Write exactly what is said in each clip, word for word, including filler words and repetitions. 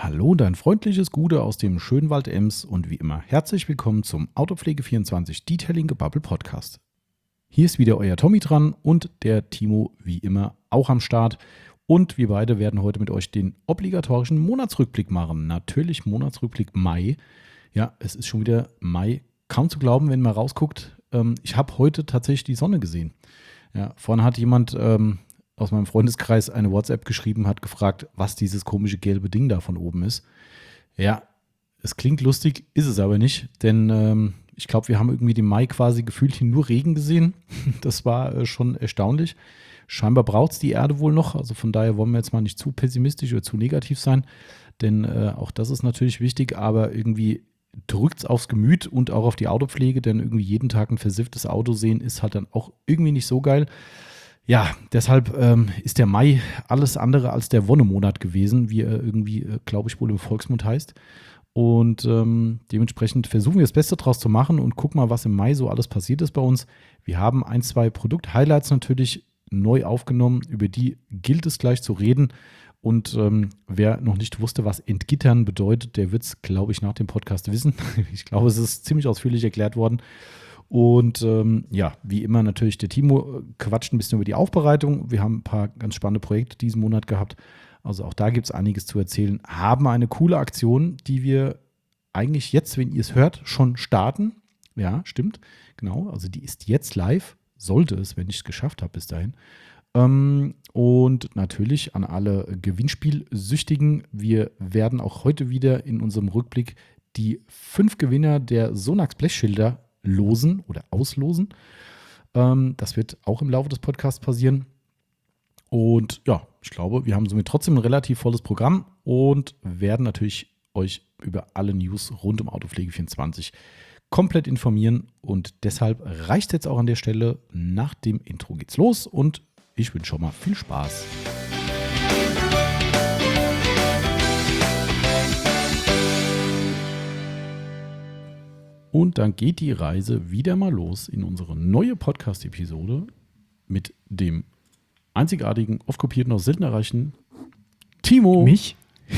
Hallo, dein freundliches Gude aus dem Schönwald Ems und wie immer herzlich willkommen zum Autopflege vierundzwanzig Detailing Gebubble Podcast. Hier ist wieder euer Tommy dran und der Timo wie immer auch am Start. Und wir beide werden heute mit euch den obligatorischen Monatsrückblick machen. Natürlich Monatsrückblick Mai. Ja, es ist schon wieder Mai. Kaum zu glauben, wenn man rausguckt. Ähm, ich habe heute tatsächlich die Sonne gesehen. Ja, vorhin hat jemand ähm, aus meinem Freundeskreis eine WhatsApp geschrieben, hat gefragt, was dieses komische gelbe Ding da von oben ist. Ja, es klingt lustig, ist es aber nicht, denn ähm, ich glaube, wir haben irgendwie den Mai quasi gefühlt hier nur Regen gesehen. Das war äh, schon erstaunlich. Scheinbar braucht es die Erde wohl noch, also von daher wollen wir jetzt mal nicht zu pessimistisch oder zu negativ sein, denn äh, auch das ist natürlich wichtig, aber irgendwie drückt es aufs Gemüt und auch auf die Autopflege, denn irgendwie jeden Tag ein versifftes Auto sehen ist halt dann auch irgendwie nicht so geil. Ja, deshalb ähm, ist der Mai alles andere als der Wonnemonat gewesen, wie er irgendwie, äh, glaube ich, wohl im Volksmund heißt. Und ähm, dementsprechend versuchen wir das Beste draus zu machen und gucken mal, was im Mai so alles passiert ist bei uns. Wir haben ein, zwei Produkt-Highlights natürlich neu aufgenommen, über die gilt es gleich zu reden. Und ähm, wer noch nicht wusste, was Entgittern bedeutet, der wird es, glaube ich, nach dem Podcast wissen. Ich glaube, es ist ziemlich ausführlich erklärt worden. Und ähm, ja, wie immer natürlich der Timo quatscht ein bisschen über die Aufbereitung. Wir haben ein paar ganz spannende Projekte diesen Monat gehabt. Also auch da gibt es einiges zu erzählen. Haben eine coole Aktion, die wir eigentlich jetzt, wenn ihr es hört, schon starten. Ja, stimmt. Genau, also die ist jetzt live. Sollte es, wenn ich es geschafft habe bis dahin. Ähm, und natürlich an alle Gewinnspielsüchtigen. Wir werden auch heute wieder in unserem Rückblick die fünf Gewinner der Sonax Blechschilder losen oder auslosen. Ähm, das wird auch im Laufe des Podcasts passieren. Und ja, ich glaube, wir haben somit trotzdem ein relativ volles Programm und werden natürlich euch über alle News rund um Autopflege vierundzwanzig komplett informieren. Und deshalb reicht es jetzt auch an der Stelle. Nach dem Intro geht's los und ich wünsche schon mal viel Spaß. Und dann geht die Reise wieder mal los in unsere neue Podcast-Episode mit dem einzigartigen, oft kopierten, noch selten erreichten Timo. Mich?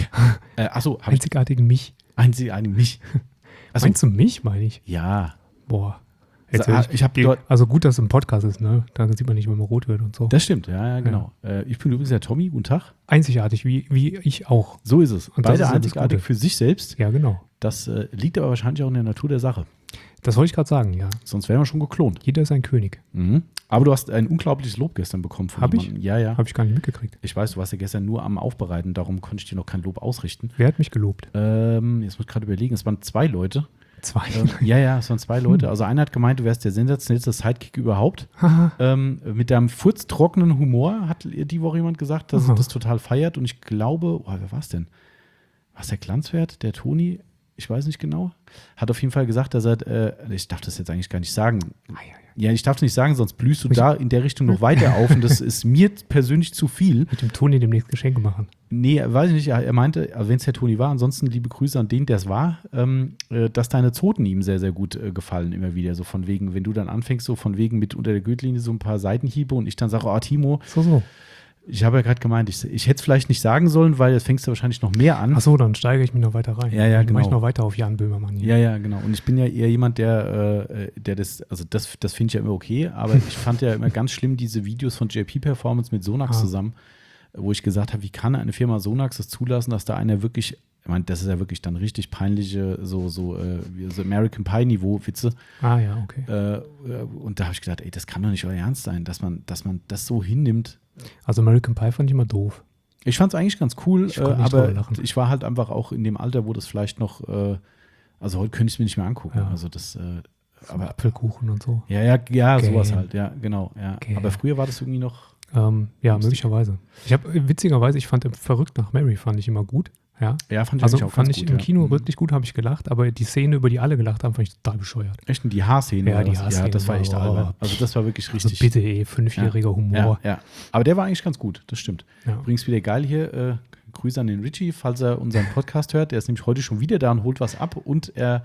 Äh, achso, einzigartigen mich. Einzigartigen mich. Achso. Meinst du mich, meine ich? Ja. Boah. Jetzt Also, ich, ich hab die, dort, also gut, dass es im Podcast ist, ne? Da sieht man nicht, wenn man rot wird und so. Das stimmt, ja, ja genau. Ja. Äh, ich bin übrigens der Tommy, guten Tag. Einzigartig, wie, wie ich auch. So ist es. Und beide ist einzigartig für sich selbst. Ja, genau. Das äh, liegt aber wahrscheinlich auch in der Natur der Sache. Das wollte ich gerade sagen, ja. Sonst wären wir schon geklont. Jeder ist ein König. Mhm. Aber du hast ein unglaubliches Lob gestern bekommen von Hab jemandem. ich? Ja, ja. Habe ich gar nicht mitgekriegt. Ich weiß, du warst ja gestern nur am Aufbereiten, darum konnte ich dir noch kein Lob ausrichten. Wer hat mich gelobt? Ähm, jetzt muss ich gerade überlegen, es waren zwei Leute. Zwei? Ähm, ja, ja, es waren zwei Leute. Also einer hat gemeint, du wärst der sensationellste Sidekick überhaupt. ähm, mit deinem furztrockenen Humor hat die Woche jemand gesagt, dass er das total feiert. Und ich glaube, oh, wer war es denn? War es der Glanzwert, der Toni? Ich weiß nicht genau. Hat auf jeden Fall gesagt, dass er, äh, ich darf das jetzt eigentlich gar nicht sagen. Ah, ja, ja. Ja, ich darf es nicht sagen, sonst blühst du da in der Richtung noch weiter auf. Und das ist mir persönlich zu viel. Mit dem Toni demnächst Geschenke machen. Nee, weiß ich nicht. Er meinte, also wenn es der Toni war, ansonsten liebe Grüße an den, der es war, ähm, äh, dass deine Zoten ihm sehr, sehr gut äh, gefallen immer wieder. So von wegen, wenn du dann anfängst, so von wegen mit unter der Gürtellinie so ein paar Seitenhiebe und ich dann sage, oh Timo, so, so. Ich habe ja gerade gemeint, ich, ich hätte es vielleicht nicht sagen sollen, weil jetzt fängst du wahrscheinlich noch mehr an. Ach so, dann steigere ich mich noch weiter rein. Ja, ja, dann genau. mache ich noch weiter auf Jan Böhmermann hier. Ja, ja, genau. Und ich bin ja eher jemand, der, äh, der das, also das, das finde ich ja immer okay, aber ich fand ja immer ganz schlimm diese Videos von J P Performance mit Sonax ah. zusammen, wo ich gesagt habe, wie kann eine Firma Sonax das zulassen, dass da einer wirklich, ich meine, das ist ja wirklich dann richtig peinliche, so, so, äh, so American Pie-Niveau-Witze. Ah ja, okay. Äh, und da habe ich gedacht, ey, das kann doch nicht euer Ernst sein, dass man, dass man das so hinnimmt. Also American Pie fand ich immer doof. Ich fand es eigentlich ganz cool, ich äh, aber ich war halt einfach auch in dem Alter, wo das vielleicht noch, äh, also heute könnte ich es mir nicht mehr angucken. Ja. Also das, äh, aber Apfelkuchen und so. Ja, ja, ja, Gäh. Sowas halt, ja, genau. Ja. Gäh. Aber früher war das irgendwie noch. Ähm, ja, lustig. Möglicherweise. Ich habe witzigerweise, ich fand Verrückt nach Mary fand ich immer gut. Ja, ja fand ich also auch fand ganz ich gut, im ja. Kino wirklich gut, habe ich gelacht, aber die Szene, über die alle gelacht haben, fand ich total bescheuert. Echt? Die Haarszene? Ja, die Haarszene. Ja, das war echt war, albern. Also das war wirklich richtig. Also bitte, ey, fünfjähriger ja, Humor. Ja, ja, aber der war eigentlich ganz gut, das stimmt. Ja. Übrigens wieder geil hier, äh, Grüße an den Richie, falls er unseren Podcast hört. Der ist nämlich heute schon wieder da und holt was ab und er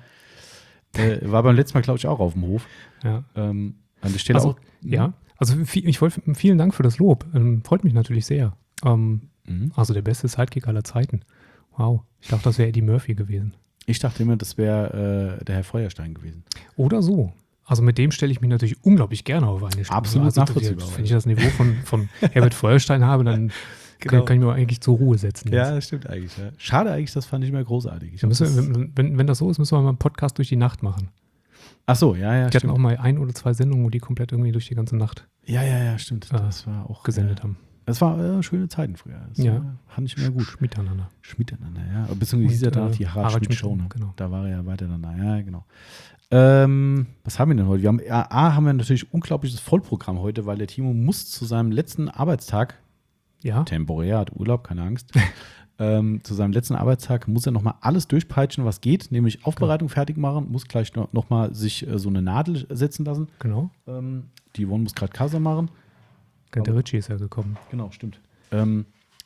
äh, war beim letzten Mal, glaube ich, auch auf dem Hof. Ja. Ähm, an der Stelle also, auch. Ja, also viel, ich wollte, vielen Dank für das Lob. Ähm, freut mich natürlich sehr. Ähm, Mhm. Also der beste Sidekick aller Zeiten. Wow. Ich dachte, das wäre Eddie Murphy gewesen. Ich dachte immer, das wäre äh, der Herr Feuerstein gewesen. Oder so. Also mit dem stelle ich mich natürlich unglaublich gerne auf eine Stufe. Absolut also, nachvollziehbar. Wenn ich das Niveau von, von Herbert Feuerstein habe, dann Genau. kann, kann ich mir eigentlich zur Ruhe setzen. Jetzt. Ja, das stimmt eigentlich. Ja. Schade eigentlich, das fand ich immer großartig. Ich Dann müssen das wir, wenn, wenn, wenn das so ist, müssen wir mal einen Podcast durch die Nacht machen. Ach so, ja, ja, Die hatten stimmt. auch mal ein oder zwei Sendungen, wo die komplett irgendwie durch die ganze Nacht Ja, ja, ja, stimmt. äh, Das war auch gesendet äh, haben. Das war äh, schöne Zeiten früher. Das Ja. äh, fand ich immer gut. Miteinander. Miteinander, ja. Beziehungsweise hieß Und, er da äh, die Harald, Harald Schmidt Schmidt, Show, ne? genau. Da war er ja weiter dann. Ja, genau. Ähm, was haben wir denn heute? Wir haben, ja, A, haben wir natürlich unglaubliches Vollprogramm heute, weil der Timo muss zu seinem letzten Arbeitstag, Ja, temporär, hat Urlaub, keine Angst, ähm, zu seinem letzten Arbeitstag muss er nochmal alles durchpeitschen, was geht, nämlich Aufbereitung fertig machen, muss gleich noch, noch mal sich äh, so eine Nadel setzen lassen. genau. Ähm, die Yvonne muss gerade Kasa machen. Der Ritchie ist ja gekommen. Genau, stimmt. Ähm,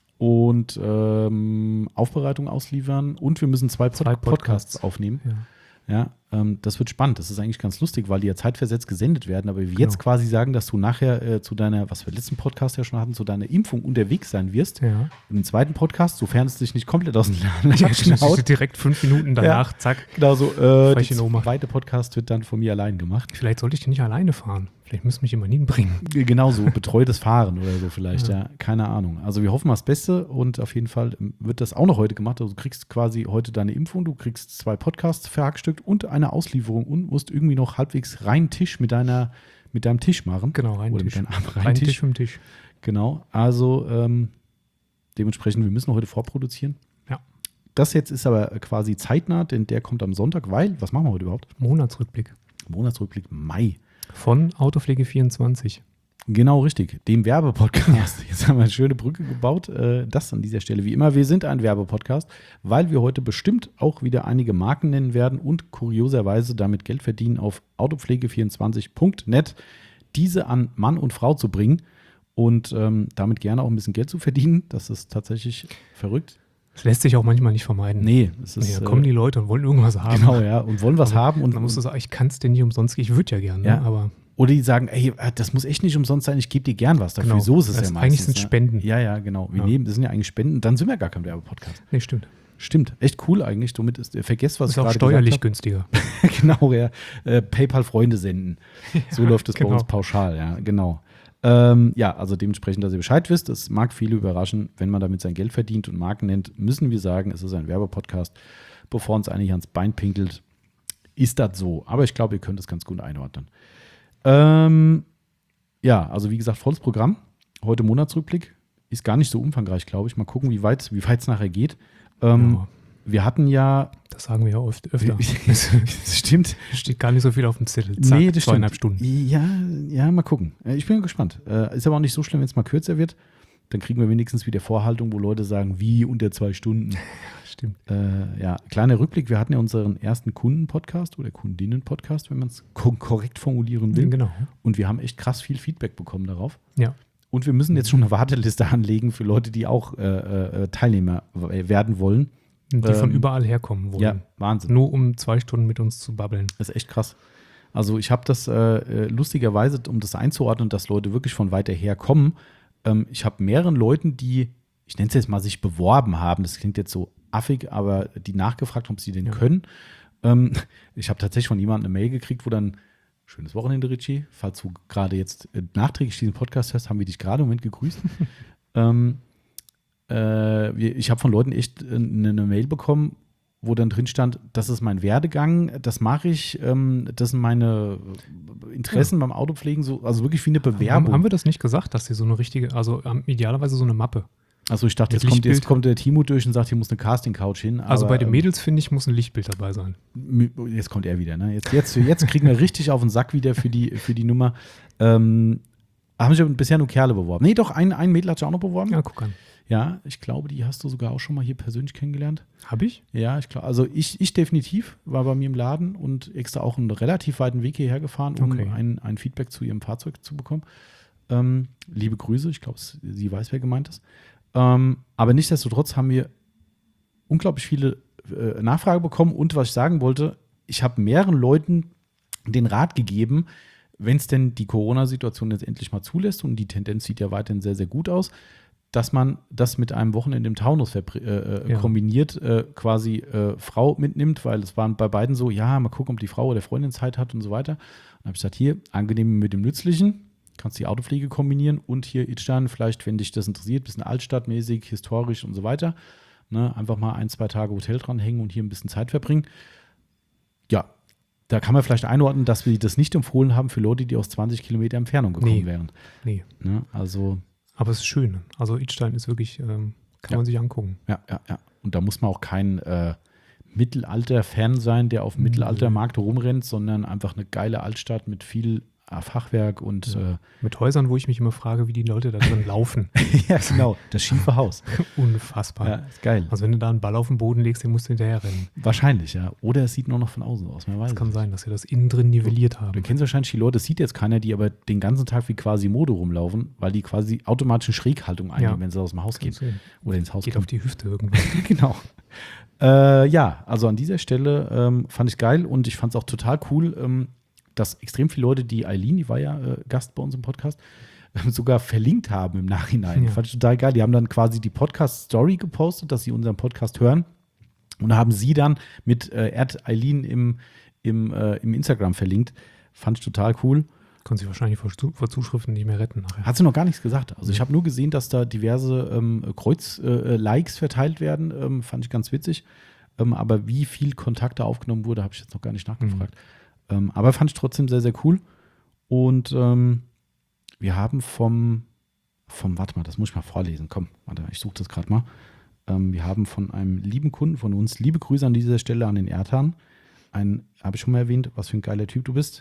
und ähm, Aufbereitung ausliefern und wir müssen zwei, Pod Zwei Podcasts. Podcasts. aufnehmen. Ja. Ja, ähm, das wird spannend. Das ist eigentlich ganz lustig, weil die ja zeitversetzt gesendet werden. Aber wir Genau. jetzt quasi sagen, dass du nachher äh, zu deiner, was wir letzten Podcast ja schon hatten, zu deiner Impfung unterwegs sein wirst. Ja. Im zweiten Podcast, sofern es dich nicht komplett aus dem Laden Ich haut. habe direkt fünf Minuten danach, zack. Genau so. Äh, Fahr der ich in Ohnmacht. zweite Podcast wird dann von mir allein gemacht. Vielleicht sollte ich den nicht alleine fahren. Vielleicht müsste mich jemand hinbringen. Genau so, betreutes Fahren oder so vielleicht, ja. Ja. Keine Ahnung. Also wir hoffen mal das Beste und auf jeden Fall wird das auch noch heute gemacht. Also du kriegst quasi heute deine Impfung, du kriegst zwei Podcasts verhackstückt und eine Auslieferung und musst irgendwie noch halbwegs reinen Tisch mit deiner, mit deinem Tisch machen. Genau, rein Oder Tisch. mit deinem Arm reinen Rein Tisch. Tisch im Tisch. Genau, also ähm, dementsprechend, wir müssen heute vorproduzieren. Ja. Das jetzt ist aber quasi zeitnah, denn der kommt am Sonntag, weil, was machen wir heute überhaupt? Monatsrückblick Monatsrückblick Mai. von Autopflege vierundzwanzig. Genau, richtig. Dem Werbepodcast. Jetzt haben wir eine schöne Brücke gebaut. Äh, Das an dieser Stelle. Wie immer, wir sind ein Werbepodcast, weil wir heute bestimmt auch wieder einige Marken nennen werden und kurioserweise damit Geld verdienen auf autopflege vierundzwanzig punkt net, diese an Mann und Frau zu bringen und ähm, damit gerne auch ein bisschen Geld zu verdienen. Das ist tatsächlich verrückt. Das lässt sich auch manchmal nicht vermeiden. Nee, es ist. Ja, kommen die Leute und wollen irgendwas haben. Genau, ja. Und wollen was Aber haben. Und dann musst du sagen, ich kann es dir nicht umsonst geben. Ich würde ja gerne, Ja. ne? Aber Oder die sagen, ey, das muss echt nicht umsonst sein, ich gebe dir gern was dafür. Genau. So ist es Das ja ist- meistens. eigentlich sind ja. Spenden. Ja, ja, genau. Wir Ja. nehmen, das sind ja eigentlich Spenden. Dann sind wir gar kein Werbepodcast. nee, stimmt. Stimmt, echt cool eigentlich. Somit ist, vergesst, was Ist ich auch gerade steuerlich gesagt günstiger. habe. Genau, ja. Äh, PayPal-Freunde senden. So läuft es genau. bei uns pauschal, ja, genau. Ähm, ja, also dementsprechend, dass ihr Bescheid wisst, es mag viele überraschen, wenn man damit sein Geld verdient und Marken nennt, müssen wir sagen, es ist ein Werbepodcast. Bevor uns eigentlich ans Bein pinkelt, ist das so. Aber ich glaube, ihr könnt es ganz gut einordnen. Ähm, ja, also wie gesagt, volles Programm. Heute Monatsrückblick. Ist gar nicht so umfangreich, glaube ich. Mal gucken, wie weit wie es nachher geht. Ähm, Ja, Wir hatten ja. das sagen wir ja oft, öfter. Das stimmt. Steht gar nicht so viel auf dem Zettel. Zack, Nee, das zweieinhalb stimmt. Stunden. Ja, ja, mal gucken. Äh, Ich bin gespannt. Äh, Ist aber auch nicht so schlimm, wenn es mal kürzer wird. Dann kriegen wir wenigstens wieder Vorhaltung, wo Leute sagen, wie unter zwei Stunden. Stimmt. Äh, ja, kleiner Rückblick. Wir hatten ja unseren ersten Kunden-Podcast oder Kundinnen-Podcast, wenn man es ko korrekt formulieren will. Genau. Und wir haben echt krass viel Feedback bekommen darauf. Ja. Und wir müssen jetzt schon eine Warteliste anlegen für Leute, die auch äh, äh, Teilnehmer w- werden wollen. Und die von Ähm, überall herkommen wollen. Ja, Wahnsinn. Nur um zwei Stunden mit uns zu babbeln. Das ist echt krass. Also ich habe das äh, äh, lustigerweise, um das einzuordnen, dass Leute wirklich von weiter her kommen. Ähm, ich habe mehreren Leuten, die, ich nenne es jetzt mal, sich beworben haben. Das klingt jetzt so affig, aber die nachgefragt haben, ob sie den Ja. können. Ähm, ich habe tatsächlich von jemandem eine Mail gekriegt, wo dann, schönes Wochenende, Richie, falls du gerade jetzt äh, nachträglich diesen Podcast hörst, haben wir dich gerade im Moment gegrüßt. ähm, äh, wir, ich habe von Leuten echt äh, eine, eine Mail bekommen, wo dann drin stand, das ist mein Werdegang, das mache ich, ähm, das sind meine Interessen beim Autopflegen, so, also wirklich wie eine Haben, Bewerbung. haben wir das nicht gesagt, dass sie so eine richtige, also ähm, idealerweise so eine Mappe. Also ich dachte, Mit jetzt kommt, jetzt Lichtbild. kommt der Timo durch und sagt, hier muss eine Casting-Couch hin. Also aber, bei den ähm, Mädels, finde ich, muss ein Lichtbild dabei sein. Jetzt kommt er wieder, ne? Jetzt, jetzt, jetzt kriegen wir richtig auf den Sack wieder für die, für die Nummer. Ähm, haben sich bisher nur Kerle beworben. Nee, doch, ein, ein Mädel hat sich auch noch beworben. Ja, guck an. Ja, ich glaube, die hast du sogar auch schon mal hier persönlich kennengelernt. Habe ich? Ja, ich glaube, also ich, ich definitiv war bei mir im Laden und extra auch einen relativ weiten Weg hierher gefahren, um Okay. ein, ein Feedback zu ihrem Fahrzeug zu bekommen. Ähm, liebe Grüße, ich glaube, sie weiß, wer gemeint ist. Ähm, aber nichtsdestotrotz haben wir unglaublich viele äh, Nachfragen bekommen und was ich sagen wollte, ich habe mehreren Leuten den Rat gegeben, wenn es denn die Corona-Situation jetzt endlich mal zulässt und die Tendenz sieht ja weiterhin sehr, sehr gut aus, dass man das mit einem Wochenende im Taunus verbr- äh, Ja. kombiniert, äh, quasi äh, Frau mitnimmt, weil es waren bei beiden so, ja, mal gucken, ob die Frau oder Freundin Zeit hat und so weiter. Und dann habe ich gesagt, hier, angenehm mit dem Nützlichen, kannst die Autopflege kombinieren und hier Idstein, vielleicht, wenn dich das interessiert, bisschen altstadtmäßig, historisch und so weiter. Ne, einfach mal ein, zwei Tage Hotel dranhängen und hier ein bisschen Zeit verbringen. Ja, da kann man vielleicht einordnen, dass wir das nicht empfohlen haben für Leute, die aus zwanzig Kilometer Entfernung gekommen Nee. wären. Nee. Ne, also Aber es ist schön. Also Idstein ist wirklich, ähm, kann Ja. man sich angucken. Ja, ja, ja. Und da muss man auch kein äh, Mittelalter-Fan sein, der auf dem Nö. Mittelaltermarkt rumrennt, sondern einfach eine geile Altstadt mit viel äh, Fachwerk und Ja. Mit Häusern, wo ich mich immer frage, wie die Leute da drin laufen. äh, ja, genau, das schiefe Haus. Unfassbar. Ja, ist geil. Also wenn du da einen Ball auf den Boden legst, den musst du hinterher rennen. Wahrscheinlich, ja. Oder es sieht nur noch von außen aus, man weiß Es kann es sein, dass sie das innen drin nivelliert Du haben. kennst wahrscheinlich die Leute, das sieht jetzt keiner, die aber den ganzen Tag wie quasi Mode rumlaufen, weil die quasi automatisch eine Schräghaltung einnehmen, Ja. wenn sie aus dem Haus gehen oder ins Haus Geht kommen. auf die Hüfte irgendwann. Genau. Äh, ja, also an dieser Stelle ähm, fand ich geil und ich fand es auch total cool, ähm, dass extrem viele Leute, die Eileen, die war ja äh, Gast bei uns im Podcast, äh, sogar verlinkt haben im Nachhinein. Ja. Fand ich total geil. Die haben dann quasi die Podcast-Story gepostet, dass sie unseren Podcast hören und haben sie dann mit äh, Erd Eileen im, im, äh, im Instagram verlinkt. Fand ich total cool. Können sich wahrscheinlich vor, Zu- vor Zuschriften nicht mehr retten nachher. Hat sie noch gar nichts gesagt. Also ich Ja. habe nur gesehen, dass da diverse ähm, Kreuz-Likes verteilt werden. Ähm, fand ich ganz witzig. Ähm, aber wie viel Kontakt da aufgenommen wurde, habe ich jetzt noch gar nicht nachgefragt. Ähm, aber fand ich trotzdem sehr, sehr cool. Und ähm, wir haben vom, vom, warte mal, das muss ich mal vorlesen. Komm, warte, ich suche das gerade mal. Ähm, wir haben von einem lieben Kunden von uns, liebe Grüße an dieser Stelle an den Erdhahn. Ein, habe ich schon mal erwähnt, was für ein geiler Typ du bist.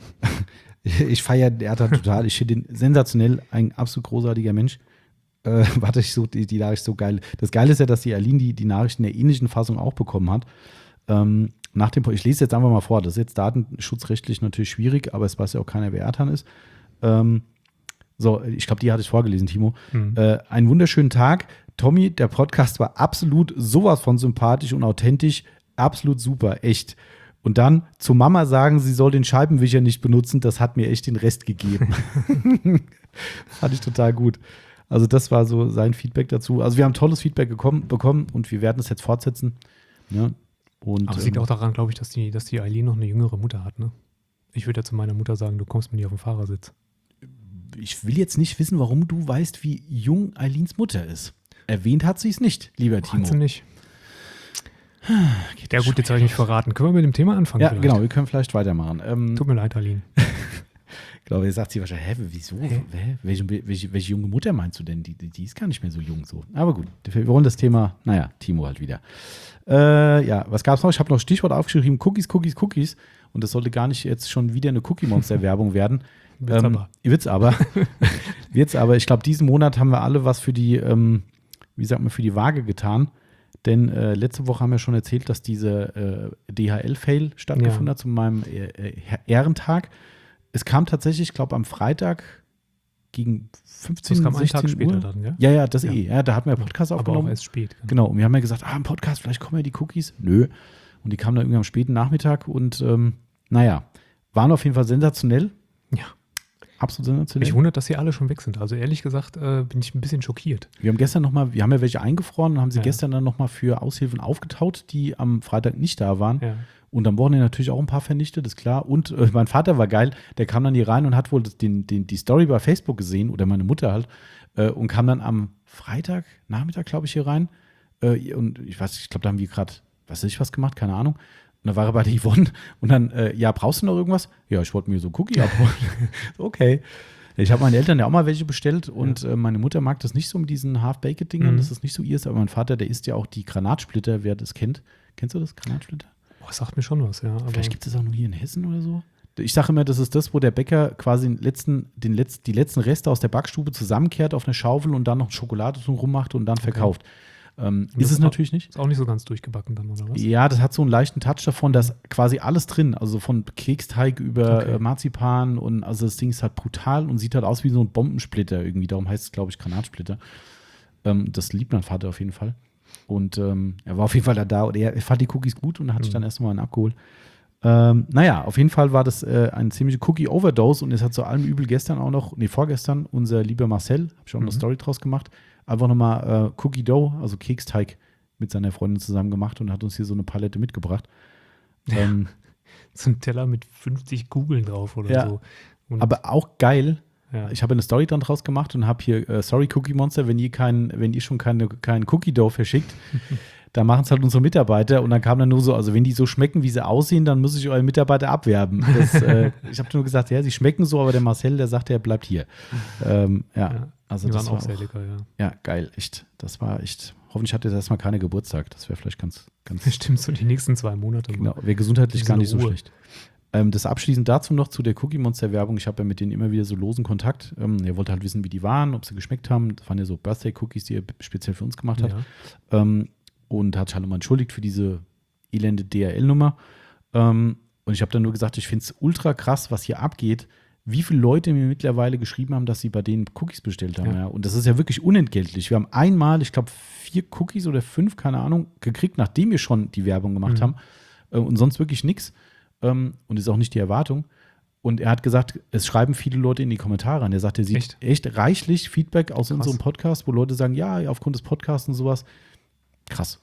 Ich feiere den Erdhahn total. Ich finde ihn sensationell, ein absolut großartiger Mensch. Äh, warte, ich suche die, die Nachricht so geil. Das Geile ist ja, dass die Aline die, die Nachricht in der ähnlichen Fassung auch bekommen hat. Ähm, nach dem, ich lese jetzt einfach mal vor. Das ist jetzt datenschutzrechtlich natürlich schwierig, aber es weiß ja auch keiner, wer Erdhahn ist. Ähm, so, ich glaube, die hatte ich vorgelesen, Timo. Mhm. Äh, einen wunderschönen Tag. Tommy, der Podcast war absolut sowas von sympathisch und authentisch. Absolut super, echt. Und dann zu Mama sagen, sie soll den Scheibenwischer nicht benutzen, das hat mir echt den Rest gegeben. Fand ich total gut. Also das war so sein Feedback dazu. Also wir haben tolles Feedback gekommen, bekommen und wir werden es jetzt fortsetzen. Ja. Und, Aber es liegt ähm, auch daran, glaube ich, dass die, dass die Eileen noch eine jüngere Mutter hat. Ne? Ich würde ja zu meiner Mutter sagen, du kommst mir nicht auf den Fahrersitz. ich will jetzt nicht wissen, warum du weißt, wie jung Eileens Mutter ist. Erwähnt hat sie es nicht, lieber Timo. Hat sie nicht. Ja gut, jetzt habe ich mich verraten. Können wir mit dem Thema anfangen? Ja, vielleicht? genau, wir können vielleicht weitermachen. Ähm, Tut mir leid, Eileen. Ich glaube, jetzt sagt sie wahrscheinlich, hä, wieso? Hä? Hä? Welche, welche, welche junge Mutter meinst du denn? Die, die, die ist gar nicht mehr so jung so. Aber gut, wir wollen das Thema, naja, Timo halt wieder. Äh, ja, was gab es noch? Ich habe noch Stichwort aufgeschrieben, Cookies, Cookies, Cookies. Und das sollte gar nicht jetzt schon wieder eine Cookie-Monster-Werbung werden. Wird's ähm, aber. Wird's aber. Wird's aber. Ich glaube, diesen Monat haben wir alle was für die, ähm, wie sagt man, für die Waage getan. Denn äh, letzte Woche haben wir schon erzählt, dass dieser äh, D H L-Fail stattgefunden Ja. hat zu meinem äh, äh, Ehrentag. Es kam tatsächlich, ich glaube, am Freitag gegen fünfzehn, Das kam einen sechzehn Tag später Uhr. dann, ja? Ja, ja, das Ja. eh. Ja, da hatten wir Podcast Aber auch aufgenommen. erst spät. Genau, und wir haben ja gesagt, ah, im Podcast, vielleicht kommen ja die Cookies. Nö. Und die kamen dann irgendwie am späten Nachmittag und ähm, naja, waren auf jeden Fall sensationell. Ja. Absolut sensationell. Mich wundert, dass sie alle schon weg sind. Also ehrlich gesagt äh, bin ich ein bisschen schockiert. Wir haben gestern nochmal, wir haben ja welche eingefroren und haben sie Ja. gestern dann nochmal für Aushilfen aufgetaut, die am Freitag nicht da waren. Ja. Und am Wochenende natürlich auch ein paar vernichtet, ist klar. Und äh, mein Vater war geil, der kam dann hier rein und hat wohl das, den, den, die Story bei Facebook gesehen, oder meine Mutter halt, äh, und kam dann am Freitag, Nachmittag, glaube ich, hier rein. Äh, und ich weiß, ich glaube, da haben wir gerade, was weiß ich, was gemacht, keine Ahnung. Und da war er bei der Yvonne und dann, äh, ja, brauchst du noch irgendwas? Ja, ich wollte mir so Cookie abholen. Okay. Ich habe meinen Eltern ja auch mal welche bestellt und Ja. äh, meine Mutter mag das nicht so mit diesen Half-Baked-Dingern, Mhm. dass das nicht so ihr ist, aber mein Vater, der isst ja auch die Granatsplitter, wer das kennt. Kennst du das, Granatsplitter? Boah, das sagt mir schon was, ja. Aber Vielleicht gibt es auch nur hier in Hessen oder so. Ich sage immer, das ist das, wo der Bäcker quasi den letzten, den letzten, die letzten Reste aus der Backstube zusammenkehrt auf eine Schaufel und dann noch Schokolade drum rummacht und dann verkauft. Ähm, Und das ist es war- natürlich nicht. ist auch nicht so ganz durchgebacken dann, oder was? Ja, das hat so einen leichten Touch davon, da ist quasi alles drin. Also von Keksteig über Okay. äh, Marzipan und also das Ding ist halt brutal und sieht halt aus wie so ein Bombensplitter irgendwie. Darum heißt es, glaube ich, Granatsplitter. Ähm, das liebt mein Vater auf jeden Fall. Und ähm, er war auf jeden Fall da, da und er fand die Cookies gut und hat sich Mhm. dann erstmal einen abgeholt. Ähm, naja, auf jeden Fall war das äh, eine ziemliche Cookie-Overdose und es hat zu allem Übel gestern auch noch, nee, vorgestern, unser lieber Marcel, habe ich auch noch eine Mhm. Story draus gemacht, einfach nochmal äh, Cookie Dough, also Keksteig, mit seiner Freundin zusammen gemacht und hat uns hier so eine Palette mitgebracht. Ja. Ähm, So ein Teller mit fünfzig Kugeln drauf oder Ja. so. Und, aber auch geil. ja. Ich habe eine Story dann draus gemacht und habe hier, äh, sorry Cookie Monster, wenn ihr, kein, wenn ihr schon keine, kein Cookie Dough verschickt, dann machen es halt unsere Mitarbeiter. Und dann kam dann nur so, also wenn die so schmecken, wie sie aussehen, dann muss ich eure Mitarbeiter abwerben. Das, äh, ich habe nur gesagt, ja, sie schmecken so, aber der Marcel, der sagt, er bleibt hier. Ähm, ja, Ja, also die das waren war auch sehr lecker, ja. Ja, geil, echt. Das war echt. Hoffentlich hat jetzt erstmal keine Geburtstag. Das wäre vielleicht ganz, ganz. Stimmt, so die nächsten zwei Monate. Genau, wäre gesundheitlich Diese gar nicht so Ruhe. schlecht. Ähm, das abschließend dazu noch zu der Cookie Monster Werbung. Ich habe ja mit denen immer wieder so losen Kontakt. Ähm, er wollte halt wissen, wie die waren, ob sie geschmeckt haben. Das waren ja so Birthday Cookies, die er speziell für uns gemacht hat. Ja. Ähm, und hat sich halt immer entschuldigt für diese elende D H L-Nummer. Ähm, und ich habe dann nur gesagt, ich finde es ultra krass, was hier abgeht. Wie viele Leute mir mittlerweile geschrieben haben, dass sie bei denen Cookies bestellt haben. Ja. Ja. Und das ist ja wirklich unentgeltlich. Wir haben einmal, ich glaube, vier Cookies oder fünf, keine Ahnung, gekriegt, nachdem wir schon die Werbung gemacht Mhm. haben. Äh, und sonst wirklich nichts. Ähm, und ist auch nicht die Erwartung. Und er hat gesagt, es schreiben viele Leute in die Kommentare an. Er sagt, er sieht Echt? echt, reichlich Feedback aus Krass. unserem Podcast, wo Leute sagen, ja, aufgrund des Podcasts und sowas. Krass.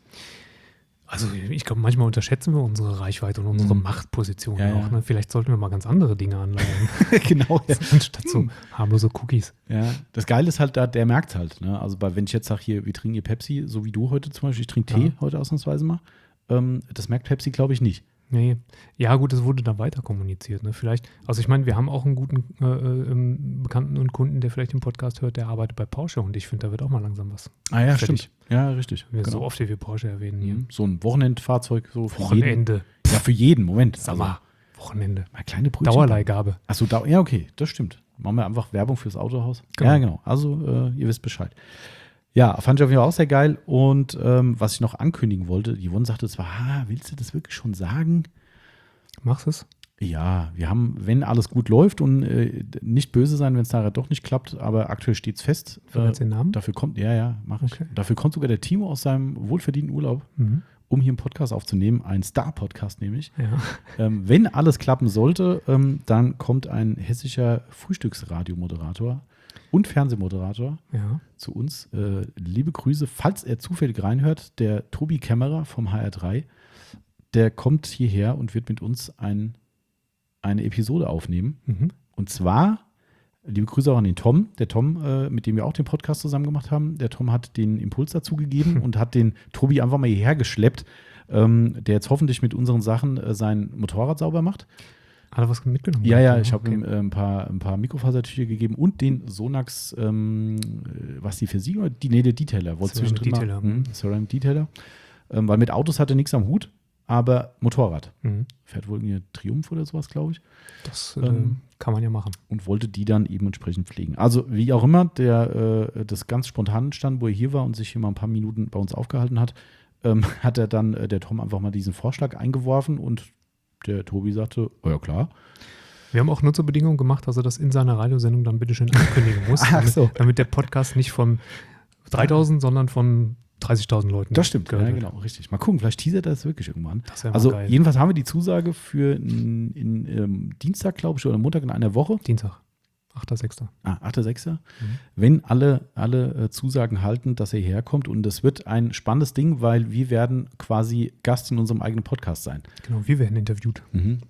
Also ich glaube, manchmal unterschätzen wir unsere Reichweite und unsere Mhm. Machtposition Ja, auch. ja. Ne? Vielleicht sollten wir mal ganz andere Dinge anleihen, Genau. Ja. anstatt so harmlose Cookies. Ja, das Geile ist halt, da, der merkt halt. Ne? Also bei, wenn ich jetzt sage, hier, wir trinken hier Pepsi, so wie du heute zum Beispiel, ich trinke Tee Ja. heute ausnahmsweise mal, ähm, das merkt Pepsi, glaube ich, nicht. Nee. Ja, gut, das wurde dann weiter kommuniziert. Ne? Vielleicht, also ich meine, wir haben auch einen guten äh, ähm, Bekannten und Kunden, der vielleicht den Podcast hört, der arbeitet bei Porsche und ich finde, da wird auch mal langsam was. Ah ja, Fertig. stimmt. Ja, richtig. Wir Genau. So oft, wie wir Porsche erwähnen hier. Mhm. So ein Wochenendfahrzeug, so für jeden. Wochenende. Ja, für jeden, Moment. Sag mal, Wochenende. mal kleine Brötchen. Dauerleihgabe. Achso, da, ja, okay, das stimmt. Machen wir einfach Werbung fürs Autohaus. Genau. Ja, genau. Also, äh, ihr wisst Bescheid. Ja, fand ich auf jeden Fall auch sehr geil. Und ähm, was ich noch ankündigen wollte, Yvonne sagte zwar, ah, willst du das wirklich schon sagen? Machst es? Ja, wir haben, wenn alles gut läuft und äh, nicht böse sein, wenn es nachher doch nicht klappt, aber aktuell steht es fest. Verrätst du den Namen? Dafür kommt, ja, ja, mache ich. Okay. Dafür kommt sogar der Timo aus seinem wohlverdienten Urlaub, Mhm. um hier einen Podcast aufzunehmen, einen Star-Podcast nämlich. Ja. Ähm, wenn alles klappen sollte, ähm, dann kommt ein hessischer Frühstücksradiomoderator und Fernsehmoderator Ja. zu uns. Äh, liebe Grüße, falls er zufällig reinhört, der Tobi Kämmerer vom H R drei, der kommt hierher und wird mit uns ein, eine Episode aufnehmen. Mhm. Und zwar, liebe Grüße auch an den Tom. Der Tom, äh, mit dem wir auch den Podcast zusammen gemacht haben, der Tom hat den Impuls dazu gegeben und hat den Tobi einfach mal hierher geschleppt, ähm, der jetzt hoffentlich mit unseren Sachen äh, sein Motorrad sauber macht. Hat er was mitgenommen? Ja, ja, Okay. ich habe ihm äh, ein paar, ein paar Mikrofasertücher gegeben und den Sonax, ähm, äh, was die für Sie, oder die, nee, der Detailer. Wollte Ceramic zwischendrin mal- Detailer. Hm, Ceramic Detailer. Ähm, weil mit Autos hat er nichts am Hut, aber Motorrad. Mhm. Fährt wohl irgendwie Triumph oder sowas, glaube ich. Das äh, Ähm, kann man ja machen. Und wollte die dann eben entsprechend pflegen. Also, wie auch immer, der äh, das ganz spontan entstand, wo er hier war und sich hier mal ein paar Minuten bei uns aufgehalten hat, ähm, hat er dann, äh, der Tom, einfach mal diesen Vorschlag eingeworfen und der Tobi sagte, oh ja klar. Wir haben auch Nutzerbedingungen gemacht, dass er das in seiner Radiosendung dann bitte schön ankündigen muss, Ach damit, so. damit der Podcast nicht von dreitausend, sondern von dreißigtausend Leuten Das stimmt, ja, gehört wird. genau, richtig. Mal gucken, vielleicht teasert er das wirklich irgendwann. Das wäre mal Also, geil. jedenfalls haben wir die Zusage für in, in, ähm, Dienstag, glaube ich, oder Montag in einer Woche. Dienstag, achter sechster Ah, achter sechster Mhm. Wenn alle, alle äh, Zusagen halten, dass er hierher kommt. Und das wird ein spannendes Ding, weil wir werden quasi Gast in unserem eigenen Podcast sein. Genau, wir werden interviewt.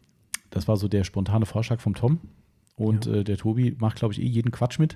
Das war so der spontane Vorschlag vom Tom. Und Ja. äh, der Tobi macht, glaube ich, eh jeden Quatsch mit.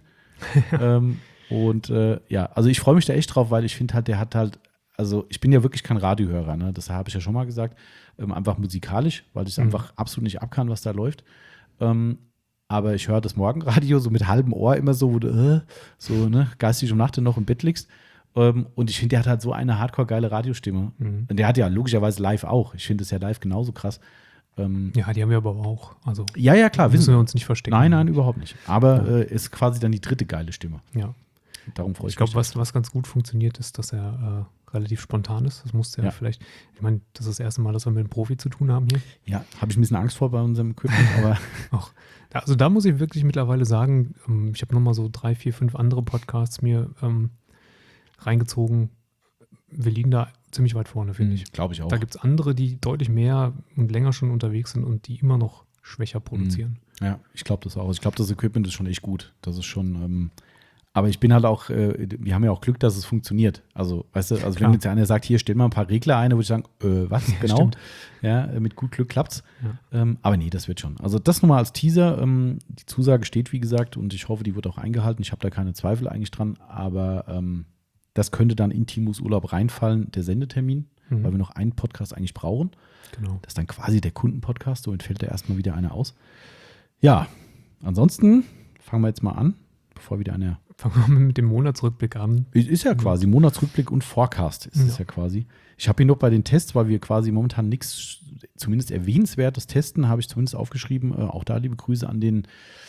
ähm, und äh, ja, also ich freue mich da echt drauf, weil ich finde halt, der hat halt, also ich bin ja wirklich kein Radiohörer, ne? Das habe ich ja schon mal gesagt. Ähm, einfach musikalisch, weil ich es Mhm. einfach absolut nicht abkann, was da läuft. Ähm, aber ich höre das Morgenradio so mit halbem Ohr immer so, wo du äh, so ne, geistig um Nacht noch im Bett liegst. Ähm, und ich finde, der hat halt so eine hardcore geile Radiostimme. Mhm. Und der hat ja logischerweise live auch. Ich finde es ja live genauso krass. Ähm, Ja, die haben wir aber auch. Also ja, ja, klar. müssen Wissen wir uns nicht verstecken. Nein, nein, überhaupt nicht. Aber Ja. äh, ist quasi dann die dritte geile Stimme. Ja. Darum freue ich, Ich glaube, mich. was, was ganz gut funktioniert, ist, dass er äh, relativ spontan ist. Das musste ja, Ja. vielleicht, ich meine, das ist das erste Mal, dass wir mit einem Profi zu tun haben hier. Ja, habe ich ein bisschen Angst vor bei unserem Equipment, aber Auch. Also da muss ich wirklich mittlerweile sagen, ähm, ich habe nochmal so drei, vier, fünf andere Podcasts mir ähm, reingezogen. Wir liegen da ziemlich weit vorne, finde ich. glaube ich auch. Da gibt es andere, die deutlich mehr und länger schon unterwegs sind und die immer noch schwächer produzieren. Ja, ich glaube das auch. Ich glaube, das Equipment ist schon echt gut. Das ist schon, ähm, Aber ich bin halt auch, äh, wir haben ja auch Glück, dass es funktioniert. Also, weißt du, also Klar. wenn jetzt einer sagt, hier stell mal ein paar Regler ein, dann würde ich sagen, äh, was, Ja, genau. stimmt. Ja, äh, mit gut Glück klappt's. Ja. Ähm, aber nee, das wird schon. Also das nochmal als Teaser. Ähm, die Zusage steht, wie gesagt, und ich hoffe, die wird auch eingehalten. Ich habe da keine Zweifel eigentlich dran, aber ähm, das könnte dann in Timos Urlaub reinfallen, der Sendetermin, Mhm. weil wir noch einen Podcast eigentlich brauchen. Genau. Das ist dann quasi der Kundenpodcast, so entfällt da erstmal wieder einer aus. Ja, ansonsten fangen wir jetzt mal an, bevor wieder einer. Fangen wir mal mit dem Monatsrückblick an. Ist ja quasi Monatsrückblick und Forecast ist es Ja. ja quasi. Ich habe hier noch bei den Tests, weil wir quasi momentan nichts, zumindest erwähnenswertes testen, habe ich zumindest aufgeschrieben. Äh, auch da liebe Grüße an den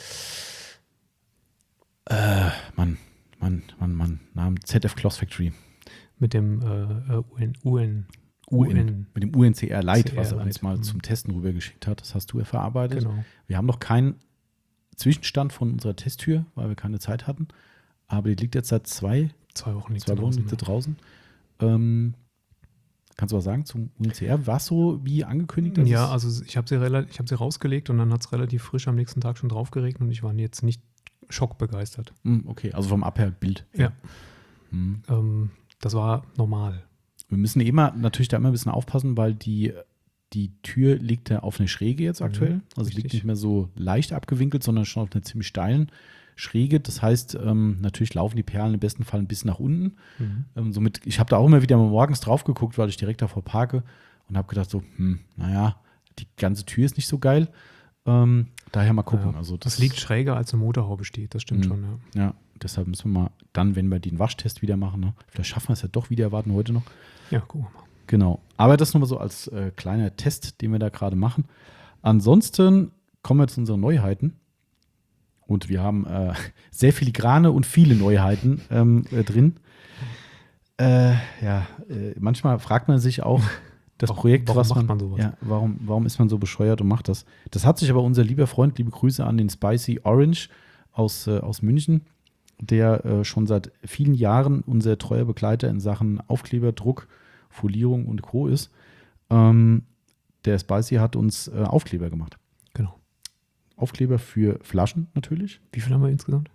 äh, Mann, Mann, Mann, Mann, Namen Z F Cloth Factory. Mit dem äh, U N, U N, U N, mit dem U N C R Lite, C R was er uns Lite, mal mhm. zum Testen rübergeschickt hat. Das hast du ja verarbeitet. Genau. Wir haben noch keinen Zwischenstand von unserer Testtür, weil wir keine Zeit hatten. Aber die liegt jetzt seit zwei, Zwei Wochen liegt zwei sie Wochen draußen, liegt sie ja. draußen. Ähm, kannst du was sagen zum U N C R? War es so wie angekündigt? dass Ja, es- also ich habe sie, rela- ich hab sie rausgelegt und dann hat es relativ frisch am nächsten Tag schon drauf geregnet und ich war jetzt nicht schockbegeistert. Hm, okay, also vom Abhellbild. Ja. Hm. Ähm, das war normal. Wir müssen immer natürlich da immer ein bisschen aufpassen, weil die, die Tür liegt ja auf einer Schräge jetzt Mhm, aktuell. Also liegt richtig. nicht mehr so leicht abgewinkelt, sondern schon auf einer ziemlich steilen Schräge. Das heißt, ähm, natürlich laufen die Perlen im besten Fall ein bisschen nach unten. Mhm. Ähm, somit, ich habe da auch immer wieder mal morgens drauf geguckt, weil ich direkt davor parke und habe gedacht so, hm, naja, die ganze Tür ist nicht so geil. Ähm, daher mal gucken. Ja, also das liegt schräger, als eine Motorhaube steht, das stimmt Mhm. schon, ja. Ja, deshalb müssen wir mal dann, wenn wir den Waschtest wieder machen, ne? Vielleicht schaffen wir es ja doch wieder, erwarten heute noch. Ja, gucken wir mal. Genau. Aber das nochmal so als äh, kleiner Test, den wir da gerade machen. Ansonsten kommen wir zu unseren Neuheiten. Und wir haben äh, sehr filigrane und viele Neuheiten ähm, äh, drin. Äh, ja, äh, manchmal fragt man sich auch, das Warum- Projekt, warum was macht man, man sowas? Ja, warum, warum ist man so bescheuert und macht das? Das hat sich aber unser lieber Freund, liebe Grüße an den Spicy Orange aus, äh, aus München, der äh, schon seit vielen Jahren unser treuer Begleiter in Sachen Aufkleber, Druck, Folierung und Co. ist. Ähm, der Spicy hat uns äh, Aufkleber gemacht. Genau. Aufkleber für Flaschen natürlich. Wie viel haben wir insgesamt?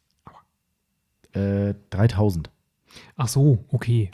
Äh, dreitausend. Ach so, okay.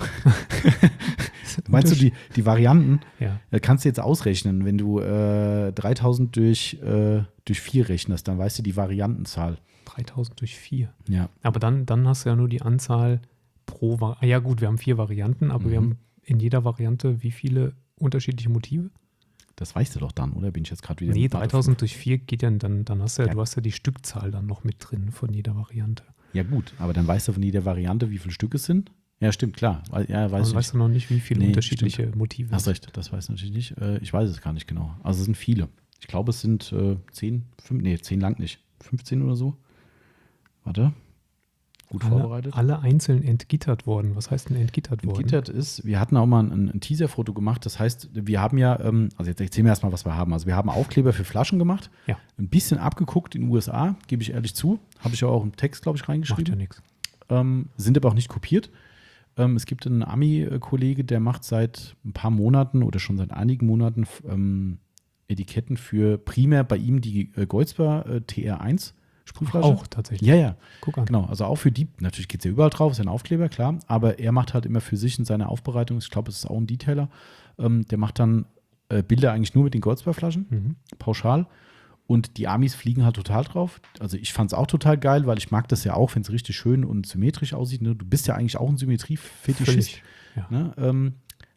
Meinst du die, die Varianten? Ja, Äh, kannst du jetzt ausrechnen, wenn du äh, dreitausend durch, äh, durch vier rechnest, dann weißt du die Variantenzahl. dreitausend durch vier. Ja. Aber dann, dann hast du ja nur die Anzahl pro Variante. Ja gut, wir haben vier Varianten, aber Mhm. wir haben in jeder Variante wie viele unterschiedliche Motive? Das weißt du doch dann, oder? Bin ich jetzt gerade wieder. Nee, mit Mathe- dreitausend durch vier geht ja, dann, dann hast du ja, Ja. du hast ja die Stückzahl dann noch mit drin von jeder Variante. Ja, gut, aber dann weißt du von jeder Variante, wie viele Stück es sind. Ja, stimmt, klar. Ja, weiß Also ich weißt du noch nicht, wie viele Nee, unterschiedliche Motive. Hast recht, das weiß ich natürlich nicht. Äh, ich weiß es gar nicht genau. Also es sind viele. Ich glaube, es sind äh, zehn, fünf, nee, zehn lang nicht. fünfzehn oder so. Warte. Gut alle, vorbereitet. alle einzeln entgittert worden. Was heißt denn entgittert worden? Gittert ist, wir hatten auch mal ein, ein Teaser-Foto gemacht. Das heißt, wir haben ja, ähm, also jetzt erzählen wir erstmal, was wir haben. Also wir haben Aufkleber für Flaschen gemacht. Ja. Ein bisschen abgeguckt in den U S A, gebe ich ehrlich zu. Habe ich ja auch im Text, glaube ich, Macht ja reingeschrieben. nichts. Ähm, sind aber auch nicht kopiert. Ähm, es gibt einen Ami-Kollege, der macht seit ein paar Monaten oder schon seit einigen Monaten ähm, Etiketten für primär bei ihm die äh, Goldsper äh, T R eins Sprühflasche. Auch tatsächlich. Ja, ja. Guck an. Genau, also auch für die, natürlich geht es ja überall drauf, ist ja ein Aufkleber, klar, aber er macht halt immer für sich in seiner Aufbereitung, ich glaube, es ist auch ein Detailer, ähm, der macht dann äh, Bilder eigentlich nur mit den Goldsper-Flaschen, Mhm. pauschal, und die Amis fliegen halt total drauf. Also ich fand es auch total geil, weil ich mag das ja auch, wenn es richtig schön und symmetrisch aussieht. Ne? Du bist ja eigentlich auch ein Symmetrie-Fetischist. Völlig. Ja. Ne? Ähm,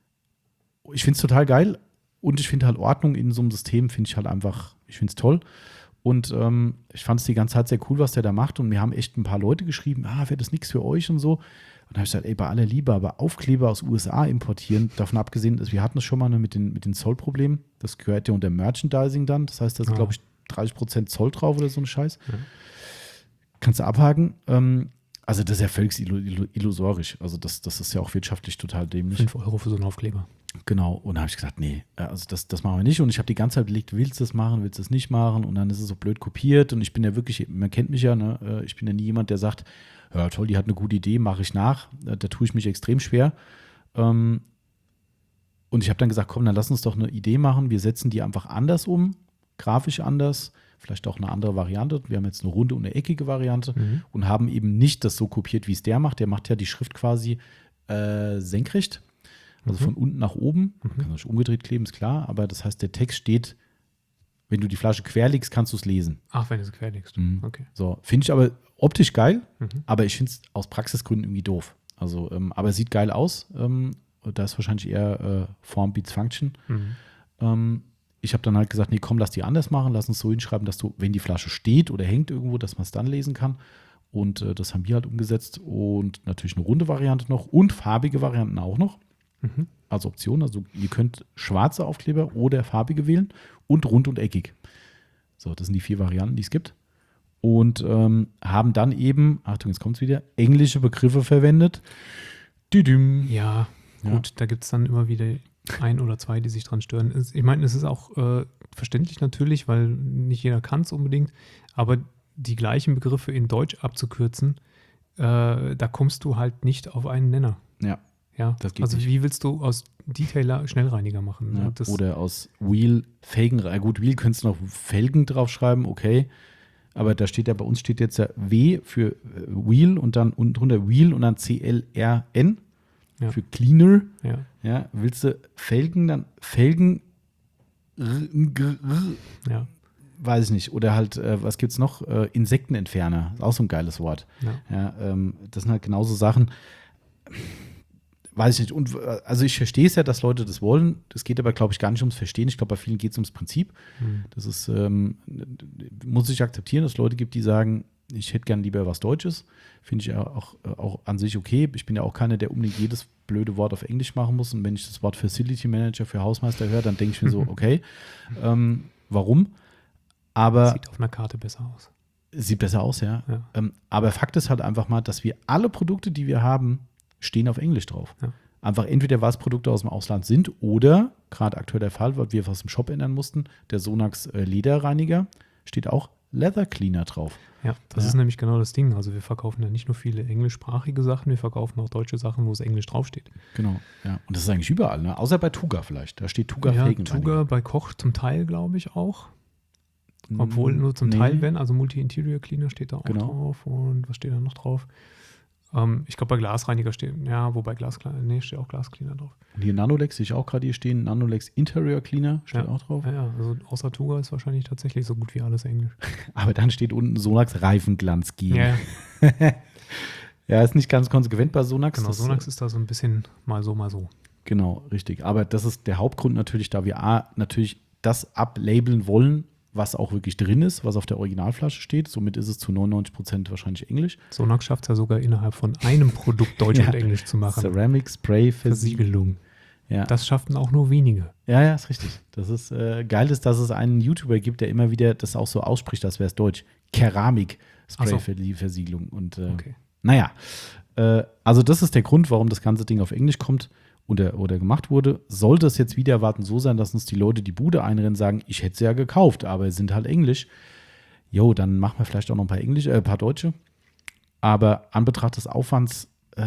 ich finde es total geil und ich finde halt Ordnung in so einem System, finde ich halt einfach, ich finde es toll. Und ähm, ich fand es die ganze Zeit sehr cool, was der da macht. Und mir haben echt ein paar Leute geschrieben, ah, wäre das nichts für euch und so. Und da habe ich gesagt, ey, bei aller Liebe, aber Aufkleber aus U S A importieren, davon abgesehen, dass wir hatten es schon mal ne, mit den, mit den Zollproblemen. Das gehört ja unter Merchandising dann. Das heißt, da ist, Ah. glaube ich, dreißig Prozent Zoll drauf oder so ein Scheiß. Ja. Kannst du abhaken. Ähm, also das ist ja völlig illu- illu- illusorisch. Also das, das ist ja auch wirtschaftlich total dämlich. fünf Euro für so einen Aufkleber. Genau, und da habe ich gesagt, nee, also das, das machen wir nicht. Und ich habe die ganze Zeit überlegt, willst du das machen, willst du das nicht machen? Und dann ist es so blöd kopiert. Und ich bin ja wirklich, man kennt mich ja, ne? Ich bin ja nie jemand, der sagt, ja toll, die hat eine gute Idee, mache ich nach. Da, da tue ich mich extrem schwer. Ähm, und ich habe dann gesagt, komm, dann lass uns doch eine Idee machen. Wir setzen die einfach anders um. grafisch anders, vielleicht auch eine andere Variante. Wir haben jetzt eine runde und eine eckige Variante Mhm. und haben eben nicht das so kopiert, wie es der macht. Der macht ja die Schrift quasi äh, senkrecht, also Mhm. von unten nach oben. Man Mhm. kann natürlich umgedreht kleben, ist klar, aber das heißt, der Text steht, wenn du die Flasche querlegst, kannst du es lesen. Ach, wenn du es quer legst. Mhm. Okay. So, finde ich aber optisch geil, Mhm. aber ich finde es aus Praxisgründen irgendwie doof. Also, ähm, aber es sieht geil aus. Ähm, da ist wahrscheinlich eher äh, Form beats Function. Mhm. Ähm, ich habe dann halt gesagt, nee, komm, lass die anders machen, lass uns so hinschreiben, dass du, wenn die Flasche steht oder hängt irgendwo, dass man es dann lesen kann. Und äh, das haben wir halt umgesetzt. Und natürlich eine runde Variante noch und farbige Varianten auch noch Mhm. als Option. Also ihr könnt schwarze Aufkleber oder farbige wählen und rund und eckig. So, das sind die vier Varianten, die es gibt. Und ähm, haben dann eben, Achtung, jetzt kommt es wieder, englische Begriffe verwendet. Düdüm. Ja, Ja. gut, da gibt es dann immer wieder ein oder zwei, die sich dran stören. Es- Ich meine, es ist auch äh, verständlich natürlich, weil nicht jeder kann es unbedingt, aber die gleichen Begriffe in Deutsch abzukürzen, äh, da kommst du halt nicht auf einen Nenner. Ja. Ja, Das geht also nicht. wie willst du aus Detailer Schnellreiniger machen? Ja, Das, oder aus Wheel Felgen. äh, Gut, Wheel könntest du noch Felgen draufschreiben, okay. Aber da steht ja, bei uns steht jetzt ja W für äh, Wheel und dann unten drunter Wheel und dann C L R N Ja. für Cleaner. ja, Ja, willst du Felgen, dann Felgen, r, g, r, ja, weiß ich nicht. Oder halt, äh, was gibt's noch? Äh, Insektenentferner, ist auch so ein geiles Wort. ja. Ja, ähm, das sind halt genauso Sachen. Weiß ich nicht. Und äh, also ich verstehe es ja, dass Leute das wollen. Das geht aber, glaube ich, gar nicht ums Verstehen. Ich glaube, bei vielen geht es ums Prinzip. Hm. Das ist, ähm, muss ich akzeptieren, dass es Leute gibt, die sagen, ich hätte gern lieber was Deutsches. Finde ich ja auch, auch an sich okay. Ich bin ja auch keiner, der unbedingt jedes blöde Wort auf Englisch machen muss. Und wenn ich das Wort Facility Manager für Hausmeister höre, dann denke ich mir so, okay, ähm, warum? Aber Sieht auf einer Karte besser aus. sieht besser aus, ja. Ja. Ähm, aber Fakt ist halt einfach mal, dass wir alle Produkte, die wir haben, stehen auf Englisch drauf. Ja. Einfach entweder, was Produkte aus dem Ausland sind oder, gerade aktuell der Fall, weil wir was im Shop ändern mussten, der Sonax äh, Lederreiniger, steht auch Leather Cleaner drauf. Ja, das Ja. ist nämlich genau das Ding. Also wir verkaufen ja nicht nur viele englischsprachige Sachen, wir verkaufen auch deutsche Sachen, wo es Englisch draufsteht. Genau, ja. Und das ist eigentlich überall, ne? Außer bei Tuga vielleicht. Da steht Tuga Ja, Felgenreiniger. Tuga bei Koch zum Teil, glaube ich, auch. Obwohl nur zum Nee. Teil, wenn, also Multi-Interior Cleaner steht da auch Genau. drauf. Und was steht da noch drauf? Ähm, ich glaube, bei Glasreiniger steht, ja, wobei Glaskleiner, nee, steht auch Glascleaner drauf. Und hier Nanolex sehe ich auch gerade hier stehen. Nanolex Interior Cleaner steht Ja. auch drauf. Ja, ja, also außer Tuga ist wahrscheinlich tatsächlich so gut wie alles Englisch. Aber dann steht unten Sonax Reifenglanz Gel. Ja, Ja, ist nicht ganz konsequent bei Sonax. genau, Das, Sonax ist da so ein bisschen mal so, mal so. Genau, richtig. Aber das ist der Hauptgrund natürlich, da wir A, natürlich das ablabeln wollen, was auch wirklich drin ist, was auf der Originalflasche steht. Somit ist es zu neunundneunzig Prozent wahrscheinlich Englisch. Sonax schafft es ja sogar innerhalb von einem Produkt Deutsch Ja. und Englisch zu machen. Ceramic Spray Versiegelung. Versiegelung. Ja. Das schafften auch nur wenige. ja, ja, ist richtig. Das ist äh, geil, ist, dass es einen YouTuber gibt, der immer wieder das auch so ausspricht, als wäre es Deutsch. Keramik Ach so. Spray Versiegelung. Und äh, Okay. naja, äh, also das ist der Grund, warum das ganze Ding auf Englisch kommt oder, oder gemacht wurde. Sollte es jetzt wieder erwarten so sein, dass uns die Leute die Bude einrennen, sagen, ich hätte sie ja gekauft, aber sie sind halt Englisch. Jo, dann machen wir vielleicht auch noch ein paar Englisch, äh, ein paar Deutsche. Aber an Betracht des Aufwands, äh,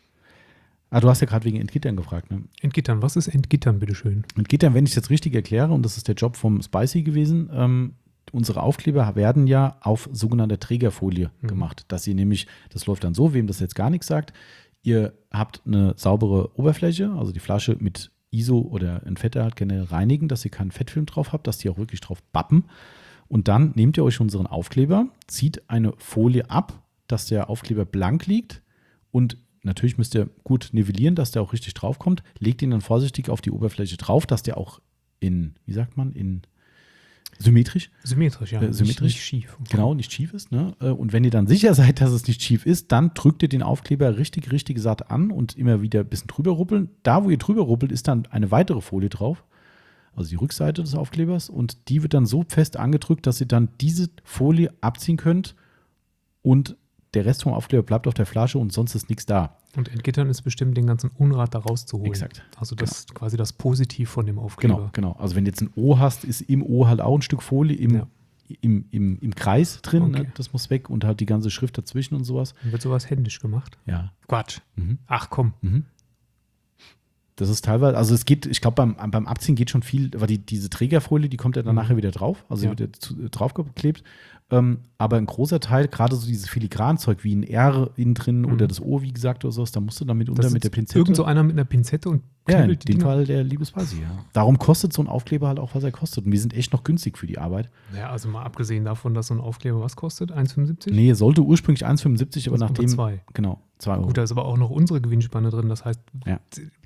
ah, du hast ja gerade wegen Entgittern gefragt, ne? Entgittern, was ist Entgittern, bitteschön? Entgittern, wenn ich es jetzt richtig erkläre, und das ist der Job vom Spicy gewesen, ähm, unsere Aufkleber werden ja auf sogenannter Trägerfolie Mhm. gemacht. Dass ihr nämlich, das läuft dann so, wem das jetzt gar nichts sagt, ihr habt eine saubere Oberfläche, also die Flasche mit I S O oder ein Fetter halt generell reinigen, dass ihr keinen Fettfilm drauf habt, dass die auch wirklich drauf bappen. Und dann nehmt ihr euch unseren Aufkleber, zieht eine Folie ab, dass der Aufkleber blank liegt und natürlich müsst ihr gut nivellieren, dass der auch richtig drauf kommt. Legt ihn dann vorsichtig auf die Oberfläche drauf, dass der auch in, wie sagt man, in symmetrisch, Symmetrisch, ja. Äh, symmetrisch. Nicht, nicht schief. genau, nicht schief ist. Ne? Und wenn ihr dann sicher seid, dass es nicht schief ist, dann drückt ihr den Aufkleber richtig, richtig satt an und immer wieder ein bisschen drüber ruppeln. Da, wo ihr drüber ruppelt, ist dann eine weitere Folie drauf, also die Rückseite des Aufklebers, und die wird dann so fest angedrückt, dass ihr dann diese Folie abziehen könnt und der Rest vom Aufkleber bleibt auf der Flasche und sonst ist nichts da. Und Entgittern ist bestimmt, den ganzen Unrat da rauszuholen. Exakt. Also das ist quasi das Positiv von dem Aufkleber. Genau, genau. Also wenn du jetzt ein O hast, ist im O halt auch ein Stück Folie im, Ja. im, im, im Kreis drin. Okay. Ne? Das muss weg und halt die ganze Schrift dazwischen und sowas. Dann wird sowas händisch gemacht. Ja. Quatsch. Mhm. Ach komm. Mhm. Das ist teilweise, also es geht, ich glaube, beim, beim Abziehen geht schon viel, weil die, diese Trägerfolie, die kommt ja dann Mhm. nachher wieder drauf, also Ja. wird ja zu, draufgeklebt. Ähm, aber ein großer Teil, gerade so dieses Filigranzeug wie ein R innen drin Mhm. oder das O, wie gesagt, oder sowas, da musst du dann mitunter Das mit der ist Pinzette. irgend so einer mit einer Pinzette und Ja, in knibbelt die dem Dinger. Fall der liebe Spasi, ja. Darum kostet so ein Aufkleber halt auch, was er kostet. Und wir sind echt noch günstig für die Arbeit. Ja, also mal abgesehen davon, dass so ein Aufkleber was kostet, eins Komma fünfundsiebzig? Nee, sollte ursprünglich eins Komma fünfundsiebzig, aber Das ist nachdem. zwei. Genau, zwei Euro. Gut, da ist aber auch noch unsere Gewinnspanne drin, das heißt, Ja.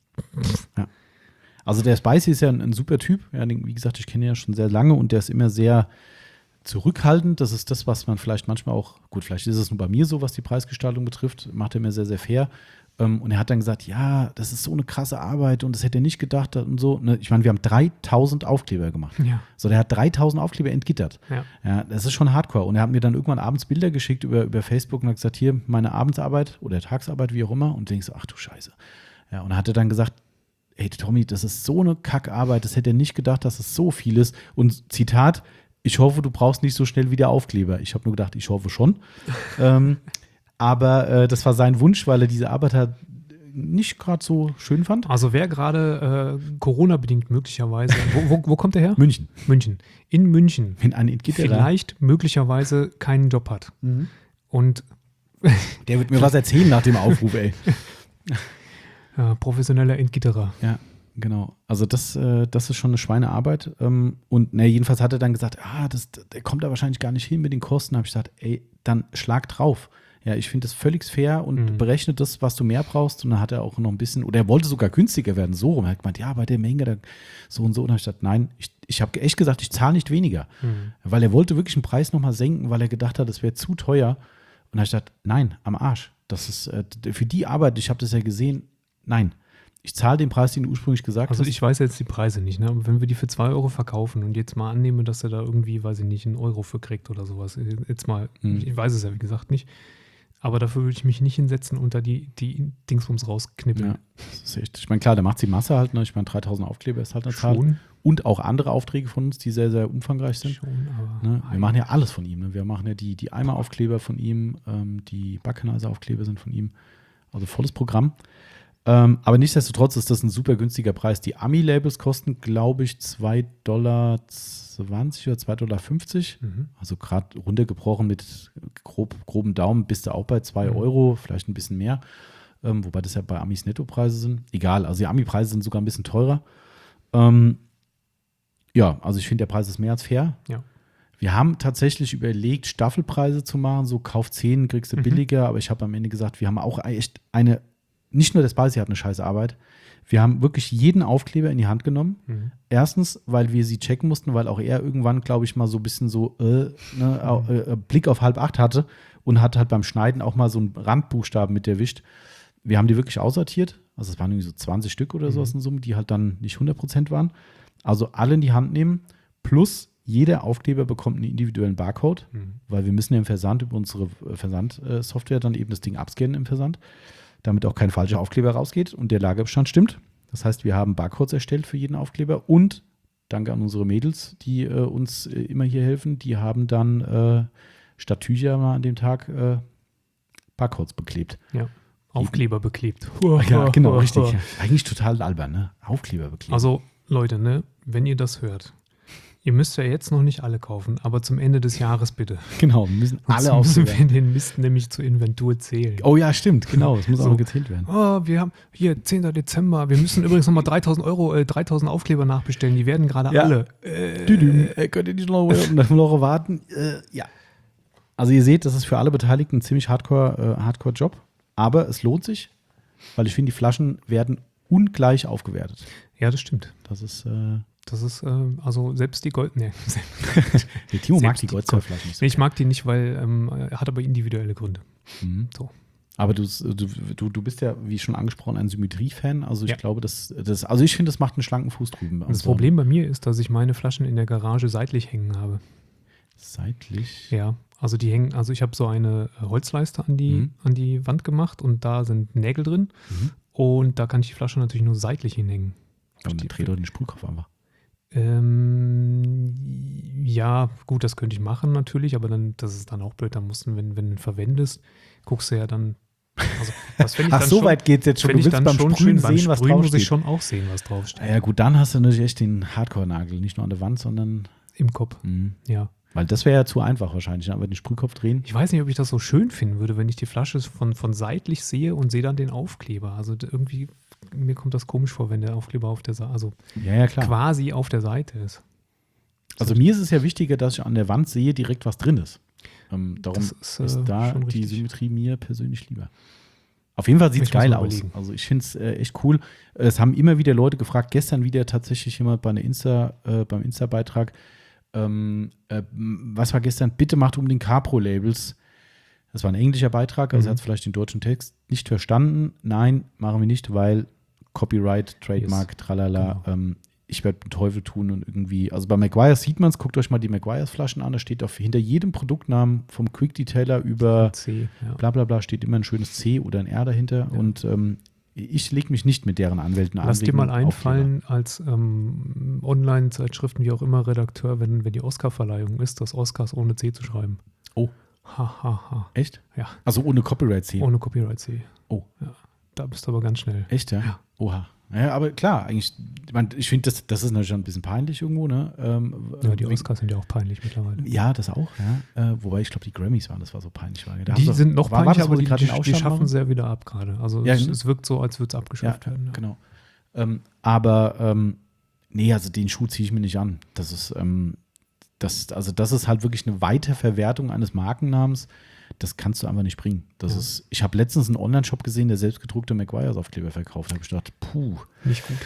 Also der Spicy ist ja ein, ein super Typ. Ja, den, wie gesagt, ich kenne ihn ja schon sehr lange und der ist immer sehr zurückhaltend. Das ist das, was man vielleicht manchmal auch, gut, vielleicht ist es nur bei mir so, was die Preisgestaltung betrifft, macht er mir sehr, sehr fair. Ähm, und er hat dann gesagt, ja, das ist so eine krasse Arbeit und das hätte er nicht gedacht und so. Ne? Ich meine, wir haben dreitausend Aufkleber gemacht. ja. So, der hat dreitausend Aufkleber entgittert. Ja. Ja, das ist schon hardcore. Und er hat mir dann irgendwann abends Bilder geschickt über, über Facebook und hat gesagt, hier, meine Abendsarbeit oder Tagsarbeit, wie auch immer. Und denkst so, ach du Scheiße. Ja, und er hatte dann gesagt, ey, Tommy, das ist so eine Kackarbeit, das hätte er nicht gedacht, dass es so viel ist. Und Zitat, ich hoffe, du brauchst nicht so schnell wieder Aufkleber. Ich habe nur gedacht, ich hoffe schon. ähm, aber äh, das war sein Wunsch, weil er diese Arbeit halt nicht gerade so schön fand. Also wer gerade äh, Corona-bedingt möglicherweise, wo, wo, wo kommt der her? München. München. In München Wenn ein Gitterer, vielleicht möglicherweise keinen Job hat. Mhm. Und der wird mir was erzählen nach dem Aufruf, ey. äh, professioneller Entgitterer. Ja, genau. Also das, äh, das ist schon eine Schweinearbeit. Ähm, und ne, jedenfalls hat er dann gesagt, ah, das, der kommt da wahrscheinlich gar nicht hin mit den Kosten. Da habe ich gesagt, ey, dann schlag drauf. Ja, ich finde das völlig fair und Mhm. berechne das, was du mehr brauchst. Und dann hat er auch noch ein bisschen, oder er wollte sogar günstiger werden, so rum. Er hat gemeint, ja, bei der Menge, da, so und so. Und dann habe ich gesagt, nein, ich, ich habe echt gesagt, ich zahle nicht weniger. Mhm. Weil er wollte wirklich den Preis nochmal senken, weil er gedacht hat, das wäre zu teuer. Und dann habe ich gesagt, nein, am Arsch. Das ist äh, für die Arbeit, ich habe das ja gesehen, nein. Ich zahle den Preis, den du ursprünglich gesagt Also hast. ich weiß jetzt die Preise nicht, ne? Aber wenn wir die für zwei Euro verkaufen und jetzt mal annehme, dass er da irgendwie, weiß ich nicht, einen Euro für kriegt oder sowas. Jetzt mal, Mhm. ich weiß es ja wie gesagt nicht. Aber dafür würde ich mich nicht hinsetzen und da die, die Dingsbums rausknippeln. Ja, das ist echt. Ich meine, klar, der macht die Masse halt. Ne? Ich meine, dreitausend Aufkleber ist halt eine Zahl. Schon, Und auch andere Aufträge von uns, die sehr, sehr umfangreich sind. schon, aber Ne? Wir machen ja alles von ihm. Ne? Wir machen ja die, die Eimeraufkleber von ihm, ähm, die Backenizer-Aufkleber sind von ihm. Also volles Programm. Ähm, aber nichtsdestotrotz ist das ein super günstiger Preis. Die Ami-Labels kosten, glaube ich, zwei Dollar zwanzig oder zwei Dollar fünfzig. Mhm. Also gerade runtergebrochen mit grob, groben Daumen bist du auch bei zwei Mhm. Euro, vielleicht ein bisschen mehr. Ähm, wobei das ja bei Amis Nettopreise sind. Egal, also die Ami-Preise sind sogar ein bisschen teurer. Ähm, ja, also ich finde, der Preis ist mehr als fair. Ja. Wir haben tatsächlich überlegt, Staffelpreise zu machen, so kauf zehn, kriegst du Mhm. billiger, aber ich habe am Ende gesagt, wir haben auch echt eine, nicht nur der Spicy hat eine scheiß Arbeit, wir haben wirklich jeden Aufkleber in die Hand genommen. Mhm. Erstens, weil wir sie checken mussten, weil auch er irgendwann, glaube ich, mal so ein bisschen so äh, ne, au- Mhm. äh, Blick auf halb acht hatte und hat halt beim Schneiden auch mal so einen Randbuchstaben mit erwischt. Wir haben die wirklich aussortiert, also es waren irgendwie so zwanzig Stück oder Mhm. sowas in Summe, die halt dann nicht hundert Prozent waren. Also alle in die Hand nehmen, plus jeder Aufkleber bekommt einen individuellen Barcode, Mhm. weil wir müssen ja im Versand über unsere äh, Versandsoftware dann eben das Ding abscannen im Versand, damit auch kein falscher Aufkleber rausgeht und der Lagerbestand stimmt. Das heißt, wir haben Barcodes erstellt für jeden Aufkleber und danke an unsere Mädels, die äh, uns äh, immer hier helfen, die haben dann äh, statt Tücher mal an dem Tag äh, Barcodes beklebt. Aufkleber beklebt. Ja, genau, richtig. Eigentlich total albern, ne? Aufkleber beklebt. Also, Leute, ne, wenn ihr das hört, ihr müsst ja jetzt noch nicht alle kaufen, aber zum Ende des Jahres bitte. genau, wir müssen alle Sonst müssen auswählen. wir den Mist nämlich zur Inventur zählen. Oh ja, stimmt, genau, es muss So. auch noch gezählt werden. Oh, wir haben hier zehnter Dezember. Wir müssen übrigens nochmal dreitausend Euro, äh, dreitausend Aufkleber nachbestellen. Die werden gerade Ja. alle. Äh, Düdüm, äh, könnt ihr nicht noch eine Woche warten? Äh, ja. Also ihr seht, das ist für alle Beteiligten ein ziemlich hardcore, äh, Hardcore-Job, aber es lohnt sich, weil ich finde, die Flaschen werden ungleich aufgewertet. ja, das stimmt. Das ist, äh, Das ist, äh, also selbst die Gold. Nee, der Timo mag Selbst die die Goldzeugflaschen nicht so. nee, ich mag die nicht, weil ähm, er hat aber individuelle Gründe. Mhm. So. Aber du, du, du, du bist ja, wie schon angesprochen, ein Symmetrie-Fan. Also ich Ja. glaube, das, das, also ich finde, das macht einen schlanken Fuß drüben. Das Also Problem bei mir ist, dass ich meine Flaschen in der Garage seitlich hängen habe. seitlich. Ja, also die hängen, also ich habe so eine äh, Holzleiste an die, Mhm. an die Wand gemacht und da sind Nägel drin Mhm. und da kann ich die Flasche natürlich nur seitlich hinhängen. Und dann dreh doch den Sprühkopf einfach. Ähm, ja, gut, das könnte ich machen natürlich, aber dann, das ist dann auch blöd. Dann musst du, wenn, wenn du ihn verwendest, guckst du ja dann Also, das finde ich Ach, dann so schon, weit geht es jetzt schon. Du finde ich willst dann beim schon Sprühen schön. Beim sehen, was Sprühen muss ich draufsteht. schon auch sehen, was draufsteht. Ja gut, dann hast du natürlich echt den Hardcore-Nagel. Nicht nur an der Wand, sondern Im Kopf, mh. ja. Weil das wäre ja zu einfach wahrscheinlich, ne? Aber den Sprühkopf drehen. Ich weiß nicht, ob ich das so schön finden würde, wenn ich die Flasche von, von seitlich sehe und sehe dann den Aufkleber. Also d- irgendwie, mir kommt das komisch vor, wenn der Aufkleber auf der Seite, also Ja, ja, klar. quasi auf der Seite ist. Also mir ist es ja wichtiger, dass ich an der Wand sehe, direkt was drin ist. Ähm, darum Das ist, ist, äh, da schon die richtig. Symmetrie mir persönlich lieber. Auf jeden Fall sieht es Ich muss geil mal aus. überlegen. Also ich finde es äh, echt cool. Es haben immer wieder Leute gefragt, gestern wieder tatsächlich jemand bei einer Insta, äh, beim Insta-Beitrag, ähm, äh, was war gestern? Bitte macht unbedingt Capro-Labels. Das war ein englischer Beitrag, also Mhm. er hat vielleicht den deutschen Text nicht verstanden. Nein, machen wir nicht, weil Copyright, Trademark, Yes. tralala. Genau. Ähm, ich werde den Teufel tun und irgendwie, also bei Meguiar's sieht man es, guckt euch mal die Meguiar's Flaschen an, da steht auf hinter jedem Produktnamen vom Quick Detailer über C, ja. bla bla bla steht immer ein schönes C oder ein R dahinter Ja. und ähm, ich lege mich nicht mit deren Anwälten an. Lass dir wegen mal Aufkleber. einfallen, als ähm, Online-Zeitschriften, wie auch immer, Redakteur, wenn, wenn die Oscar-Verleihung ist, das Oscars ohne C zu schreiben. Oh. Ha, ha, ha. Echt? Ja, Also ohne Copyright-C. ohne Copyright-C. Oh. Ja, da bist du aber ganz schnell. Echt, ja? Ja. Oha. Ja, aber klar, eigentlich, ich, mein, ich finde, das, das ist natürlich schon ein bisschen peinlich irgendwo, ne? Ähm, Ja, die wegen- Oscars sind ja auch peinlich mittlerweile. Ja, das auch, ja. Äh, wobei ich glaube, die Grammys waren, das war so peinlich. War. Da Die haben sie- sind noch war, war peinlicher, das, wo aber sie die, gerade die, den die Ausstand schaffen machen? sie ja wieder ab gerade. Also Ja, es, ne? es wirkt so, als würde es Ja, abgeschafft werden. Ja. genau. Ähm, aber ähm, nee, also den Schuh ziehe ich mir nicht an. Das ist, ähm, das, also das ist halt wirklich eine Weiterverwertung eines Markennamens. Das kannst du einfach nicht bringen. Das Ja. ist, ich habe letztens einen Online-Shop gesehen, der selbstgedruckte Meguiar's Aufkleber verkauft. Da habe ich gedacht, puh, Nicht gut.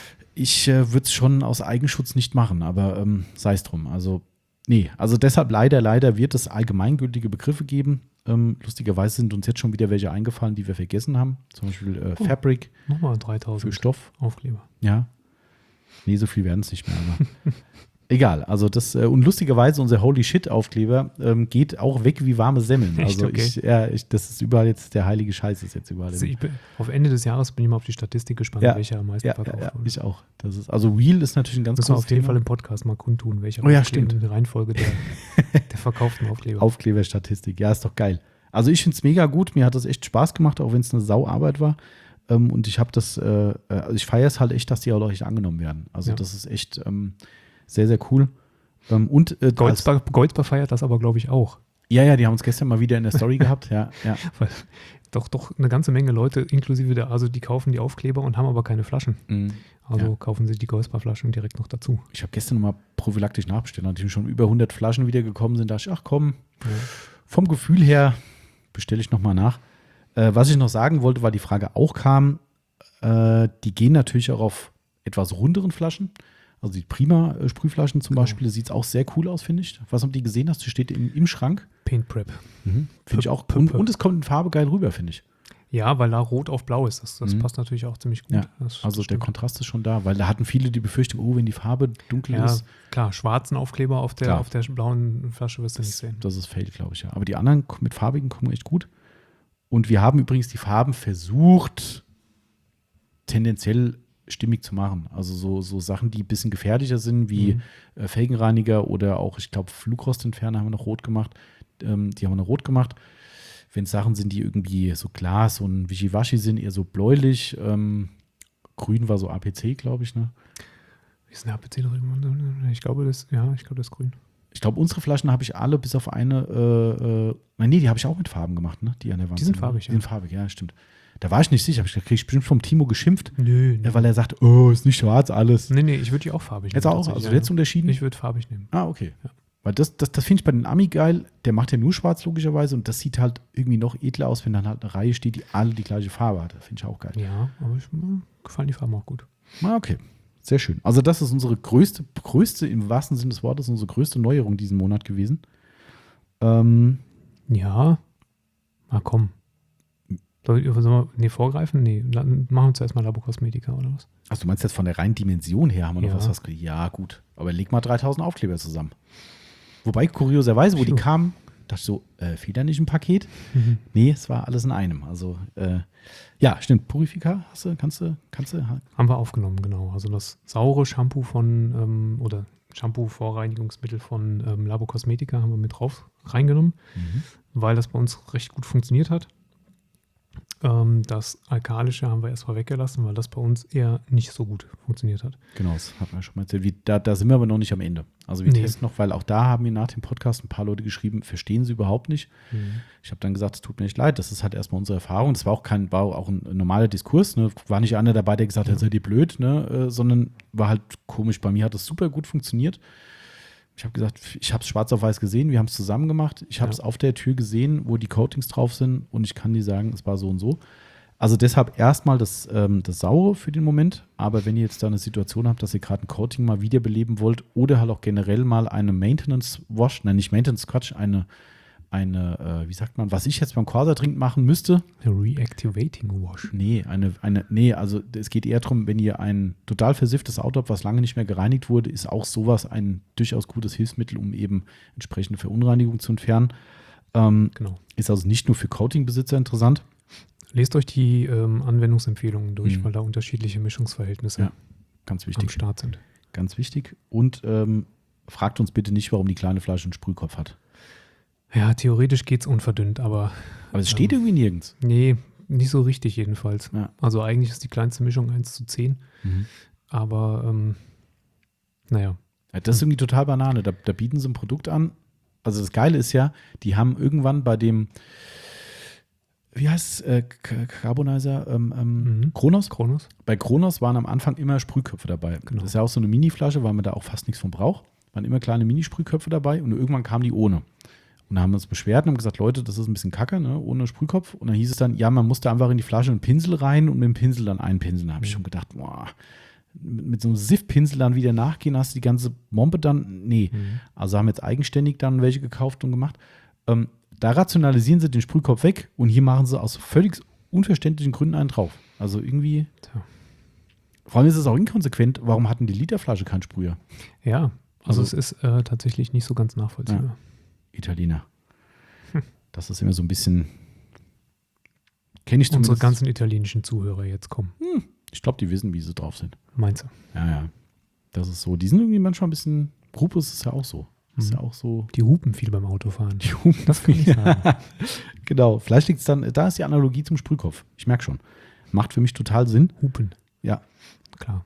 ich äh, würde es schon aus Eigenschutz nicht machen, aber ähm, sei es drum. Also, nee, also deshalb leider, leider wird es allgemeingültige Begriffe geben. Ähm, lustigerweise sind uns jetzt schon wieder welche eingefallen, die wir vergessen haben. Zum Beispiel äh, Oh. Fabric Nochmal für dreitausend Stoff. Aufkleber. Ja. Nee, so viel werden es nicht mehr, aber egal. Also das, äh, und lustigerweise, unser Holy Shit-Aufkleber ähm, geht auch weg wie warme Semmeln. Echt? Also Okay. ich, ja, ich, das ist überall jetzt, der heilige Scheiß ist jetzt überall. Also ich bin, auf Ende des Jahres bin ich mal auf die Statistik gespannt, Ja. welcher am meisten ja, ja, verkauft ja, wurde. ich auch. Das ist, also Wheel ist natürlich ein ganz Müssen wir großes auf jeden Thema. Fall im Podcast mal kundtun, welcher Oh ja, Aufkleber- stimmt. die Reihenfolge der, der verkauften Aufkleber. Aufkleberstatistik. Ja, ist doch geil. Also ich finde es mega gut. Mir hat das echt Spaß gemacht, auch wenn es eine Sauarbeit war. Ähm, und ich habe das, äh, also ich feiere es halt echt, dass die auch echt angenommen werden. Also Ja. das ist echt ähm, sehr, sehr cool. Ähm, und äh, als, Goldsbar, Goldsbar feiert das aber, glaube ich, auch. ja, ja, die haben uns gestern mal wieder in der Story gehabt. Ja, ja. Weil doch, doch eine ganze Menge Leute, inklusive der, also die kaufen die Aufkleber und haben aber keine Flaschen. Mhm. Also Ja. kaufen sie die Goldsbar-Flaschen direkt noch dazu. Ich habe gestern noch mal prophylaktisch nachbestellt, nachdem schon über hundert Flaschen wieder gekommen sind. Da dachte ich, ach komm, Ja. vom Gefühl her bestelle ich noch mal nach. Äh, was ich noch sagen wollte, weil die Frage auch kam, äh, die gehen natürlich auch auf etwas runderen Flaschen. Also die Prima-Sprühflaschen zum Genau. Beispiel, da sieht es auch sehr cool aus, finde ich. Was habt ihr gesehen hast, die steht im, im Schrank. Paint Prep. Finde ich auch. P- Und, P- und es kommt in Farbe geil rüber, finde ich. Ja, weil da rot auf blau ist. Das, das Mhm. passt natürlich auch ziemlich gut. Ja, Das, Also das der stimmt. Kontrast ist schon da, weil da hatten viele die Befürchtung, oh, wenn die Farbe dunkel Ja, ist, klar, schwarzen Aufkleber auf der, Klar. auf der blauen Flasche wirst du nicht das, sehen. das ist fail, glaube ich, ja. Aber die anderen mit farbigen kommen echt gut. Und wir haben übrigens die Farben versucht, tendenziell stimmig zu machen. Also so, so Sachen, die ein bisschen gefährlicher sind, wie Mhm. äh, Felgenreiniger oder auch, ich glaube, Flugrostentferner haben wir noch rot gemacht. Ähm, die haben wir noch rot gemacht. Wenn es Sachen sind, die irgendwie so Glas und Wischiwaschi sind, eher so bläulich. Ähm, grün war so A P C, glaube ich, ne? Wie ist denn der A P C drin? Ich glaube, das, ja, ich glaube, das ist grün. Ich glaube, unsere Flaschen habe ich alle bis auf eine, äh, äh, nein, nee, die habe ich auch mit Farben gemacht, ne? Die an der Wand Die sind ne? farbig, Die ja. sind farbig, ja, stimmt. Da war ich nicht sicher, habe ich gekriegt, ich bestimmt vom Timo geschimpft, Nö, äh, weil er sagt, oh, ist nicht schwarz alles. Nee, nee, ich würde die auch farbig Jetzt auch, tatsächlich, also ja, jetzt ja. unterschieden? Ich würde farbig nehmen. Ah, okay. Ja. Weil das, das, das finde ich bei den Ami geil, der macht ja nur schwarz logischerweise und das sieht halt irgendwie noch edler aus, wenn dann halt eine Reihe steht, die alle die gleiche Farbe hat. Das finde ich auch geil. Ja, aber ich, mir gefallen die Farben auch gut. Ah, okay. Sehr schön. Also das ist unsere größte, größte, im wahrsten Sinne des Wortes, unsere größte Neuerung diesen Monat gewesen. Ähm, Ja, na komm. Soll ich, sollen wir, nee, vorgreifen? Nee, dann machen wir zuerst mal Labokosmetika oder was? Ach, du meinst jetzt von der reinen Dimension her haben wir noch Ja. was, was ja, gut. Aber leg mal dreitausend Aufkleber zusammen. Wobei, kurioserweise, wo die Sure. kamen, dachte ich so, äh, fehlt da nicht ein Paket? Mhm. Nee, es war alles in einem. Also, äh, ja, stimmt. Purifica, hast du, kannst du, kannst du? Haben wir aufgenommen, genau. Also das saure Shampoo von, ähm, oder Shampoo-Vorreinigungsmittel von ähm, Labokosmetika haben wir mit drauf reingenommen, Mhm. weil das bei uns recht gut funktioniert hat. Ähm, das Alkalische haben wir erstmal weggelassen, weil das bei uns eher nicht so gut funktioniert hat. Genau, das hat man schon mal erzählt. Wie, da, da sind wir aber noch nicht am Ende. Also wir Nee. testen noch, weil auch da haben mir nach dem Podcast ein paar Leute geschrieben, verstehen sie überhaupt nicht. Mhm. Ich habe dann gesagt, es tut mir echt leid, das ist halt erstmal unsere Erfahrung. Das war auch kein, war auch ein normaler Diskurs, ne? War nicht einer dabei, der gesagt hat, Ja. seid ihr blöd, ne? Äh, sondern war halt komisch. Bei mir hat das super gut funktioniert. Ich habe gesagt, ich habe es schwarz auf weiß gesehen, wir haben es zusammen gemacht. Ich habe es Ja. auf der Tür gesehen, wo die Coatings drauf sind und ich kann dir sagen, es war so und so. Also deshalb erstmal das, ähm, das Saure für den Moment, aber wenn ihr jetzt da eine Situation habt, dass ihr gerade ein Coating mal wiederbeleben wollt oder halt auch generell mal eine Maintenance Wash, nein, nicht Maintenance Quatsch, eine, eine äh, wie sagt man, was ich jetzt beim Corsa dringend machen müsste. Eine Reactivating Wash. Nee, eine, eine, nee, also es geht eher darum, wenn ihr ein total versifftes Auto habt, was lange nicht mehr gereinigt wurde, ist auch sowas ein durchaus gutes Hilfsmittel, um eben entsprechende Verunreinigungen zu entfernen. Ähm, Genau. ist also nicht nur für Coating-Besitzer interessant. Lest euch die ähm, Anwendungsempfehlungen durch, Mhm. weil da unterschiedliche Mischungsverhältnisse Ja, ganz am wichtig. Start sind. Ganz wichtig. Und ähm, fragt uns bitte nicht, warum die kleine Flasche einen Sprühkopf hat. Ja, theoretisch geht es unverdünnt, aber Aber es steht Ähm. irgendwie nirgends. nee, nicht so richtig jedenfalls. Ja. Also eigentlich ist die kleinste Mischung eins zu zehn, aber ähm, naja, Ja, das ist irgendwie total Banane. Da, da bieten sie ein Produkt an. Also das Geile ist ja, die haben irgendwann bei dem, wie heißt es, äh, K- Carbonizer, ähm, ähm, Mhm. Kronos? Kronos. Bei Kronos waren am Anfang immer Sprühköpfe dabei. Genau. Das ist ja auch so eine Mini-Flasche, weil man da auch fast nichts von braucht. Waren immer kleine Mini-Sprühköpfe dabei und irgendwann kamen die ohne. Und da haben wir uns beschwert und haben gesagt, Leute, das ist ein bisschen kacke, ne? Ohne Sprühkopf. Und dann hieß es dann, ja, man musste einfach in die Flasche einen Pinsel rein und mit dem Pinsel dann einpinseln. Da habe ich Mhm. schon gedacht, boah, mit, mit so einem Siff-Pinsel dann wieder nachgehen, hast du die ganze Mompe dann, nee. Mhm. Also haben wir jetzt eigenständig dann welche gekauft und gemacht. Ähm, da rationalisieren sie den Sprühkopf weg und hier machen sie aus völlig unverständlichen Gründen einen drauf. Also irgendwie, Tja. vor allem ist es auch inkonsequent, warum hatten die Literflasche keinen Sprüher? Ja, also, Also- es ist äh, tatsächlich nicht so ganz nachvollziehbar. Italiener. Hm. Das ist immer so ein bisschen, kenne ich Unsere zumindest. ganzen italienischen Zuhörer jetzt kommen. Ich glaube, die wissen, wie sie drauf sind. Meinst du? Ja, ja. Das ist so. Die sind irgendwie manchmal ein bisschen, Rupus ist ja auch so. Ist Mhm. ja auch so. Die hupen viel beim Autofahren. Die Hupen. Das kann ich sagen. Genau. Vielleicht liegt es dann, da ist die Analogie zum Sprühkopf. Ich merke schon. Macht für mich total Sinn. Hupen. Ja. Klar.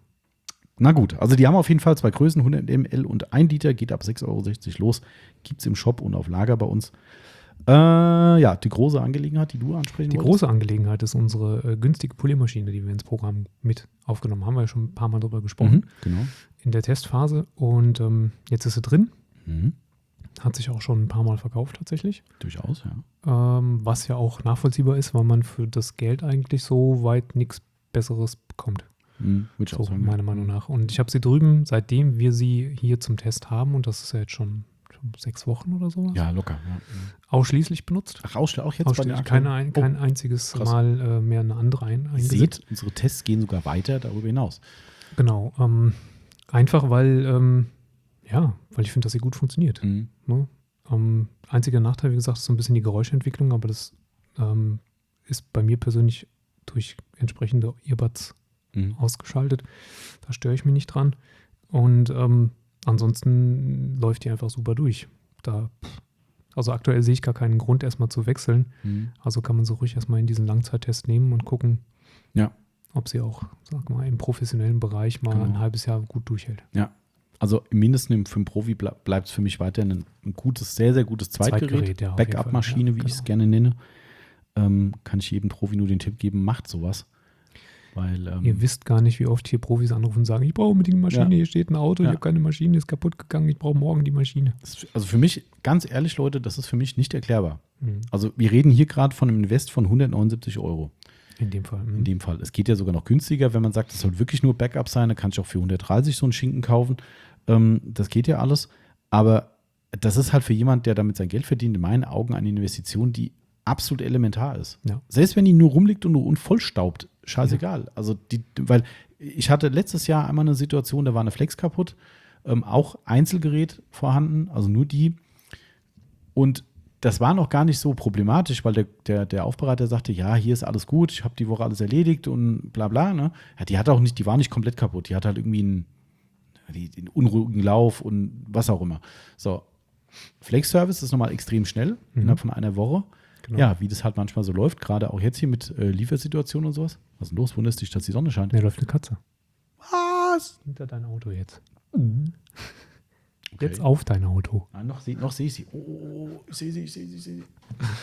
Na gut, also die haben auf jeden Fall zwei Größen, hundert Milliliter und ein Liter, geht ab sechs Euro sechzig los. Gibt es im Shop und auf Lager bei uns. Äh, ja, die große Angelegenheit, die du ansprechen Die wolltest. große Angelegenheit ist unsere äh, günstige Poliermaschine, die wir ins Programm mit aufgenommen haben. Haben wir ja schon ein paar Mal drüber gesprochen Mhm, genau. in der Testphase. Und ähm, jetzt ist sie drin. Mhm. Hat sich auch schon ein paar Mal verkauft tatsächlich. Durchaus, ja. Ähm, was ja auch nachvollziehbar ist, weil man für das Geld eigentlich so weit nichts Besseres bekommt. Mhm, würde ich auch So sagen. meiner Meinung nach. Und ich habe sie drüben, seitdem wir sie hier zum Test haben, und das ist ja jetzt schon, schon sechs Wochen oder sowas, Ja, locker. Ja. ausschließlich benutzt. Ach, Ausstell auch jetzt Ausschließlich, bei keine, den ein, Oh, kein einziges krass. Mal äh, mehr eine andere ein, Ihr eingesetzt. seht, unsere Tests gehen sogar weiter darüber hinaus. Genau. Ähm, einfach weil, ähm, ja, weil ich finde, dass sie gut funktioniert. Mhm. Ne? Ähm, einziger Nachteil, wie gesagt, ist so ein bisschen die Geräuschentwicklung, aber das ähm, ist bei mir persönlich durch entsprechende Earbuds Mhm. ausgeschaltet. Da störe ich mich nicht dran. Und ähm, ansonsten läuft die einfach super durch. Da, also aktuell sehe ich gar keinen Grund, erstmal zu wechseln. Mhm. Also kann man so ruhig erstmal in diesen Langzeittest nehmen und gucken, Ja. ob sie auch, sag mal, im professionellen Bereich mal Genau. ein halbes Jahr gut durchhält. Also im Mindesten für einen Profi bleibt es für mich weiterhin ein, ein gutes, sehr, sehr gutes Zweitgerät. Zweitgerät, ja, auf jeden Fall, Backup-Maschine, ja, wie ich es genau. gerne nenne. Ähm, kann ich jedem Profi nur den Tipp geben, macht sowas. Weil, ähm, Ihr wisst gar nicht, wie oft hier Profis anrufen und sagen, ich brauche unbedingt eine Maschine, Ja. hier steht ein Auto, Ja. ich habe keine Maschine, ist kaputt gegangen, ich brauche morgen die Maschine. das ist- also für mich, ganz ehrlich, Leute, das ist für mich nicht erklärbar. Mhm. Also wir reden hier gerade von einem Invest von hundertneunundsiebzig Euro. In dem Fall. Mhm. In dem Fall. Es geht ja sogar noch günstiger, wenn man sagt, es soll wirklich nur Backup sein, dann kann ich auch für hundertdreißig so einen Schinken kaufen. Ähm, das geht ja alles. Aber das ist halt für jemand, der damit sein Geld verdient, in meinen Augen eine Investition, die absolut elementar ist. Ja. Selbst wenn die nur rumliegt und, und vollstaubt, scheißegal. Also die, weil ich hatte letztes Jahr einmal eine Situation, da war eine Flex kaputt, ähm, auch Einzelgerät vorhanden, also nur die. Und das war noch gar nicht so problematisch, weil der, der, der Aufbereiter sagte, ja, hier ist alles gut, ich habe die Woche alles erledigt und bla bla. Ne? Ja, die hat auch nicht, die war nicht komplett kaputt, die hat halt irgendwie einen, die, den unruhigen Lauf und was auch immer. So, Flex-Service ist nochmal extrem schnell, Mhm. innerhalb von einer Woche. Genau. Ja, wie das halt manchmal so läuft, gerade auch jetzt hier mit äh, Liefersituationen und sowas. Was ist denn los? Wunderst dich, dass die Sonne scheint? Da läuft eine Katze. Was? Hinter dein Auto jetzt. Okay. Jetzt auf dein Auto. Ah, noch sehe noch seh ich sie. Oh, ich sehe sie, ich sehe sie, ich sehe sie.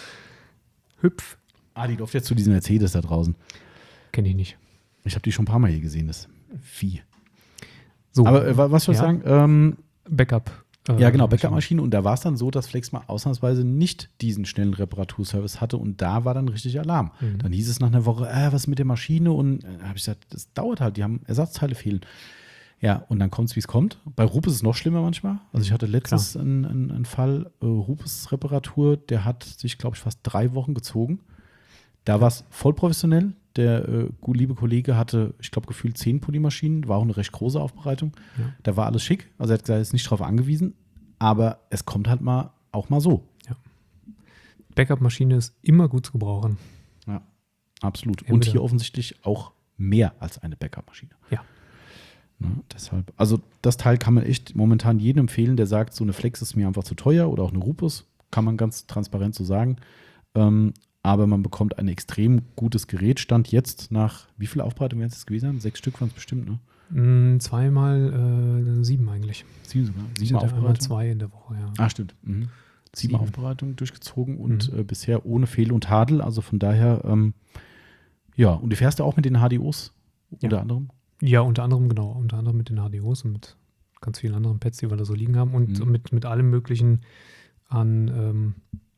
Hüpf. Ah, die läuft jetzt zu diesem Mercedes da draußen. Kenne ich nicht. Ich habe die schon ein paar Mal hier gesehen, das Vieh. So. Aber äh, was soll ich Ja. sagen? Ähm, Backup. äh, ja, genau, Maschine. Backup-Maschine. Und da war es dann so, dass Flex mal ausnahmsweise nicht diesen schnellen Reparaturservice hatte. Und da war dann richtig Alarm. Mhm. Dann hieß es nach einer Woche, äh, was ist mit der Maschine? Und äh, da habe ich gesagt, das dauert halt, die haben Ersatzteile fehlen. Ja, und dann kommt es, wie es kommt. Bei Rupes ist es noch schlimmer manchmal. Also ich hatte letztens einen, einen, einen Fall, äh, Rupes Reparatur, der hat sich, glaube ich, fast drei Wochen gezogen. Da war es voll professionell. Der äh, liebe Kollege hatte, ich glaube, gefühlt zehn Polymaschinen. War auch eine recht große Aufbereitung. Ja. Da war alles schick. Also er hat gesagt, er ist nicht drauf angewiesen. Aber es kommt halt mal auch mal so. Backup-Maschine ist immer gut zu gebrauchen. Ja, absolut. Entweder- Und hier offensichtlich auch mehr als eine Backup-Maschine. Ja. Ja, deshalb, also das Teil kann man echt momentan jedem empfehlen, der sagt, so eine Flex ist mir einfach zu teuer oder auch eine Rupus, kann man ganz transparent so sagen. Ähm, aber man bekommt ein extrem gutes Gerät. Stand jetzt nach, wie viele Aufbereitungen werden es jetzt gewesen sein? Sechs Stück waren es bestimmt, ne? Mm, zweimal äh, sieben eigentlich. Sieben sogar. Ich Sieben hatte einmal Aufbereitungen. zwei in der Woche, ja. Ah, stimmt. Mhm. Sieben, Sieben. Aufbereitungen durchgezogen und Mhm. äh, bisher ohne Fehl und Tadel. Also von daher, ähm, ja, und du fährst ja auch mit den H D Os unter Ja. anderem. Ja, unter anderem, genau, unter anderem mit den H D Os und mit ganz vielen anderen Pads, die wir da so liegen haben und Mhm. mit, mit allem möglichen an ähm,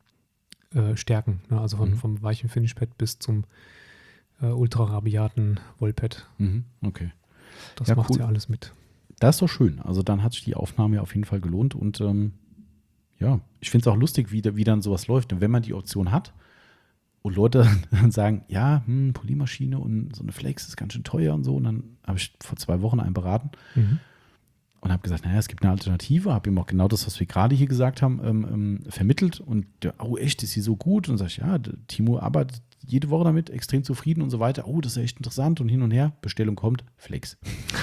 äh, Stärken. Ne? Also von, Mhm. vom weichen Finish-Pad bis zum äh, ultra rabiaten Wollpad. Mhm. Okay. Das Ja, macht cool. ja alles mit. Das ist doch schön. Also dann hat sich die Aufnahme ja auf jeden Fall gelohnt und ähm, ja, ich finde es auch lustig, wie, da- wie dann sowas läuft. Und wenn man die Option hat und Leute dann sagen, ja, hm, Polymaschine und so eine Flex ist ganz schön teuer und so. Und dann habe ich vor zwei Wochen einen beraten Mhm. und habe gesagt, naja, es gibt eine Alternative. Habe ihm auch genau das, was wir gerade hier gesagt haben, ähm, ähm, vermittelt. Und der, oh, echt, ist sie so gut? Und sage ich, ja, der Timo arbeitet jede Woche damit, extrem zufrieden und so weiter. Oh, das ist echt interessant und hin und her. Bestellung kommt, Flex.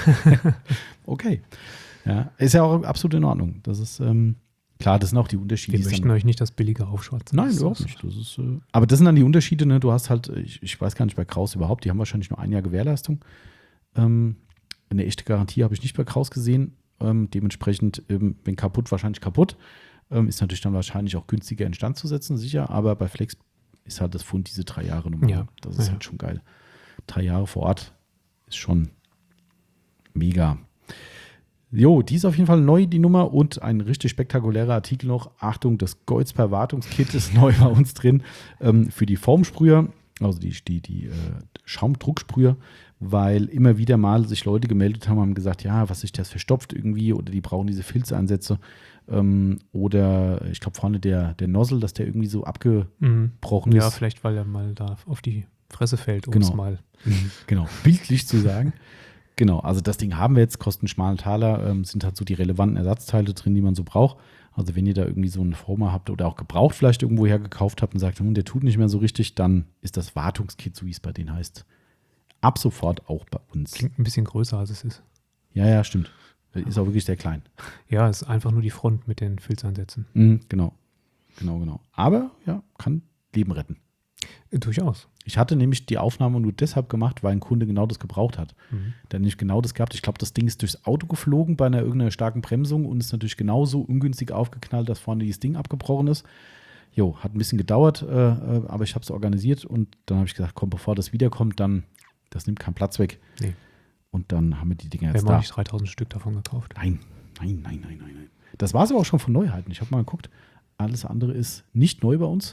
Okay. Ja, ist ja auch absolut in Ordnung. Das ist, ähm, klar, das sind auch die Unterschiede. Wir die es möchten dann, euch nicht das billige aufschwatzen. Nein, Das überhaupt ist- nicht. Das ist, äh, aber das sind dann die Unterschiede, ne? Du hast halt, ich, ich weiß gar nicht bei Kraus überhaupt, die haben wahrscheinlich nur ein Jahr Gewährleistung. Ähm, eine echte Garantie habe ich nicht bei Kraus gesehen. Ähm, dementsprechend, ähm, wenn kaputt, wahrscheinlich kaputt. Ähm, ist natürlich dann wahrscheinlich auch günstiger instand zu setzen, sicher. Aber bei Flex ist halt das Pfund diese drei Jahre Nummer. Ja. Das ist Ja. halt schon geil. Drei Jahre vor Ort ist schon mega. Jo, die ist auf jeden Fall neu, die Nummer. Und ein richtig spektakulärer Artikel noch. Achtung, das Goldsper Wartungskit ist neu bei uns drin. Ähm, für die Formsprüher, also die, die, die äh, Schaumdrucksprüher, weil immer wieder mal sich Leute gemeldet haben, haben gesagt, ja, was sich das verstopft irgendwie oder die brauchen diese Filzeinsätze. Ähm, oder ich glaube vorne der, der Nozzle, dass der irgendwie so abgebrochen Mhm. Ja, ist. vielleicht, weil er mal da auf die Fresse fällt, um Genau. es mal. Genau, bildlich zu sagen. Genau, also das Ding haben wir jetzt, kostet einen schmalen Taler, ähm, sind halt so die relevanten Ersatzteile drin, die man so braucht. Also wenn ihr da irgendwie so einen Former habt oder auch gebraucht vielleicht irgendwo her gekauft habt und sagt, hm, der tut nicht mehr so richtig, dann ist das Wartungskit, so wie es bei denen heißt, ab sofort auch bei uns. Klingt ein bisschen größer, als es ist. Ja, ja, stimmt. Ist auch wirklich sehr klein. Ja, es ist einfach nur die Front mit den Filzeinsätzen. Mhm, genau, genau, genau. Aber ja, kann Leben retten. Äh, durchaus. Ich hatte nämlich die Aufnahme nur deshalb gemacht, weil ein Kunde genau das gebraucht hat. Mhm. Der hat nämlich genau das gehabt. Ich glaube, das Ding ist durchs Auto geflogen bei einer irgendeiner starken Bremsung und ist natürlich genauso ungünstig aufgeknallt, dass vorne dieses Ding abgebrochen ist. Jo, hat ein bisschen gedauert, äh, äh, aber ich habe es organisiert und dann habe ich gesagt, komm, bevor das wiederkommt, dann, das nimmt keinen Platz weg. Nee. Und dann haben wir die Dinger Wir jetzt haben auch da. nicht dreitausend Stück davon gekauft. Nein, nein, nein, nein, nein, nein. Das war es aber auch schon von Neuheiten. Ich habe mal geguckt, alles andere ist nicht neu bei uns,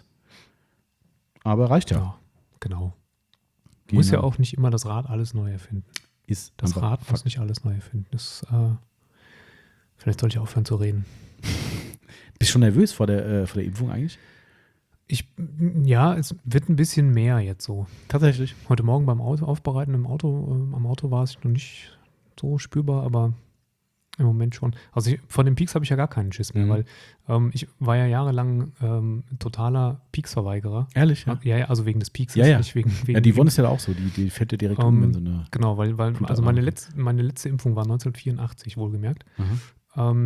aber reicht ja. Ja, genau. Muss ja Genau. auch nicht immer das Rad alles neu erfinden. Ist Das einfach Rad Fakt. muss nicht alles neu erfinden. Das, äh, vielleicht sollte ich aufhören zu reden. Bist du schon nervös vor der, äh, vor der Impfung eigentlich? Ich, ja, es wird ein bisschen mehr jetzt so. Tatsächlich. Heute Morgen beim Auto, Aufbereiten im Auto, ähm, am Auto war es noch nicht so spürbar, aber im Moment schon. Also ich, von den Peaks habe ich ja gar keinen Schiss mehr, Mhm. weil ähm, ich war ja jahrelang ähm, totaler Peaks-Verweigerer. Ehrlich, ja. Ja, ja, also wegen des Peaks, Ja, ja. nicht wegen, wegen Ja, die Won ist ja auch so, die, die fährt ja direkt um, Ähm, wenn so eine. Genau, weil, weil Blut also meine abmachen. letzte, meine letzte Impfung war neunzehnhundertvierundachtzig, wohlgemerkt. Aha. Ähm,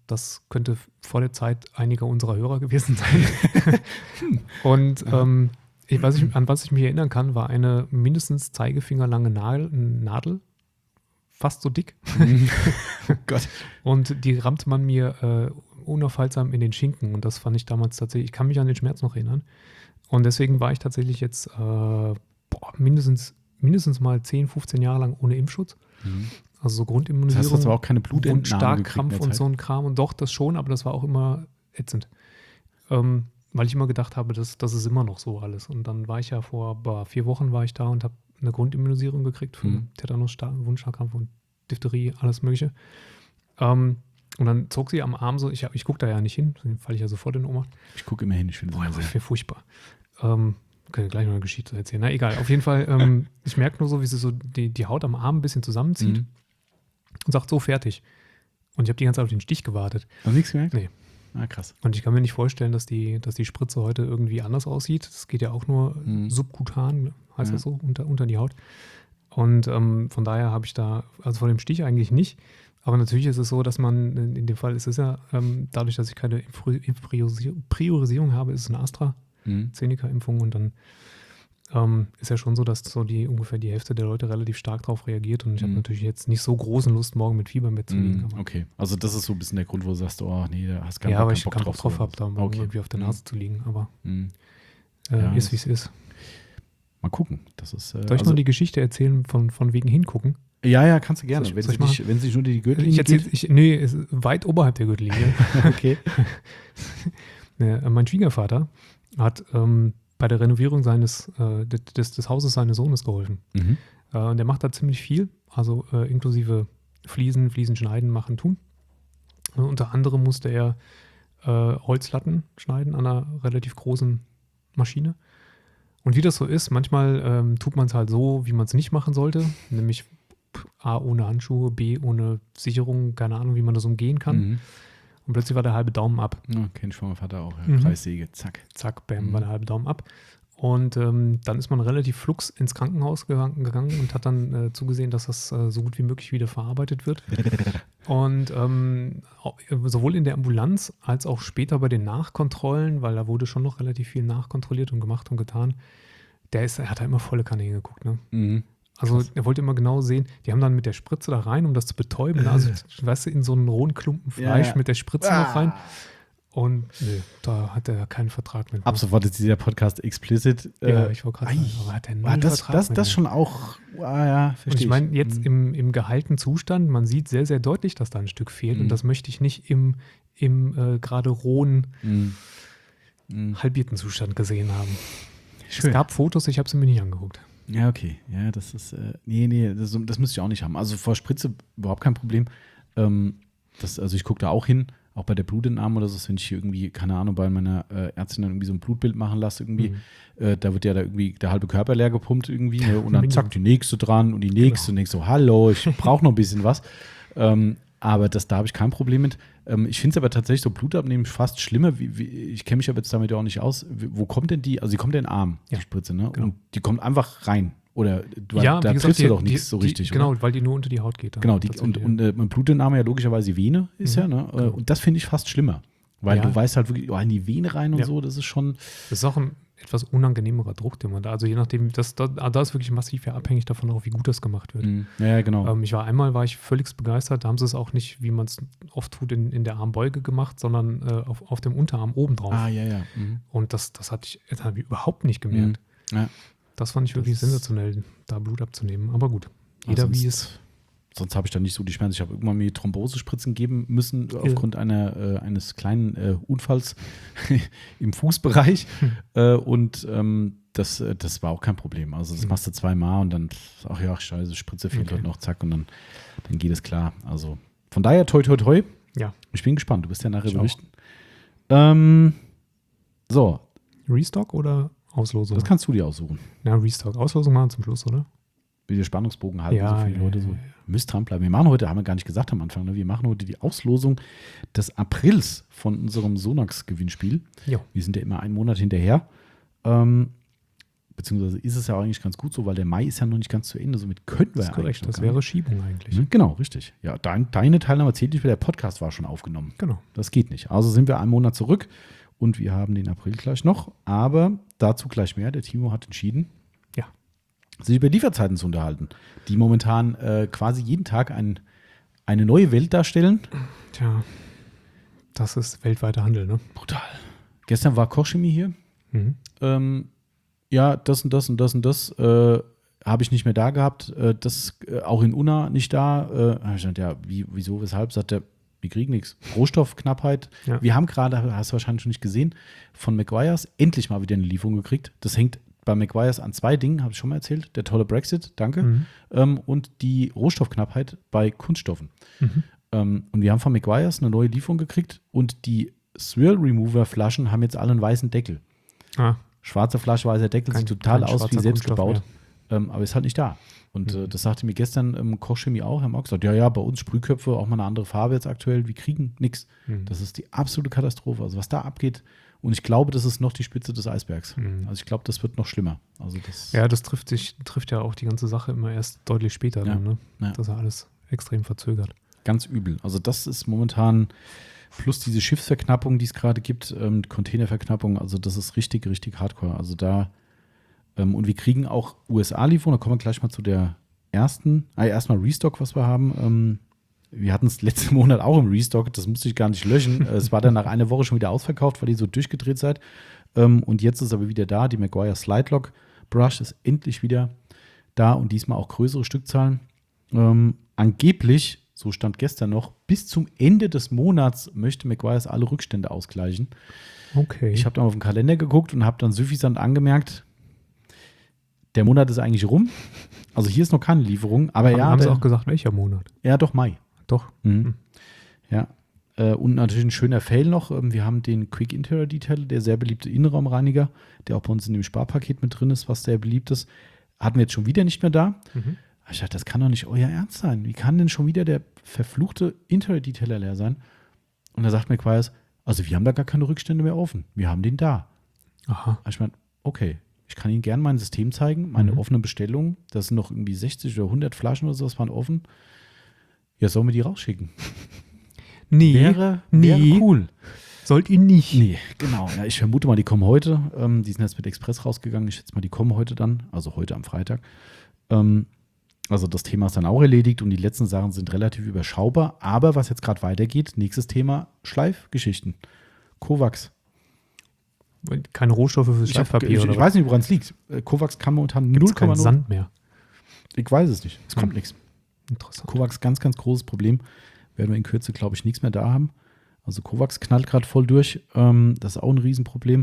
Das könnte vor der Zeit einiger unserer Hörer gewesen sein. Und ähm, ich weiß nicht, an was ich mich erinnern kann, war eine mindestens zeigefingerlange Nadel, Nadel fast so dick. Oh Gott. Und die rammte man mir äh, unaufhaltsam in den Schinken. Und das fand ich damals tatsächlich, ich kann mich an den Schmerz noch erinnern. Und deswegen war ich tatsächlich jetzt äh, boah, mindestens, mindestens mal zehn, fünfzehn Jahre lang ohne Impfschutz. Mhm. Also so Grundimmunisierung. Das heißt, das war auch keine Blutentnahme Starkkrampf gekriegt in der und so ein Kram. Und doch, das schon, aber das war auch immer ätzend. Ähm, weil ich immer gedacht habe, das, das ist immer noch so alles. Und dann war ich ja vor boah, vier Wochen war ich da und habe eine Grundimmunisierung gekriegt für Mhm. Tetanus, Wundstarkrampf und Diphtherie, alles mögliche. Ähm, und dann zog sie am Arm so, ich, ich gucke da ja nicht hin, dann falle ich ja sofort in Ohnmacht. Ich gucke immer hin, ich finde Boah, das das immer wäre furchtbar. Ähm, können wir gleich noch eine Geschichte erzählen. Na egal, auf jeden Fall, ähm, ich merke nur so, wie sie so die, die Haut am Arm ein bisschen zusammenzieht Mhm. und sagt, so, fertig. Und ich habe die ganze Zeit auf den Stich gewartet. Hast du nichts gemerkt? Nee. Ah, krass. Und ich kann mir nicht vorstellen, dass die, dass die Spritze heute irgendwie anders aussieht. Das geht ja auch nur Mhm. subkutan, heißt Ja. das so, unter, unter die Haut. Und ähm, von daher habe ich da, also vor dem Stich eigentlich nicht. Aber natürlich ist es so, dass man, in, in dem Fall ist es ja, ähm, dadurch, dass ich keine Impfri- Impfpriorisierung Priorisierung habe, ist es eine Mhm. AstraZeneca-Impfung und dann ähm, ist ja schon so, dass so die ungefähr die Hälfte der Leute relativ stark darauf reagiert und ich habe Mhm. natürlich jetzt nicht so großen Lust, morgen mit Fieber im Bett zu liegen. Mhm. Aber, Okay, also das ist so ein bisschen der Grund, wo du sagst, oh nee, da hast keinen ja, Bock, weil keinen ich Bock keinen Bock drauf oder habe, da was. morgen Okay. irgendwie auf der Mhm. Nase zu liegen. Aber Mhm. äh, Ja, ist, das- wie es ist. Mal gucken. Das ist, äh, Soll ich also, noch die Geschichte erzählen von, von wegen hingucken? ja, ja, kannst du gerne. Soll ich- wenn, soll sie ich dich, wenn sich nur die Gürtellinie Ich erzähl, geht. ich, nee, ist weit oberhalb der Gürtellinie. Okay. Ja, mein Schwiegervater hat ähm, bei der Renovierung seines, äh, des, des Hauses seines Sohnes geholfen. Mhm. Äh, und der macht da ziemlich viel, also äh, inklusive Fliesen, Fliesen schneiden, machen, tun. Äh, unter anderem musste er äh, Holzlatten schneiden an einer relativ großen Maschine. Und wie das so ist, manchmal ähm, tut man es halt so, wie man es nicht machen sollte, nämlich A, ohne Handschuhe, B, ohne Sicherung, keine Ahnung, wie man das umgehen kann. Mhm. Und plötzlich war der halbe Daumen ab. Ja, kenn ich von meinem Vater auch. Ja. Mhm. Kreissäge, zack. Zack, bam, Mhm. war der halbe Daumen ab. Und ähm, dann ist man relativ flugs ins Krankenhaus gegangen, gegangen und hat dann äh, zugesehen, dass das äh, so gut wie möglich wieder verarbeitet wird. Und ähm, au- sowohl in der Ambulanz als auch später bei den Nachkontrollen, weil da wurde schon noch relativ viel nachkontrolliert und gemacht und getan, der ist, er hat da immer volle Kanne hingeguckt. Ne? Mhm. Also Krass. er wollte immer genau sehen, die haben dann mit der Spritze da rein, um das zu betäuben. Ne? Also weißt du, in so einen rohen Klumpen Fleisch Ja, ja. mit der Spritze noch rein. Ah. Und nö, da hat er keinen Vertrag mit. Ab sofort ist dieser Podcast explicit. Ja, äh, ich wollte gerade ei. sagen, aber hat er null Ah, das, Vertrag das, mit das mir. schon auch, ah, ja, verstehe Und ich meine, jetzt Mhm. im, im gehaltenen Zustand, man sieht sehr, sehr deutlich, dass da ein Stück fehlt. Mhm. Und das möchte ich nicht im, im äh, gerade rohen, Mhm. Mhm. halbierten Zustand gesehen haben. Schön. Es gab Fotos, ich habe sie mir nicht angeguckt. Ja, okay. Ja, das ist, äh, nee, nee, das, das müsste ich auch nicht haben. Also vor Spritze überhaupt kein Problem. Ähm, das, also ich gucke da auch hin, auch bei der Blutentnahme oder so, wenn ich hier irgendwie, keine Ahnung, bei meiner äh, Ärztin dann irgendwie so ein Blutbild machen lasse irgendwie, Mhm. äh, da wird ja da irgendwie der halbe Körper leer gepumpt irgendwie, ne? Und dann Minimum. zack, die nächste dran und die nächste Genau. und denkst so, hallo, ich brauche noch ein bisschen was. Ähm, aber das, da habe ich kein Problem mit. Ähm, ich finde es aber tatsächlich so Blutabnehmen fast schlimmer. Wie, wie, ich kenne mich aber jetzt damit ja auch nicht aus. Wie, wo kommt denn die? Also die kommt in den Arm, Ja, die Spritze, ne? genau. Und die kommt einfach rein. Oder du, Ja, da wie gesagt, triffst die- du doch die- nichts so die, richtig, Genau, oder? weil die nur unter die Haut geht. dann Genau, die, und, tatsächlich, und äh, Blutentnahme ja logischerweise Vene ist Mhm, ja, ne? Äh, genau. Und das finde ich fast schlimmer. Weil Ja. du weißt halt wirklich, oh, in die Vene rein und Ja. so, das ist schon. Das ist auch ein etwas unangenehmerer Druck, den man da, also je nachdem, das, da, da ist wirklich massiv ja abhängig davon, auch wie gut das gemacht wird. Mhm. Ja, ja, genau. Ähm, ich war einmal, war ich völlig begeistert, da haben sie es auch nicht, wie man es oft tut, in, in der Armbeuge gemacht, sondern äh, auf, auf dem Unterarm oben drauf. ah, ja, ja. Mhm. Und das, das hatte ich, das habe ich überhaupt nicht gemerkt. Mhm. Ja. Das fand ich wirklich Das- sensationell, da Blut abzunehmen. Aber gut, jeder sonst, wie es. Sonst habe ich da nicht so die Schmerzen. Ich habe irgendwann mir Thrombosespritzen geben müssen, aufgrund einer, äh, eines kleinen äh, Unfalls im Fußbereich. Hm. Äh, und ähm, das, äh, das war auch kein Problem. Also das Mhm. machst du zweimal und dann, ach ja, scheiße, Spritze fehlt Okay. heute noch, zack, und dann, dann geht es klar. Also von daher, toi, toi, toi. Ja. Ich bin gespannt. Du wirst ja nachher Ich auch. berichten. Ähm, so, Restock oder Auslosung? das kannst du dir aussuchen. Na, Restock. Auslosung machen zum Schluss, oder? Wie der Spannungsbogen halten, Ja, so viele ja, Leute ja, so. ja. Müsst dranbleiben. Wir machen heute, haben wir gar nicht gesagt am Anfang, ne? Wir machen heute die Auslosung des Aprils von unserem Sonax-Gewinnspiel. Ja. Wir sind ja immer einen Monat hinterher. Ähm, beziehungsweise ist es ja auch eigentlich ganz gut so, weil der Mai ist ja noch nicht ganz zu Ende, somit können wir Das ist ja korrekt, eigentlich noch das gar wäre nicht. Schiebung eigentlich. Mhm, genau, richtig. Ja, dein, deine Teilnahme zählt nicht, weil der Podcast war schon aufgenommen. Genau. Das geht nicht. Also sind wir einen Monat zurück und wir haben den April gleich noch, aber dazu gleich mehr. Der Timo hat entschieden, Ja. sich über Lieferzeiten zu unterhalten, die momentan äh, quasi jeden Tag ein, eine neue Welt darstellen. Tja, das ist weltweiter Handel, ne? Brutal. Gestern war Kochchemie hier. Mhm. Ähm, ja, das und das und das und das äh, habe ich nicht mehr da gehabt. Äh, das äh, auch in Unna nicht da. Äh, ich dachte, ja, wie, wieso, weshalb? Sagt er, wir kriegen nichts. Rohstoffknappheit. Ja. Wir haben gerade, hast du wahrscheinlich schon nicht gesehen, von Meguiar's endlich mal wieder eine Lieferung gekriegt. Das hängt bei Meguiar's an zwei Dingen, habe ich schon mal erzählt. Der tolle Brexit, danke. Mhm. Ähm, und die Rohstoffknappheit bei Kunststoffen. Mhm. Ähm, und wir haben von Meguiar's eine neue Lieferung gekriegt und die Swirl Remover Flaschen haben jetzt alle einen weißen Deckel. Ah, Schwarze Flasche, weißer Deckel, Kein- sieht total kein aus wie schwarzer selbst Kunststoff gebaut. Ähm, aber ist halt nicht da. Und Mhm. äh, das sagte mir gestern ähm, Kochchemie auch. Herr Mock gesagt, ja, ja, bei uns Sprühköpfe, auch mal eine andere Farbe jetzt aktuell. Wir kriegen nichts. Mhm. Das ist die absolute Katastrophe. Also was da abgeht. Und ich glaube, das ist noch die Spitze des Eisbergs. Mhm. Also ich glaube, das wird noch schlimmer. Also das, Ja, das trifft sich, trifft ja auch die ganze Sache immer erst deutlich später Ja. dann, ne? Ja. Das ist ja alles extrem verzögert. ganz übel. Also das ist momentan, plus diese Schiffsverknappung, die es gerade gibt, ähm, Containerverknappung, also das ist richtig, richtig hardcore. Also da, ähm, und wir kriegen auch U S A-Lieferungen, da kommen wir gleich mal zu der ersten, ah, erstmal Restock, was wir haben. Ähm, wir hatten es letzten Monat auch im Restock, das musste ich gar nicht löschen. Es war dann nach einer Woche schon wieder ausverkauft, weil ihr so durchgedreht seid. Ähm, und jetzt ist aber wieder da, die Meguiar Slide Lock Brush ist endlich wieder da und diesmal auch größere Stückzahlen. Ähm, angeblich, so stand gestern noch, bis zum Ende des Monats möchte Meguiar's alle Rückstände ausgleichen. Okay. Ich habe dann auf den Kalender geguckt und habe dann süffisant angemerkt, der Monat ist eigentlich rum. Also hier ist noch keine Lieferung, aber haben, ja, haben sie der, auch gesagt, welcher Monat? ja, doch Mai. Doch. Mhm. Hm. Ja. Äh, und natürlich ein schöner Fail noch. Ähm, wir haben den Quick Interior Detail, der sehr beliebte Innenraumreiniger, der auch bei uns in dem Sparpaket mit drin ist, was sehr beliebt ist. Hatten wir jetzt schon wieder nicht mehr da. Mhm. Ich dachte, das kann doch nicht euer Ernst sein. Wie kann denn schon wieder der verfluchte Interior Detailer leer sein? Und da sagt Meguiar's, also wir haben da gar keine Rückstände mehr offen. Wir haben den da. Aha. Ich meine, okay, ich kann Ihnen gerne mein System zeigen, meine Mhm. offenen Bestellungen. Das sind noch irgendwie sechzig oder hundert Flaschen oder sowas waren offen. Ja, sollen wir die rausschicken? Nee, Wäre, nee. wäre cool. sollt ihr nicht. Nee, genau. Ja, ich vermute mal, die kommen heute. Ähm, die sind jetzt mit Express rausgegangen. Ich schätze mal, die kommen heute dann. Also heute am Freitag. Ähm, also das Thema ist dann auch erledigt und die letzten Sachen sind relativ überschaubar. Aber was jetzt gerade weitergeht, nächstes Thema, Schleifgeschichten. Kovacs. Keine Rohstoffe für Ich, hab, Schleifpapier ich, oder ich weiß nicht, woran es liegt. Äh, Kovacs kann momentan Gibt's null Komma keinen null. Sand mehr. Ich weiß es nicht. Es kommt Hm. nichts. Interessant. Kovacs, ganz, ganz großes Problem. Werden wir in Kürze, glaube ich, nichts mehr da haben. Also Kovacs knallt gerade voll durch. Ähm, das ist auch ein Riesenproblem.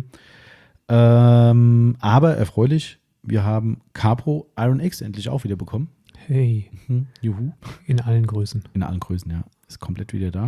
Ähm, aber erfreulich, wir haben Capro Iron X endlich auch wieder bekommen. Hey, Hm, juhu. in allen Größen. In allen Größen, ja. Ist komplett wieder da.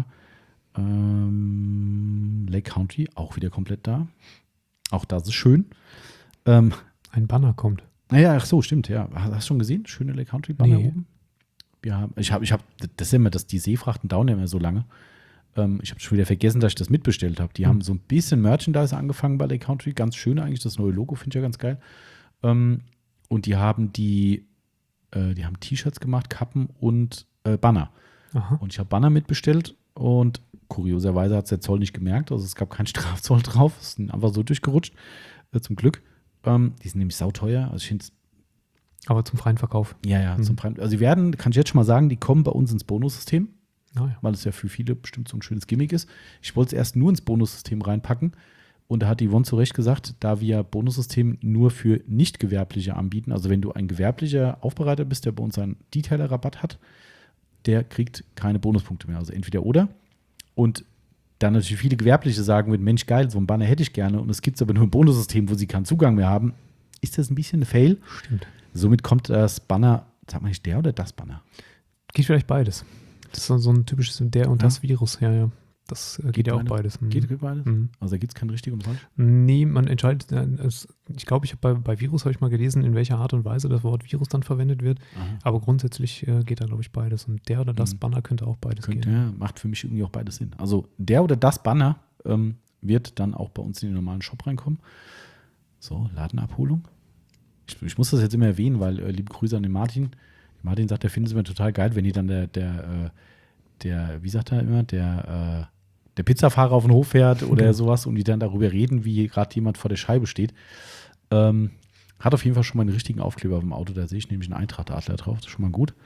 Ähm, Lake County auch wieder komplett da. Auch das ist schön. Ähm, Ein Banner kommt. naja, ach so, stimmt, ja. Hast du schon gesehen? Schöne Lake Country Banner Nee. oben. Wir haben, ich habe, ich habe, das ist immer, dass die Seefrachten dauern ja immer so lange. Ähm, ich habe schon wieder vergessen, dass ich das mitbestellt habe. Die Hm. haben so ein bisschen Merchandise angefangen bei Lake Country. Ganz schön eigentlich, das neue Logo finde ich ja ganz geil. Ähm, und die haben die, äh, die haben T-Shirts gemacht, Kappen und äh, Banner. Aha. Und ich habe Banner mitbestellt und kurioserweise hat es der Zoll nicht gemerkt. Also es gab keinen Strafzoll drauf. Es sind einfach so durchgerutscht. Äh, zum Glück. Ähm, die sind nämlich sauteuer. Also ich finde es Aber zum freien Verkauf. ja, ja, Mhm. zum Prime. Also, sie werden, kann ich jetzt schon mal sagen, die kommen bei uns ins Bonussystem, Naja. weil es ja für viele bestimmt so ein schönes Gimmick ist. Ich wollte es erst nur ins Bonussystem reinpacken und da hat die Yvonne zu Recht gesagt, da wir Bonussystem nur für Nicht-Gewerbliche anbieten, also wenn du ein gewerblicher Aufbereiter bist, der bei uns einen Detailer-Rabatt hat, der kriegt keine Bonuspunkte mehr. Also entweder oder. Und dann natürlich viele Gewerbliche sagen würden, Mensch, geil, so ein Banner hätte ich gerne und es gibt aber nur ein Bonussystem, wo sie keinen Zugang mehr haben. Ist das ein bisschen ein Fail? Stimmt. Somit kommt das Banner, sag mal nicht der oder das Banner? Geht vielleicht beides. Das ist so so ein typisches der und Ja. das Virus. Ja, ja. Das äh, geht, Geht ja auch beide- beides. Mhm. Geht beides? Mhm. Also da gibt es kein richtig und falsch? Nee, man entscheidet, äh, es, ich glaube, ich habe bei, bei Virus habe ich mal gelesen, in welcher Art und Weise das Wort Virus dann verwendet wird. Aha. Aber grundsätzlich äh, geht da, glaube ich, beides. Und der oder das Mhm. Banner könnte auch beides Könnte, gehen. ja, macht für mich irgendwie auch beides Sinn. Also der oder das Banner ähm, wird dann auch bei uns in den normalen Shop reinkommen. So, Ladenabholung. Ich, ich muss das jetzt immer erwähnen, weil äh, liebe Grüße an den Martin. Martin sagt, er findet es immer total geil, wenn die dann der, der, äh, der wie sagt er immer, der, äh, der Pizzafahrer auf den Hof fährt oder Okay. sowas und die dann darüber reden, wie gerade jemand vor der Scheibe steht. Ähm, hat auf jeden Fall schon mal einen richtigen Aufkleber auf dem Auto, da sehe ich nämlich einen Eintracht-Adler drauf, das ist schon mal gut.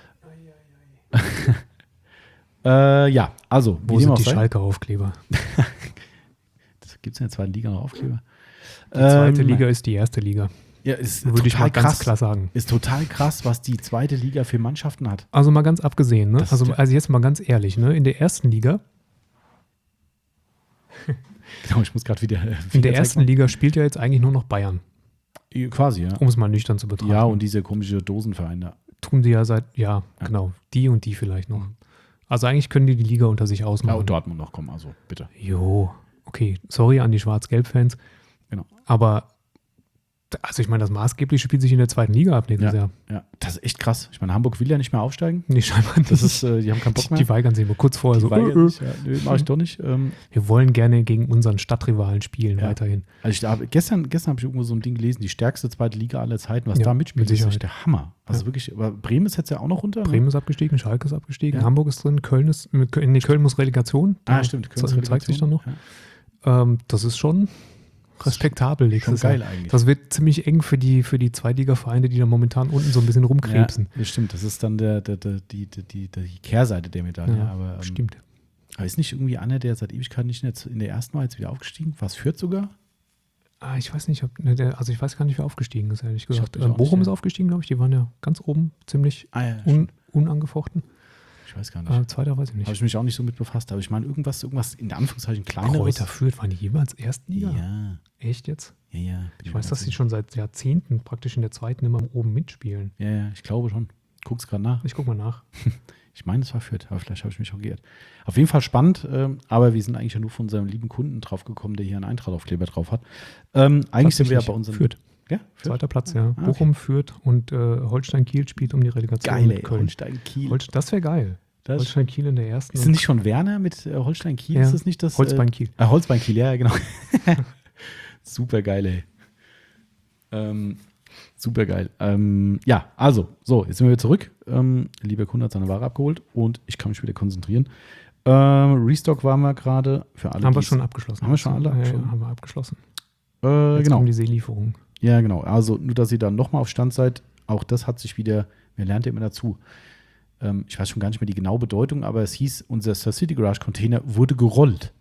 äh, ja, also, Wo wie dem sind auch die sei. Schalke-Aufkleber? Gibt es in der zweiten Liga noch Aufkleber? Die zweite Ähm, Liga ist die erste Liga. Ja, ist Würde ich total mal ganz krass. klar sagen. Ist total krass, was die zweite Liga für Mannschaften hat. Also mal ganz abgesehen, ne? Das ist Also, der- also jetzt mal ganz ehrlich, ne? In der ersten Liga, Genau, ich muss gerade wieder. äh, in der Fingerzeig ersten Liga spielt ja jetzt eigentlich nur noch Bayern, machen. Quasi, ja. um es mal nüchtern zu betrachten. Ja, und diese komische Dosenverein da. Tun die ja seit, ja, Ja. genau, die und die vielleicht noch. Also eigentlich können die die Liga unter sich Ja, ausmachen. und Dortmund noch kommen, also bitte. Jo, okay, sorry an die Schwarz-Gelb-Fans. Genau. Aber, also ich meine, das Maßgebliche spielt sich in der zweiten Liga ab nächstes Jahr. Ja, das ist echt krass. Ich meine, Hamburg will ja nicht mehr aufsteigen. Nee, scheinbar nicht. Das ist, äh, die haben keinen Bock die, mehr. die weigern sich immer kurz vorher Die so. weigern äh, äh. sich, ja, nö, mach ich doch nicht. Ähm, Wir wollen gerne gegen unseren Stadtrivalen spielen Ja. weiterhin. also ich, hab, gestern gestern habe ich irgendwo so ein Ding gelesen, die stärkste zweite Liga aller Zeiten, was Ja, da mitspielt, mit ist echt Sicherheit. der Hammer. Also Ja. wirklich, aber Bremen ist jetzt ja auch noch runter. Bremen ist abgestiegen, Schalke ist abgestiegen, Ja. Hamburg ist drin, Köln ist, nee, Köln muss Relegation. Ne? Ah, Da stimmt. Köln ist ze- zeigt sich dann noch. Ja. Ähm, das ist schon respektabel Schon nächstes geil Jahr. eigentlich. Das wird ziemlich eng für die, für die Zweitliga-Vereine, die da momentan unten so ein bisschen rumkrebsen. Ja, das stimmt. Das ist dann der, der, der, die, die, die, die Kehrseite der Medaille. Ja, aber, ähm, stimmt. aber ist nicht irgendwie einer, der seit Ewigkeit nicht in der, in der ersten war, jetzt wieder aufgestiegen? Was Fürth sogar? Ah, ich weiß nicht, ob, ne, der, also ich weiß gar nicht, wer aufgestiegen ist, ehrlich gesagt. Ich auch Ähm, Bochum nicht, ist ja. aufgestiegen, glaube ich. Die waren ja ganz oben, ziemlich Ah ja, un, unangefochten. ich weiß gar nicht. Äh, Zweiter weiß ich Habe nicht. ich mich auch nicht so mit befasst. Aber ich meine, irgendwas, irgendwas in Anführungszeichen kleineres. Kräuter Fürth, waren die jemals Erstliga? Ja, Echt jetzt? ja, ja. Bin Ich mir weiß, ganz dass sie sicher. schon seit Jahrzehnten praktisch in der zweiten immer oben mitspielen. Ja, ja, ich glaube schon. Guck's gerade nach. Ich guck mal nach. Ich meine, es war Fürth, aber vielleicht habe ich mich auch geirrt. Auf jeden Fall spannend, ähm, aber wir sind eigentlich ja nur von unserem lieben Kunden drauf gekommen, der hier einen Eintracht-Aufkleber drauf hat. Ähm, eigentlich sind wir ja bei unseren. Fürth. Ja, Fürth. Zweiter Platz, ja. okay. Bochum, Fürth und äh, Holstein-Kiel spielt um die Relegation Geil, ey. mit Köln. Holstein Kiel. Holst- das wäre geil. Das, Holstein-Kiel in der ersten. ist es nicht schon Werner mit äh, Holstein Kiel? Ja. Ist das nicht das? Holzbein-Kiel. Äh, äh, Holzbein Kiel, ja, genau. Super geil, ey. Ähm, super geil. Ähm, ja, also, so, jetzt sind wir wieder zurück. Ähm, lieber Kunde hat seine Ware abgeholt und ich kann mich wieder konzentrieren. Ähm, Restock waren wir gerade für alle. Haben wir die's- schon abgeschlossen. Haben wir schon alle Ja, ja, abgeschlossen? haben wir abgeschlossen. Äh, Jetzt genau. kommen die Seelieferungen. Ja, genau. Also nur, dass ihr dann nochmal auf Stand seid, auch das hat sich wieder, wir lernen ja immer dazu. Ähm, ich weiß schon gar nicht mehr die genaue Bedeutung, aber es hieß, unser Star City Garage Container wurde gerollt.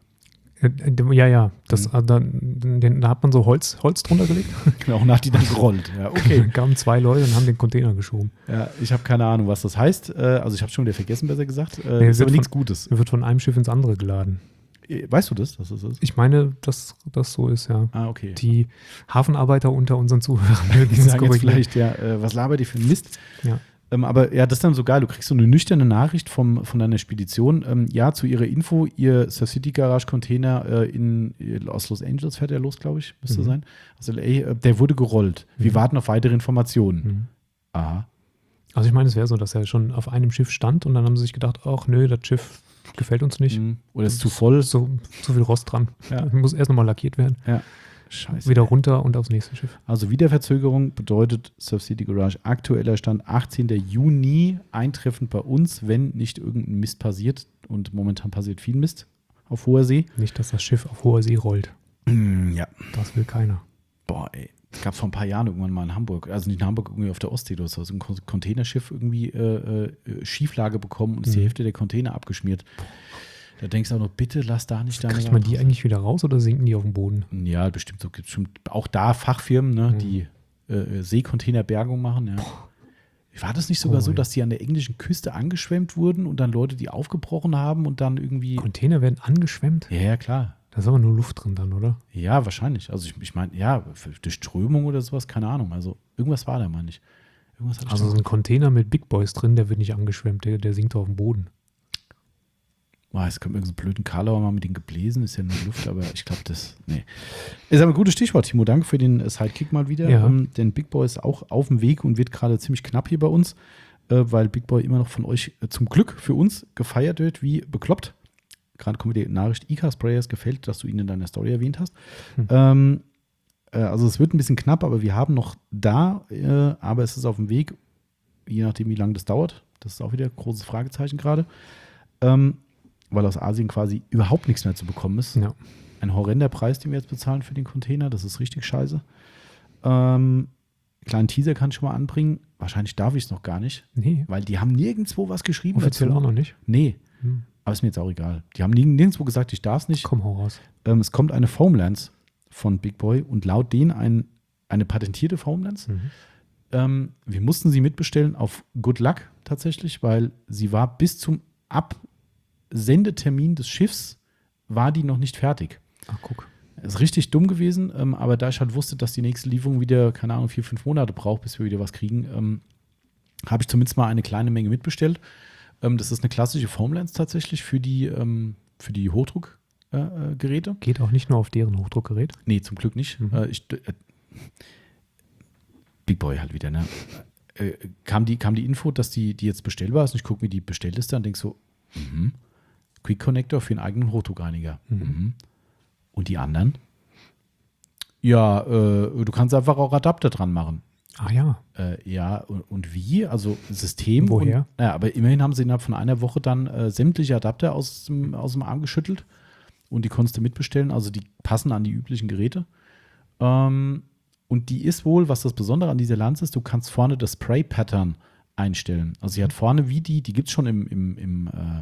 Äh, äh, Ja, ja. Das, Mhm. äh, da, den, da hat man so Holz, Holz drunter gelegt. Genau, und hat die dann gerollt. Ja, okay. Dann kamen zwei Leute und haben den Container geschoben. Ja, ich habe keine Ahnung, was das heißt. Äh, also ich habe schon wieder vergessen, besser gesagt. Äh, Nee, ist wird aber nichts von- Gutes. Er wird von einem Schiff ins andere geladen. Äh, Weißt du das, dass das ist? Ich meine, dass das so ist, ja. Ah, okay. Die Hafenarbeiter unter unseren Zuhörern mögen Die das sagen jetzt korrigieren. vielleicht, ja, äh, was labert ihr für ein Mist? Ja. Ähm, aber ja, das ist dann so geil. Du kriegst so eine nüchterne Nachricht vom, von deiner Spedition. Ähm, ja, zu ihrer Info, ihr Star City Garage Container äh, in, aus Los Angeles fährt er los, glaube ich, müsste Mhm. sein. Aus L A, äh, der wurde gerollt. Wir Mhm. warten auf weitere Informationen. Mhm. Aha. Also ich meine, es wäre so, dass er schon auf einem Schiff stand und dann haben sie sich gedacht, ach nö, das Schiff gefällt uns nicht. Mhm. Oder ist zu voll. So, zu viel Rost dran. Ja. Muss erst nochmal lackiert werden. Ja. Scheiße. Wieder runter und aufs nächste Schiff. Also Wiederverzögerung bedeutet Surf City Garage aktueller Stand achtzehnten Juni eintreffend bei uns, wenn nicht irgendein Mist passiert. Und momentan passiert viel Mist auf hoher See. Nicht, dass das Schiff auf hoher See rollt. Ja. Das will keiner. Boah, ey. Es gab vor ein paar Jahren irgendwann mal in Hamburg, also nicht in Hamburg, irgendwie auf der Ostsee oder so, so ein Kon- Containerschiff irgendwie äh, äh, Schieflage bekommen und ist die Mhm. Hälfte der Container abgeschmiert. Da denkst du auch noch, bitte lass da nicht deine Kriegt man Ware die raus. eigentlich wieder raus oder sinken die auf dem Boden? Ja, bestimmt so. Gibt bestimmt auch da Fachfirmen, ne, Mhm. die äh, Seecontainerbergung machen. Ja. War das nicht sogar Oh, so, ja. dass die an der englischen Küste angeschwemmt wurden und dann Leute die aufgebrochen haben und dann irgendwie. Container werden angeschwemmt? Ja, ja, klar. Da ist aber nur Luft drin dann, oder? Ja, wahrscheinlich. Also ich, ich meine, ja, für- durch Strömung oder sowas, keine Ahnung. Also irgendwas war da, meine ich. Irgendwas hatte ich Also da- so ein Container mit Big Boys drin, der wird nicht angeschwemmt, der, der sinkt auf dem Boden. Boah, es kommt irgendein so blöden Karlauer mal mit den gebläsen, ist ja nur Luft, aber ich glaube, das, nee. Ist aber ein gutes Stichwort, Timo. Danke für den äh, Sidekick mal wieder. Ja. Ähm, denn Big Boy ist auch auf dem Weg und wird gerade ziemlich knapp hier bei uns, äh, weil Big Boy immer noch von euch äh, zum Glück für uns gefeiert wird, wie bekloppt. Gerade kommt mir die Nachricht, I K Sprayers gefällt, dass du ihn in deiner Story erwähnt hast. Hm. Ähm, Äh, also es wird ein bisschen knapp, aber wir haben noch da, äh, aber es ist auf dem Weg, je nachdem, wie lange das dauert. Das ist auch wieder ein großes Fragezeichen gerade. Ähm, weil aus Asien quasi überhaupt nichts mehr zu bekommen ist. Ja. Ein horrender Preis, den wir jetzt bezahlen für den Container. Das ist richtig scheiße. Ähm, kleinen Teaser kann ich schon mal anbringen. Wahrscheinlich darf ich es noch gar nicht, Nee, weil die haben nirgendwo was geschrieben offiziell dazu. auch noch nicht. Nee, Hm. aber ist mir jetzt auch egal. Die haben nirg- nirgendwo gesagt, ich darf es nicht. Komm, hau raus. Ähm, es kommt eine Foamlens von Big Boy und laut denen ein, eine patentierte Foamlens. Mhm. Ähm, wir mussten sie mitbestellen auf Good Luck tatsächlich, weil sie war bis zum Absendetermin des Schiffs war die noch nicht fertig. Ach, guck. Ist richtig dumm gewesen, ähm, aber da ich halt wusste, dass die nächste Lieferung wieder, keine Ahnung, vier, fünf Monate braucht, bis wir wieder was kriegen, ähm, habe ich zumindest mal eine kleine Menge mitbestellt. Ähm, das ist eine klassische Foamlens tatsächlich für die, ähm, für die Hochdruckgeräte. Äh, Geht auch nicht nur auf deren Hochdruckgerät. Nee, zum Glück nicht. Mhm. Äh, ich, äh, Big Boy halt wieder, ne? Äh, kam, die, kam die Info, dass die, die jetzt bestellbar ist und ich gucke mir die Bestellliste an und denke so, mhm. Quick Connector für einen eigenen Hochdruckreiniger. Mhm. Mhm. Und die anderen? Ja, äh, du kannst einfach auch Adapter dran machen. Ah ja. Äh, ja, und, und wie? Also System. Woher? Und, ja, aber immerhin haben sie innerhalb von einer Woche dann äh, sämtliche Adapter aus dem, aus dem Arm geschüttelt und die konntest du mitbestellen. Also die passen an die üblichen Geräte. Ähm, und die ist wohl, was das Besondere an dieser Lanze ist, du kannst vorne das Spray-Pattern einstellen. Also sie hat vorne wie die, die gibt es schon im, im, im äh,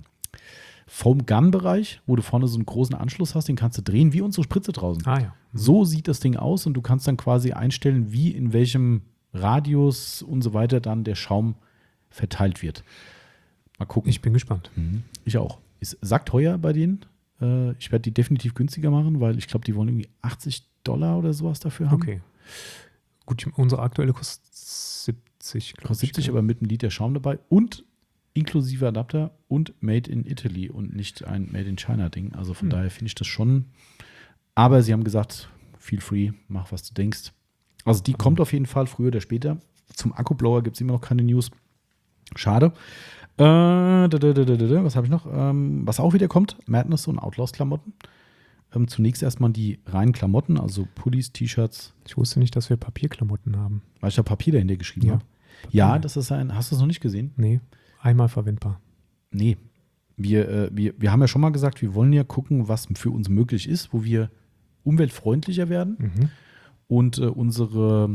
Foam-Gun-Bereich, wo du vorne so einen großen Anschluss hast, den kannst du drehen, wie unsere Spritze draußen. Ah ja. Mhm. So sieht das Ding aus und du kannst dann quasi einstellen, wie in welchem Radius und so weiter dann der Schaum verteilt wird. Mal gucken. Ich bin gespannt. Mhm. Ich auch. Ist sackteuer bei denen. Äh, ich werde die definitiv günstiger machen, weil ich glaube, die wollen irgendwie achtzig Dollar oder sowas dafür haben. Okay. Gut, unsere aktuelle kostet siebzig, glaube ich. Kostet siebzig, gell? aber mit einem Liter Schaum dabei und inklusive Adapter und Made in Italy und nicht ein Made in China Ding. Also von Hm. daher finde ich das schon. Aber sie haben gesagt, feel free, mach was du denkst. Also die Mhm. kommt auf jeden Fall früher oder später. Zum Akkublower gibt es immer noch keine News. Schade. Äh, da, da, da, da, da, was habe ich noch? Ähm, was auch wieder kommt, Madness und Outlaws-Klamotten. Ähm, zunächst erstmal die reinen Klamotten, also Pullis, T-Shirts. Ich wusste nicht, dass wir Papierklamotten haben. Weil ich da Papier dahinter geschrieben Ja. habe. Ja, das ist ein, hast du es noch nicht gesehen? Nee, einmal verwendbar. Nee. Wir, äh, wir, wir haben ja schon mal gesagt, wir wollen ja gucken, was für uns möglich ist, wo wir umweltfreundlicher werden. Mhm. Und äh, unsere,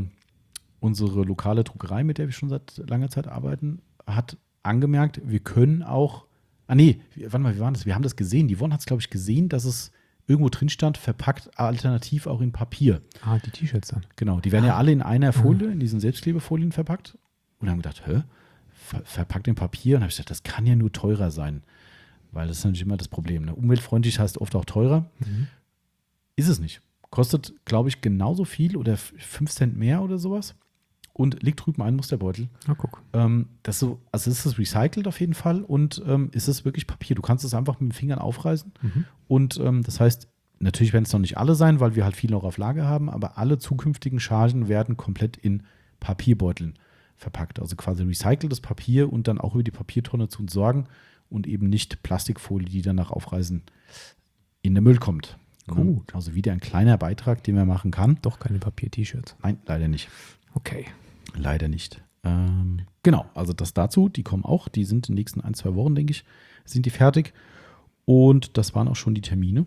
unsere lokale Druckerei, mit der wir schon seit langer Zeit arbeiten, hat angemerkt, wir können auch. Ah, nee, warte mal, wie war das? Wir haben das gesehen. Die Yvonne hat es, glaube ich, gesehen, dass es irgendwo drin stand, verpackt alternativ auch in Papier. Ah, die T-Shirts dann. Genau, die werden ja alle in einer Folie, in diesen Selbstklebefolien verpackt. Und haben gedacht, hä? Ver verpackt in Papier? Und habe ich gedacht, das kann ja nur teurer sein. Weil das ist natürlich immer das Problem. Ne? Umweltfreundlich heißt oft auch teurer. Mhm. Ist es nicht. Kostet, glaube ich, genauso viel oder fünf Cent mehr oder sowas. Und liegt drüben ein Musterbeutel. Na, guck. Ähm, das so, also ist es recycelt auf jeden Fall und ähm, ist es wirklich Papier. Du kannst es einfach mit den Fingern aufreißen. Mhm. Und ähm, das heißt, natürlich werden es noch nicht alle sein, weil wir halt viel noch auf Lager haben, aber alle zukünftigen Chargen werden komplett in Papierbeuteln verpackt. Also quasi recyceltes Papier und dann auch über die Papiertonne zu entsorgen und eben nicht Plastikfolie, die dann nach Aufreißen in den Müll kommt. Gut. Also wieder ein kleiner Beitrag, den man machen kann. Doch keine Papier-T-Shirts. Nein, leider nicht. Okay. Leider nicht. Ähm, genau, also das dazu, die kommen auch, die sind in den nächsten ein, zwei Wochen, denke ich, sind die fertig. Und das waren auch schon die Termine.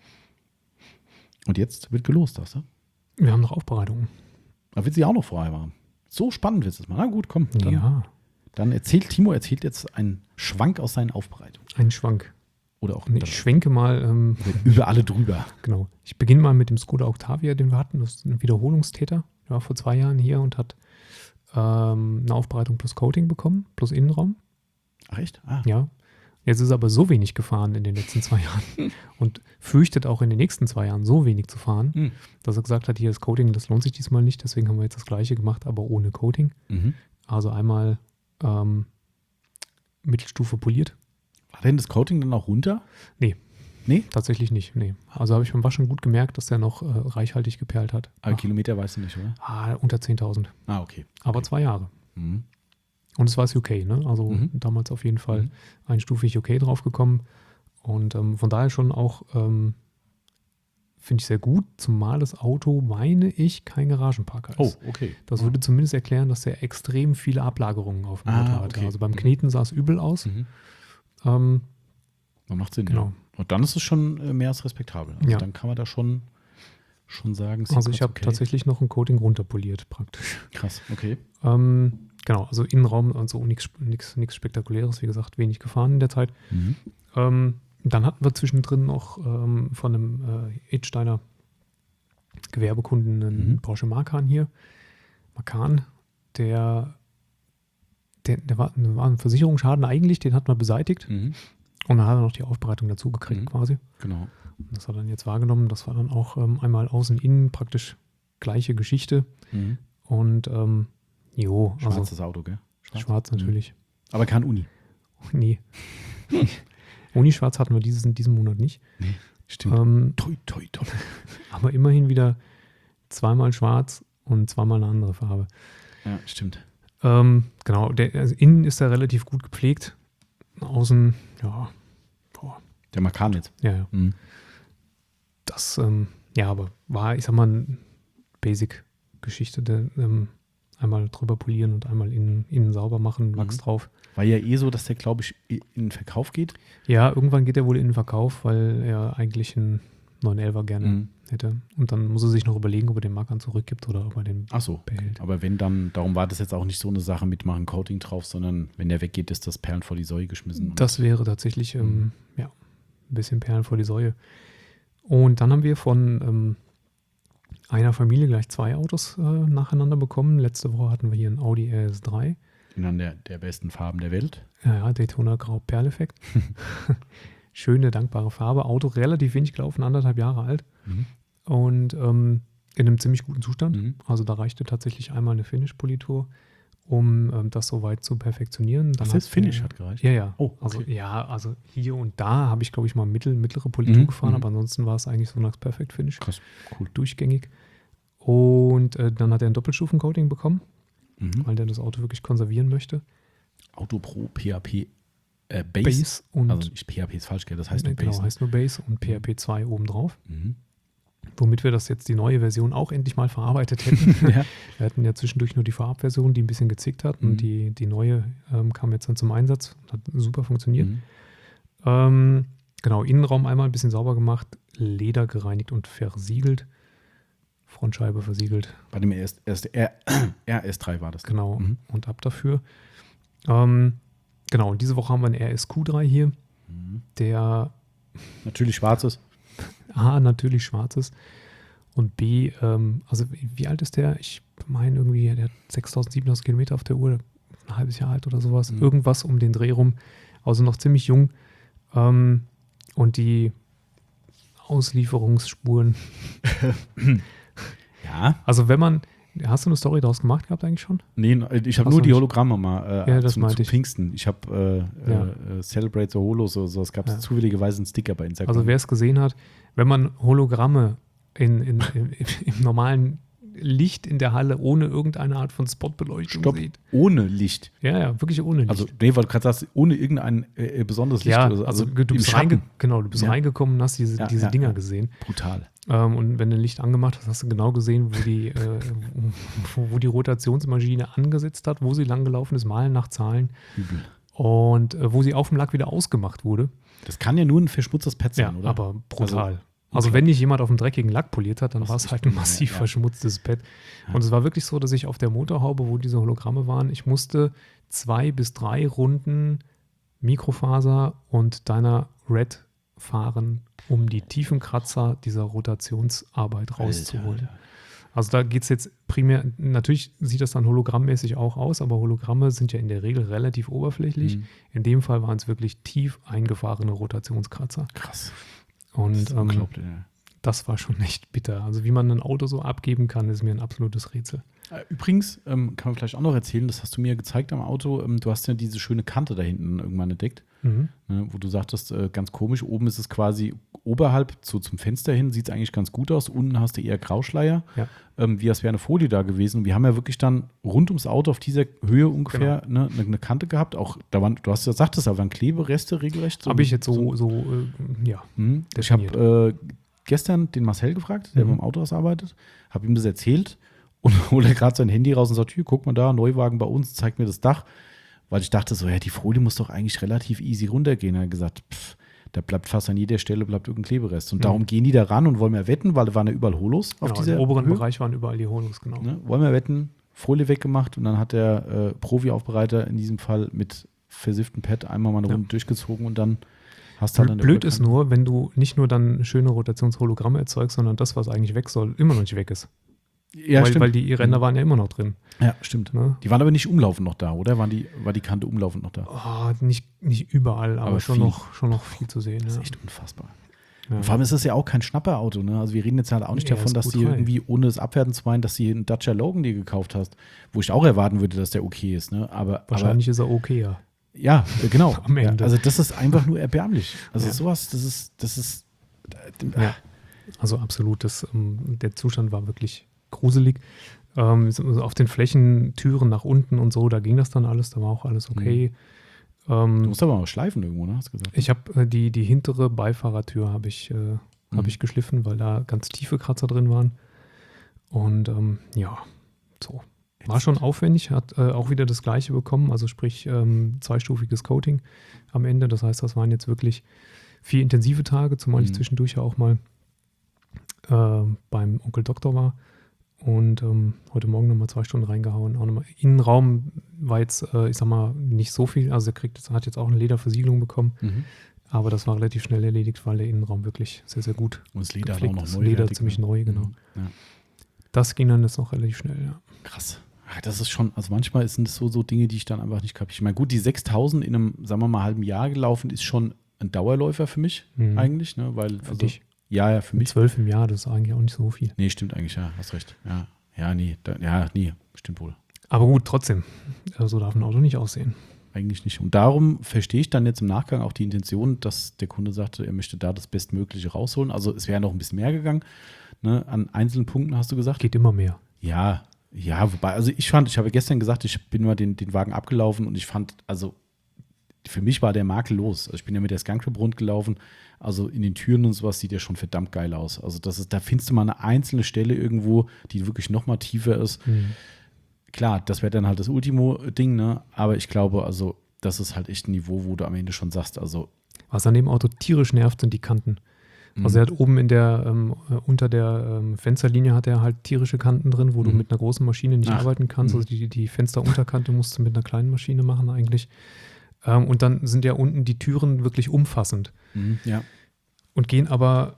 Und jetzt wird gelost, das, ne? Wir haben noch Aufbereitungen. Da wird sie auch noch frei machen. So spannend wird es mal. Na gut, komm. Dann, Ja, dann erzählt, Timo erzählt jetzt einen Schwank aus seinen Aufbereitungen. ein Schwank. Oder auch Ich schwenke mal, ähm, über alle drüber. genau. Ich beginne mal mit dem Skoda Octavia, den wir hatten. Das ist ein Wiederholungstäter. Der war vor zwei Jahren hier und hat ähm, eine Aufbereitung plus Coating bekommen, plus Innenraum. Ach echt? Ah. Ja. Jetzt ist er aber so wenig gefahren in den letzten zwei Jahren und fürchtet auch in den nächsten zwei Jahren so wenig zu fahren, Mhm. dass er gesagt hat, hier das Coating, das lohnt sich diesmal nicht. Deswegen haben wir jetzt das Gleiche gemacht, aber ohne Coating. Mhm. Also einmal ähm, Mittelstufe poliert. War denn das Coating dann auch runter? Nee. Nee? Tatsächlich nicht, nee. Also habe ich beim Waschen gut gemerkt, dass der noch äh, reichhaltig geperlt hat. Aber Ach, Kilometer weißt du nicht, oder? ah, unter zehntausend. Ah, okay. Aber zwei Jahre. Mhm. Und es war das U K, ne? Also Mhm. damals auf jeden Fall Mhm. einstufig U K draufgekommen. Und ähm, von daher schon auch ähm, finde ich sehr gut, zumal das Auto, meine ich, kein Garagenparker ist. Oh, okay. Das würde zumindest erklären, dass er extrem viele Ablagerungen auf dem Ah, Motor hatte. okay. Also beim Mhm. Kneten sah es übel aus. Mhm. Ähm, Das macht Sinn. Genau. Ja. Und dann ist es schon äh, mehr als respektabel. Also Ja. dann kann man da schon, schon sagen, also ich Sequats, habe okay. tatsächlich noch ein Coating runterpoliert praktisch. Krass, okay. Ähm, genau, also Innenraum, also nichts Spektakuläres, wie gesagt, wenig gefahren in der Zeit. Mhm. Ähm, dann hatten wir zwischendrin noch ähm, von einem äh, Edsteiner Gewerbekunden einen Mhm. Porsche Macan hier. Macan, der, der, der war, war ein Versicherungsschaden eigentlich, den hat man beseitigt. Mhm. Und dann hat er noch die Aufbereitung dazu gekriegt Mhm. quasi. Genau. Und das hat er dann jetzt wahrgenommen. Das war dann auch ähm, einmal außen, innen praktisch gleiche Geschichte. Mhm. Und ähm, jo, also Schwarzes Auto, gell? schwarz natürlich. Aber kein Uni. Nee. Unischwarz hatten wir dieses in diesem Monat nicht. Nee, stimmt. Ähm, Toi, toi, toi. aber immerhin wieder zweimal schwarz und zweimal eine andere Farbe. Ja, stimmt. Ähm, genau, der, also innen ist er relativ gut gepflegt. Außen, ja, boah, Der Macan jetzt. ja, ja. Mhm. Das, ähm, ja, aber war, ich sag mal, eine Basic-Geschichte. Der, ähm, einmal drüber polieren und einmal innen, innen sauber machen, Wachs Mhm. drauf. War ja eh so, dass der, glaube ich, in den Verkauf geht. Ja, irgendwann geht er wohl in den Verkauf, weil er eigentlich einen neun elfer gerne Mhm. hätte. Und dann muss er sich noch überlegen, ob er den Macan zurückgibt oder ob er den Ach so. behält. Aber wenn dann, darum war das jetzt auch nicht so eine Sache mit machen Coating drauf, sondern wenn der weggeht, ist das Perlen vor die Säue geschmissen. Und- Das wäre tatsächlich ähm, Mhm. ja, ein bisschen Perlen vor die Säue. Und dann haben wir von ähm, einer Familie gleich zwei Autos äh, nacheinander bekommen. Letzte Woche hatten wir hier einen Audi R S drei. in einer der, der besten Farben der Welt. Ja, ja, Daytona Grau Perleffekt. Schöne, dankbare Farbe. Auto relativ wenig gelaufen, anderthalb Jahre alt. Mhm. Und ähm, in einem ziemlich guten Zustand. Mhm. Also da reichte tatsächlich einmal eine Finish-Politur, um ähm, das soweit zu perfektionieren. Dann Das heißt, hat- Finish hat gereicht. Ja, ja. Oh, Also okay. ja, also hier und da habe ich, glaube ich, mal mittel, mittlere Politur Mhm, gefahren, mhm. aber ansonsten war es eigentlich so nach Perfect Finish. Krass, cool. Durchgängig. Und äh, dann hat er ein Doppelstufen-Coating bekommen, Mhm. weil der das Auto wirklich konservieren möchte. Auto Pro P H P äh, Base. Base und Also nicht P H P ist falsch, gell? Das heißt äh, nur genau, Base. heißt nur Base und P H P zwei obendrauf. Mhm. Womit wir das jetzt die neue Version auch endlich mal verarbeitet hätten. Ja. Wir hatten ja zwischendurch nur die Vorabversion, die ein bisschen gezickt hat. Mhm. Und die, die neue ähm, kam jetzt dann zum Einsatz. Hat super funktioniert. Mhm. Ähm, genau, Innenraum einmal ein bisschen sauber gemacht, Leder gereinigt und versiegelt. Frontscheibe versiegelt, Bei dem R S, R S drei war das. genau, Mhm. und ab dafür. Ähm, genau, und diese Woche haben wir einen R S Q drei hier, Mhm. der Natürlich schwarzes. A, natürlich schwarz ist und B, ähm, also wie, wie alt ist der? Ich meine irgendwie, der hat sechstausend, siebentausend Kilometer auf der Uhr, ein halbes Jahr alt oder sowas, Mhm. irgendwas um den Dreh rum, also noch ziemlich jung. Ähm, und die Auslieferungsspuren, Ja. also wenn man, hast du eine Story daraus gemacht gehabt eigentlich schon? Nee, ich habe Ach nur so, die nicht. Hologramme mal äh, Ja, das zum, meinte zu ich. Pfingsten. Ich habe äh, Ja. äh, Celebrate the Holo, so, so es gab Ja. zufälligerweise einen Sticker bei Instagram. Also wer es gesehen hat, wenn man Hologramme in, in, im, im normalen Licht in der Halle ohne irgendeine Art von Spotbeleuchtung Stopp, sieht. ohne Licht. Ja, ja, wirklich ohne Licht. Also, nee, weil du gerade sagst, ohne irgendein äh, besonderes Licht ja, oder so. also, Also, du im bist, Schatten. reinge genau, du bist Ja. reingekommen und hast diese, Ja, diese ja, Dinger ja. gesehen. Brutal. Ähm, und wenn du Licht angemacht hast, hast du genau gesehen, wo die, äh, wo, wo die Rotationsmaschine angesetzt hat, wo sie langgelaufen ist, Malen nach Zahlen Übel. und äh, wo sie auf dem Lack wieder ausgemacht wurde. Das kann ja nur ein verschmutztes Pad sein, Ja, oder? aber brutal. Also, Also, wenn nicht jemand auf dem dreckigen Lack poliert hat, dann Das war es ist halt ein dumm, massiv ja, ja. verschmutztes Pad. Ja. Und es war wirklich so, dass ich auf der Motorhaube, wo diese Hologramme waren, ich musste zwei bis drei Runden Mikrofaser und deiner Red fahren, um die tiefen Kratzer dieser Rotationsarbeit rauszuholen. Alter. Also da geht es jetzt primär, natürlich sieht das dann hologrammmäßig auch aus, aber Hologramme sind ja in der Regel relativ oberflächlich. Mhm. In dem Fall waren es wirklich tief eingefahrene Rotationskratzer. Krass. Und Das ist ähm, unglaublich. Ja. das war schon echt bitter. Also wie man ein Auto so abgeben kann, ist mir ein absolutes Rätsel. Äh, Übrigens, ähm, kann man vielleicht auch noch erzählen, das hast du mir gezeigt am Auto, ähm, du hast ja diese schöne Kante da hinten irgendwann entdeckt, Mhm. ne, wo du sagtest, äh, ganz komisch, oben ist es quasi oberhalb, so zum Fenster hin, sieht es eigentlich ganz gut aus, unten hast du eher Grauschleier, Ja. ähm, wie als wäre eine Folie da gewesen. Und wir haben ja wirklich dann rund ums Auto auf dieser Höhe ungefähr Genau. ne, eine, eine Kante gehabt, auch, da waren, du hast ja gesagt, da waren Klebereste regelrecht. So, Habe ich jetzt so, so, äh, ja. Hm. Ich definiert. habe äh, gestern den Marcel gefragt, der Mhm. beim Autohaus arbeitet, habe ihm das erzählt und holt er gerade sein Handy raus und sagt, hier, guck mal da, Neuwagen bei uns, zeigt mir das Dach. Weil ich dachte so, ja, die Folie muss doch eigentlich relativ easy runtergehen. Er hat gesagt, pff, da bleibt fast an jeder Stelle bleibt irgendein Kleberest. Und Mhm. darum gehen die da ran und wollen wir wetten, weil da waren ja überall Holos auf Genau, dieser im oberen Höhe. Bereich waren überall die Holos, genau. Ne? Wollen wir wetten, Folie weggemacht und dann hat der äh, Profi-Aufbereiter in diesem Fall mit versifften Pad einmal mal eine Ja. Runde durchgezogen und dann hast du halt an der Blöd ist Oberkante- nur, wenn du nicht nur dann schöne Rotationshologramme erzeugst, sondern das, was eigentlich weg soll, immer noch nicht weg ist. Ja, weil, stimmt. weil die Ränder Mhm. waren ja immer noch drin. Ja, stimmt. Ne? Die waren aber nicht umlaufend noch da, oder? Waren die, war die Kante umlaufend noch da? Oh, nicht, nicht überall, aber, Aber schon, viel. noch, schon noch viel zu sehen. Das ist Ja. echt unfassbar. Ja. Und vor allem ist das ja auch kein Schnapperauto, ne? Also wir reden jetzt halt auch nicht Nee, davon, ist dass gut die rein. irgendwie, ohne es abwerten zu meinen, dass du einen Dacia Logan dir gekauft hast, wo ich auch erwarten würde, dass der okay ist, ne? Aber, Wahrscheinlich ist er okay, ja. aber ja, äh, genau. Am Ende. Ja, also das ist einfach nur erbärmlich. Also Ja. sowas, das ist, das ist äh, Ja. Also absolut, das, ähm, der Zustand war wirklich gruselig. Ähm, so auf den Flächen, Türen nach unten und so, da ging das dann alles, da war auch alles okay. Du Ähm, musst aber mal schleifen irgendwo, ne? Hast du gesagt. ich habe äh, die, die hintere Beifahrertür habe ich, äh, Mhm. hab ich geschliffen, weil da ganz tiefe Kratzer drin waren. Und ähm, ja, so. War schon aufwendig, hat äh, auch wieder das Gleiche bekommen, also sprich ähm, zweistufiges Coating am Ende. Das heißt, das waren jetzt wirklich vier intensive Tage, zumal ich Mhm. zwischendurch ja auch mal äh, beim Onkel Doktor war. Und ähm, heute Morgen nochmal zwei Stunden reingehauen. Auch nochmal. Innenraum war jetzt, äh, ich sag mal, nicht so viel. Also er kriegt, hat jetzt auch eine Lederversiegelung bekommen. Mhm. Aber das war relativ schnell erledigt, weil der Innenraum wirklich sehr, sehr gut Und das Leder hat auch gepflegt noch ist. neu. Leder ziemlich neu, genau. Ja. Das ging dann jetzt noch relativ schnell, ja. Krass. Ja, das ist schon, also manchmal sind es so, so Dinge, die ich dann einfach nicht kapiere. Ich meine, gut, die sechstausend in einem, sagen wir mal, halben Jahr gelaufen, ist schon ein Dauerläufer für mich Mhm. eigentlich, ne? Weil, Für also, dich. Ja, ja, für Mit mich. zwölf im Jahr, das ist eigentlich auch nicht so viel. Nee, stimmt eigentlich, ja, hast recht. Ja, ja, nee, da, ja, nee, stimmt wohl. Aber gut, trotzdem. äh, So darf ein Auto nicht aussehen. Eigentlich nicht. Und darum verstehe ich dann jetzt im Nachgang auch die Intention, dass der Kunde sagte, er möchte da das Bestmögliche rausholen. Also es wäre noch ein bisschen mehr gegangen. Ne? An einzelnen Punkten hast du gesagt. Geht immer mehr. Ja, ja, wobei, also ich fand, ich habe gestern gesagt, ich bin mal den, den Wagen abgelaufen und ich fand, also für mich war der makellos. Also ich bin ja mit der Skunk Trip rund gelaufen. Also in den Türen und sowas sieht der schon verdammt geil aus. Also das ist, da findest du mal eine einzelne Stelle irgendwo, die wirklich noch mal tiefer ist. Mhm. Klar, das wäre dann halt das Ultimo-Ding, ne? Aber ich glaube, also, das ist halt echt ein Niveau, wo du am Ende schon sagst, also. Was an dem Auto tierisch nervt, sind die Kanten. Also er hat oben in der, ähm, äh, unter der ähm, Fensterlinie hat er halt tierische Kanten drin, wo du Mhm. mit einer großen Maschine nicht Ach, arbeiten kannst. mhm. Also die, die Fensterunterkante musst du mit einer kleinen Maschine machen eigentlich. Ähm, und dann sind ja unten die Türen wirklich umfassend Mhm, ja. und gehen aber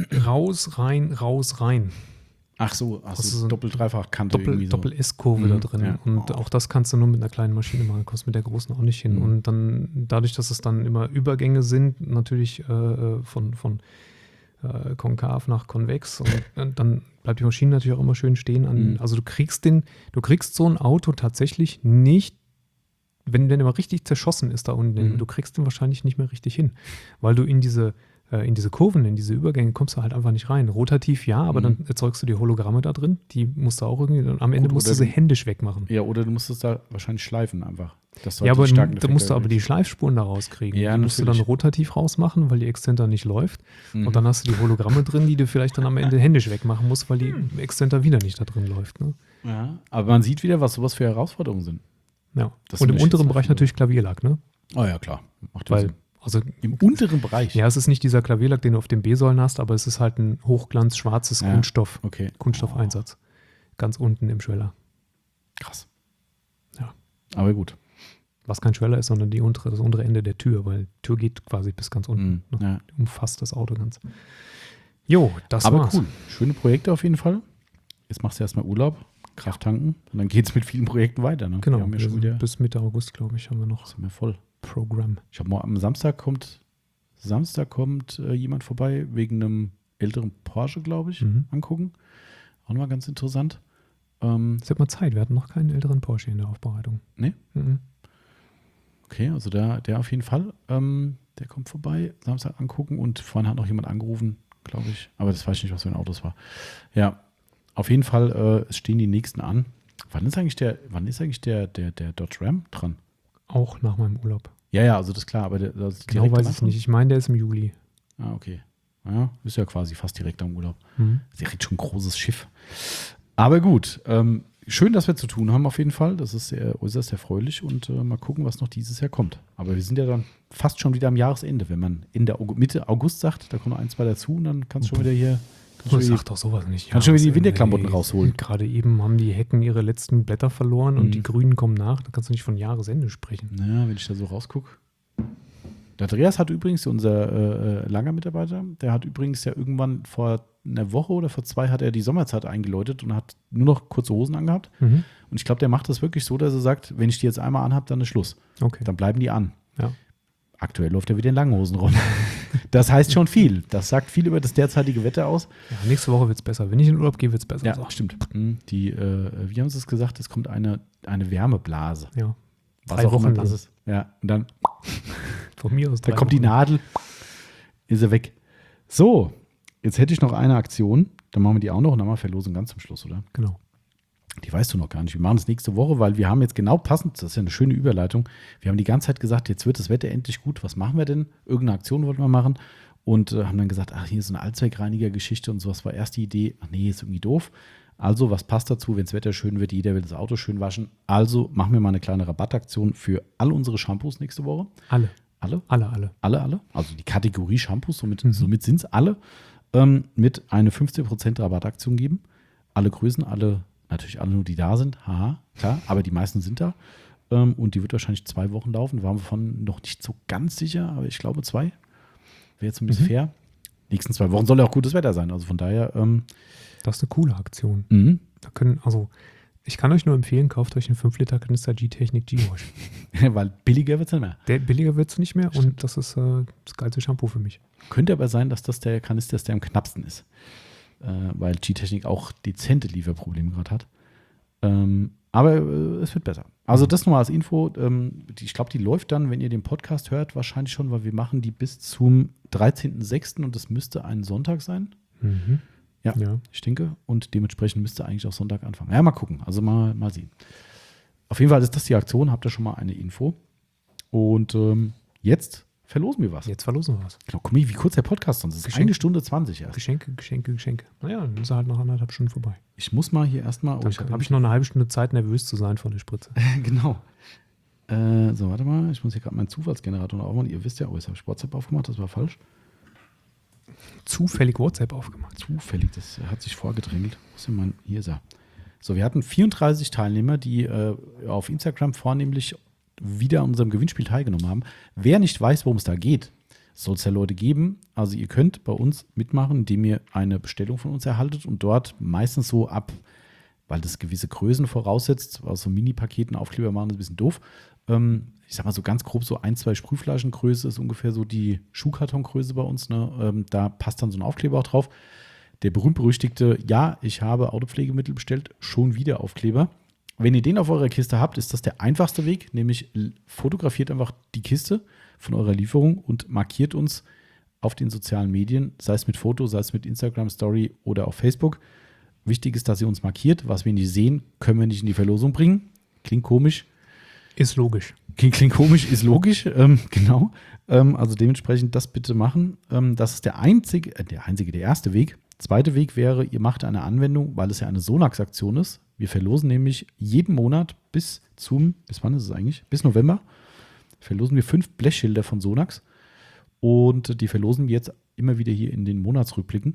raus, rein, raus, rein. Ach so, ach Also so, so Doppel-Dreifach-Kante Doppel, irgendwie so. Doppel-S-Kurve Mhm, da drin. ja. Und Oh. auch das kannst du nur mit einer kleinen Maschine machen, kommst mit der großen auch nicht hin. Mhm. Und dann, dadurch, dass es dann immer Übergänge sind, natürlich äh, von, von äh, konkav nach konvex, und äh, dann bleibt die Maschine natürlich auch immer schön stehen. An, Mhm. Also du kriegst den, du kriegst so ein Auto tatsächlich nicht, wenn der immer richtig zerschossen ist da unten, Mhm. du kriegst den wahrscheinlich nicht mehr richtig hin, weil du in diese äh, in diese Kurven, in diese Übergänge kommst du halt einfach nicht rein. Rotativ ja, aber Mhm. dann erzeugst du die Hologramme da drin, die musst du auch irgendwie, und am Ende Gut, musst du oder sie du- händisch wegmachen. Ja, oder du musst es da wahrscheinlich schleifen einfach. dass du Ja, halt aber die starken da musst du Effekte aber die kriegst. Schleifspuren da rauskriegen. Ja, die musst du dann natürlich. rotativ rausmachen, weil die Exzenter nicht läuft. Mhm. Und dann hast du die Hologramme drin, die du vielleicht dann am Ende händisch wegmachen musst, weil die Exzenter wieder nicht da drin läuft. Ne? Ja, aber man sieht wieder, was sowas für Herausforderungen sind. Ja. Das Und im unterschätzt unteren man Bereich früher. natürlich Klavierlack, ne? Oh ja, klar. Macht ja Weil, Sinn. also, Im unteren Bereich? ja, es ist nicht dieser Klavierlack, den du auf den B-Säulen hast, aber es ist halt ein Hochglanz, schwarzes Ja. Kunststoff, Okay. Kunststoffeinsatz. Ganz unten im Schweller. Krass. Ja. Aber gut. Was kein Schweller ist, sondern die untere, das untere Ende der Tür, weil die Tür geht quasi bis ganz unten. Mhm. Ne? Ja. Umfasst das Auto ganz. Jo, das Aber war's. cool. Schöne Projekte auf jeden Fall. Jetzt machst du erstmal Urlaub, Kraft tanken und dann geht es mit vielen Projekten weiter. Ne? Genau, Wir haben ja wir schon sind wieder, bis Mitte August, glaube ich, haben wir noch sind wir voll. Programm. Ich habe morgen am Samstag kommt, Samstag kommt äh, jemand vorbei wegen einem älteren Porsche, glaube ich, Mhm. angucken. Auch nochmal ganz interessant. Ähm, Es wird mal Zeit, wir hatten noch keinen älteren Porsche in der Aufbereitung. Nee? Mhm. okay, also der, der auf jeden Fall. Ähm, der kommt vorbei, Samstag angucken und vorhin hat noch jemand angerufen, glaube ich. Aber das weiß ich nicht, was für ein Auto es war. Ja, auf jeden Fall, äh, es stehen die nächsten an. Wann ist eigentlich der, wann ist eigentlich der, der, der Dodge Ram dran? Auch nach meinem Urlaub. Ja, ja, also das ist klar, aber der, das ist Genau direkt weiß danach ich nicht. Ich meine, der ist im Juli. dran? Ah, okay. Ja, ist ja quasi fast direkt am Urlaub. Mhm. Direkt schon ein großes Schiff. Aber gut, ähm, schön, dass wir zu tun haben auf jeden Fall. Das ist sehr, äußerst erfreulich und äh, mal gucken, was noch dieses Jahr kommt. Aber wir sind ja dann fast schon wieder am Jahresende. Wenn man Ende August, Mitte August sagt, da kommen noch ein, zwei dazu und dann kannst du schon wieder hier Oh, sag doch sowas nicht. Kannst schon wieder die Winterklamotten rausholen. Gerade eben haben die Hecken ihre letzten Blätter verloren und Mhm. die Grünen kommen nach. Da kannst du nicht von Jahresende sprechen. Ja, wenn ich da so rausgucke. Der Andreas hat übrigens, unser äh, langer Mitarbeiter, der hat übrigens ja irgendwann vor einer Woche oder vor zwei hat er die Sommerzeit eingeläutet und hat nur noch kurze Hosen angehabt. Mhm. Und ich glaube, der macht das wirklich so, dass er sagt, wenn ich die jetzt einmal anhabe, dann ist Schluss. Okay. Dann bleiben die an. Ja. Aktuell läuft er wieder in langen Hosen rum. Das heißt schon viel. Das sagt viel über das derzeitige Wetter aus. Ja, nächste Woche wird es besser. Wenn ich in den Urlaub gehe, wird es besser. Ja, So. stimmt. Mhm. Die, äh, wie haben sie es gesagt? Es kommt eine, eine Wärmeblase. Ja. Was Drei auch Wochen immer lang. das ist. Ja, und dann, Von mir aus. dann drei kommt die Wochen. Nadel, ist er weg. So, jetzt hätte ich noch eine Aktion. Dann machen wir die auch noch und dann machen wir Verlosung ganz zum Schluss, oder? Genau. Die weißt du noch gar nicht. Wir machen es nächste Woche, weil wir haben jetzt genau passend, das ist ja eine schöne Überleitung, wir haben die ganze Zeit gesagt, jetzt wird das Wetter endlich gut, was machen wir denn? Irgendeine Aktion wollten wir machen und äh, haben dann gesagt, ach, hier ist eine Allzweckreiniger-Geschichte und sowas war erst die Idee, ach nee, ist irgendwie doof. Also, was passt dazu, wenn das Wetter schön wird, jeder will das Auto schön waschen. Also machen wir mal eine kleine Rabattaktion für alle unsere Shampoos nächste Woche. Alle. Alle? Alle, alle. Alle, alle. Also die Kategorie Shampoos, somit, Mhm. somit sind es alle, ähm, mit eine fünfzehn Prozent Rabattaktion geben. Alle Größen, alle, natürlich alle nur, die da sind. Haha, klar, aber die meisten sind da. Ähm, und die wird wahrscheinlich zwei Wochen laufen. Da waren wir von noch nicht so ganz sicher, aber ich glaube zwei. Wäre jetzt ein bisschen Mhm. fair. Nächsten zwei Wochen soll ja auch gutes Wetter sein. Also von daher, ähm, Das ist eine coole Aktion. mhm. Da können, also, ich kann euch nur empfehlen, kauft euch einen fünf Liter Kanister G-Technik G-Wash. weil billiger wird es nicht mehr. Der billiger wird es nicht mehr und das ist äh, das geilste Shampoo für mich. Könnte aber sein, dass das der Kanister ist, der am knappsten ist. Äh, weil G-Technik auch dezente Lieferprobleme gerade hat. Ähm, aber äh, es wird besser. Also das nochmal als Info. Ähm, die, ich glaube, die läuft dann, wenn ihr den Podcast hört, wahrscheinlich schon, weil wir machen die bis zum dreizehnten sechsten und das müsste ein Sonntag sein. Mhm. Ja, Ja. ich denke. Und dementsprechend müsste eigentlich auch Sonntag anfangen. Ja, mal gucken. Also mal, mal sehen. Auf jeden Fall ist das die Aktion. Habt ihr schon mal eine Info. Und ähm, jetzt verlosen wir was. Jetzt verlosen wir was. Genau, guck mal, wie kurz der Podcast sonst ist. Geschenk. Eine Stunde zwanzig erst. Geschenke, Geschenke, Geschenke. Naja, dann ist er halt noch anderthalb Stunden vorbei. Ich muss mal hier erstmal. Oh, Dann ich habe hab ich noch eine halbe Stunde Zeit, nervös zu sein vor der Spritze. Genau. Äh, so, warte mal. Ich muss hier gerade meinen Zufallsgenerator noch aufmachen. Ihr wisst ja, oh, jetzt habe ich WhatsApp aufgemacht. Das war falsch. Zufällig WhatsApp aufgemacht. Zufällig, das hat sich vorgedrängelt. Wo ist denn mein, hier ist er. So, wir hatten vierunddreißig Teilnehmer, die äh, auf Instagram vornehmlich wieder an unserem Gewinnspiel teilgenommen haben. Wer nicht weiß, worum es da geht, soll es ja Leute geben. Also ihr könnt bei uns mitmachen, indem ihr eine Bestellung von uns erhaltet und dort meistens so ab, weil das gewisse Größen voraussetzt, aus so Mini-Paketen Aufkleber machen, das ist ein bisschen doof. Ähm, ich sag mal so ganz grob, so ein, zwei Sprühflaschengröße ist ungefähr so die Schuhkartongröße bei uns. Ne? Ähm, da passt dann so ein Aufkleber auch drauf. Der berühmt-berüchtigte, ja, ich habe Autopflegemittel bestellt, schon wieder Aufkleber. Wenn ihr den auf eurer Kiste habt, ist das der einfachste Weg, nämlich fotografiert einfach die Kiste von eurer Lieferung und markiert uns auf den sozialen Medien, sei es mit Foto, sei es mit Instagram Story oder auf Facebook. Wichtig ist, dass ihr uns markiert. Was wir nicht sehen, können wir nicht in die Verlosung bringen. Klingt komisch. Ist logisch. Klingt, klingt komisch, ist logisch, ähm, genau. Ähm, also dementsprechend das bitte machen. Ähm, das ist der einzige, äh, der einzige, der erste Weg. Zweiter Weg wäre, ihr macht eine Anwendung, weil es ja eine Sonax-Aktion ist. Wir verlosen nämlich jeden Monat bis zum, bis wann ist es eigentlich? Bis November verlosen wir fünf Blechschilder von Sonax. Und die verlosen wir jetzt immer wieder hier in den Monatsrückblicken.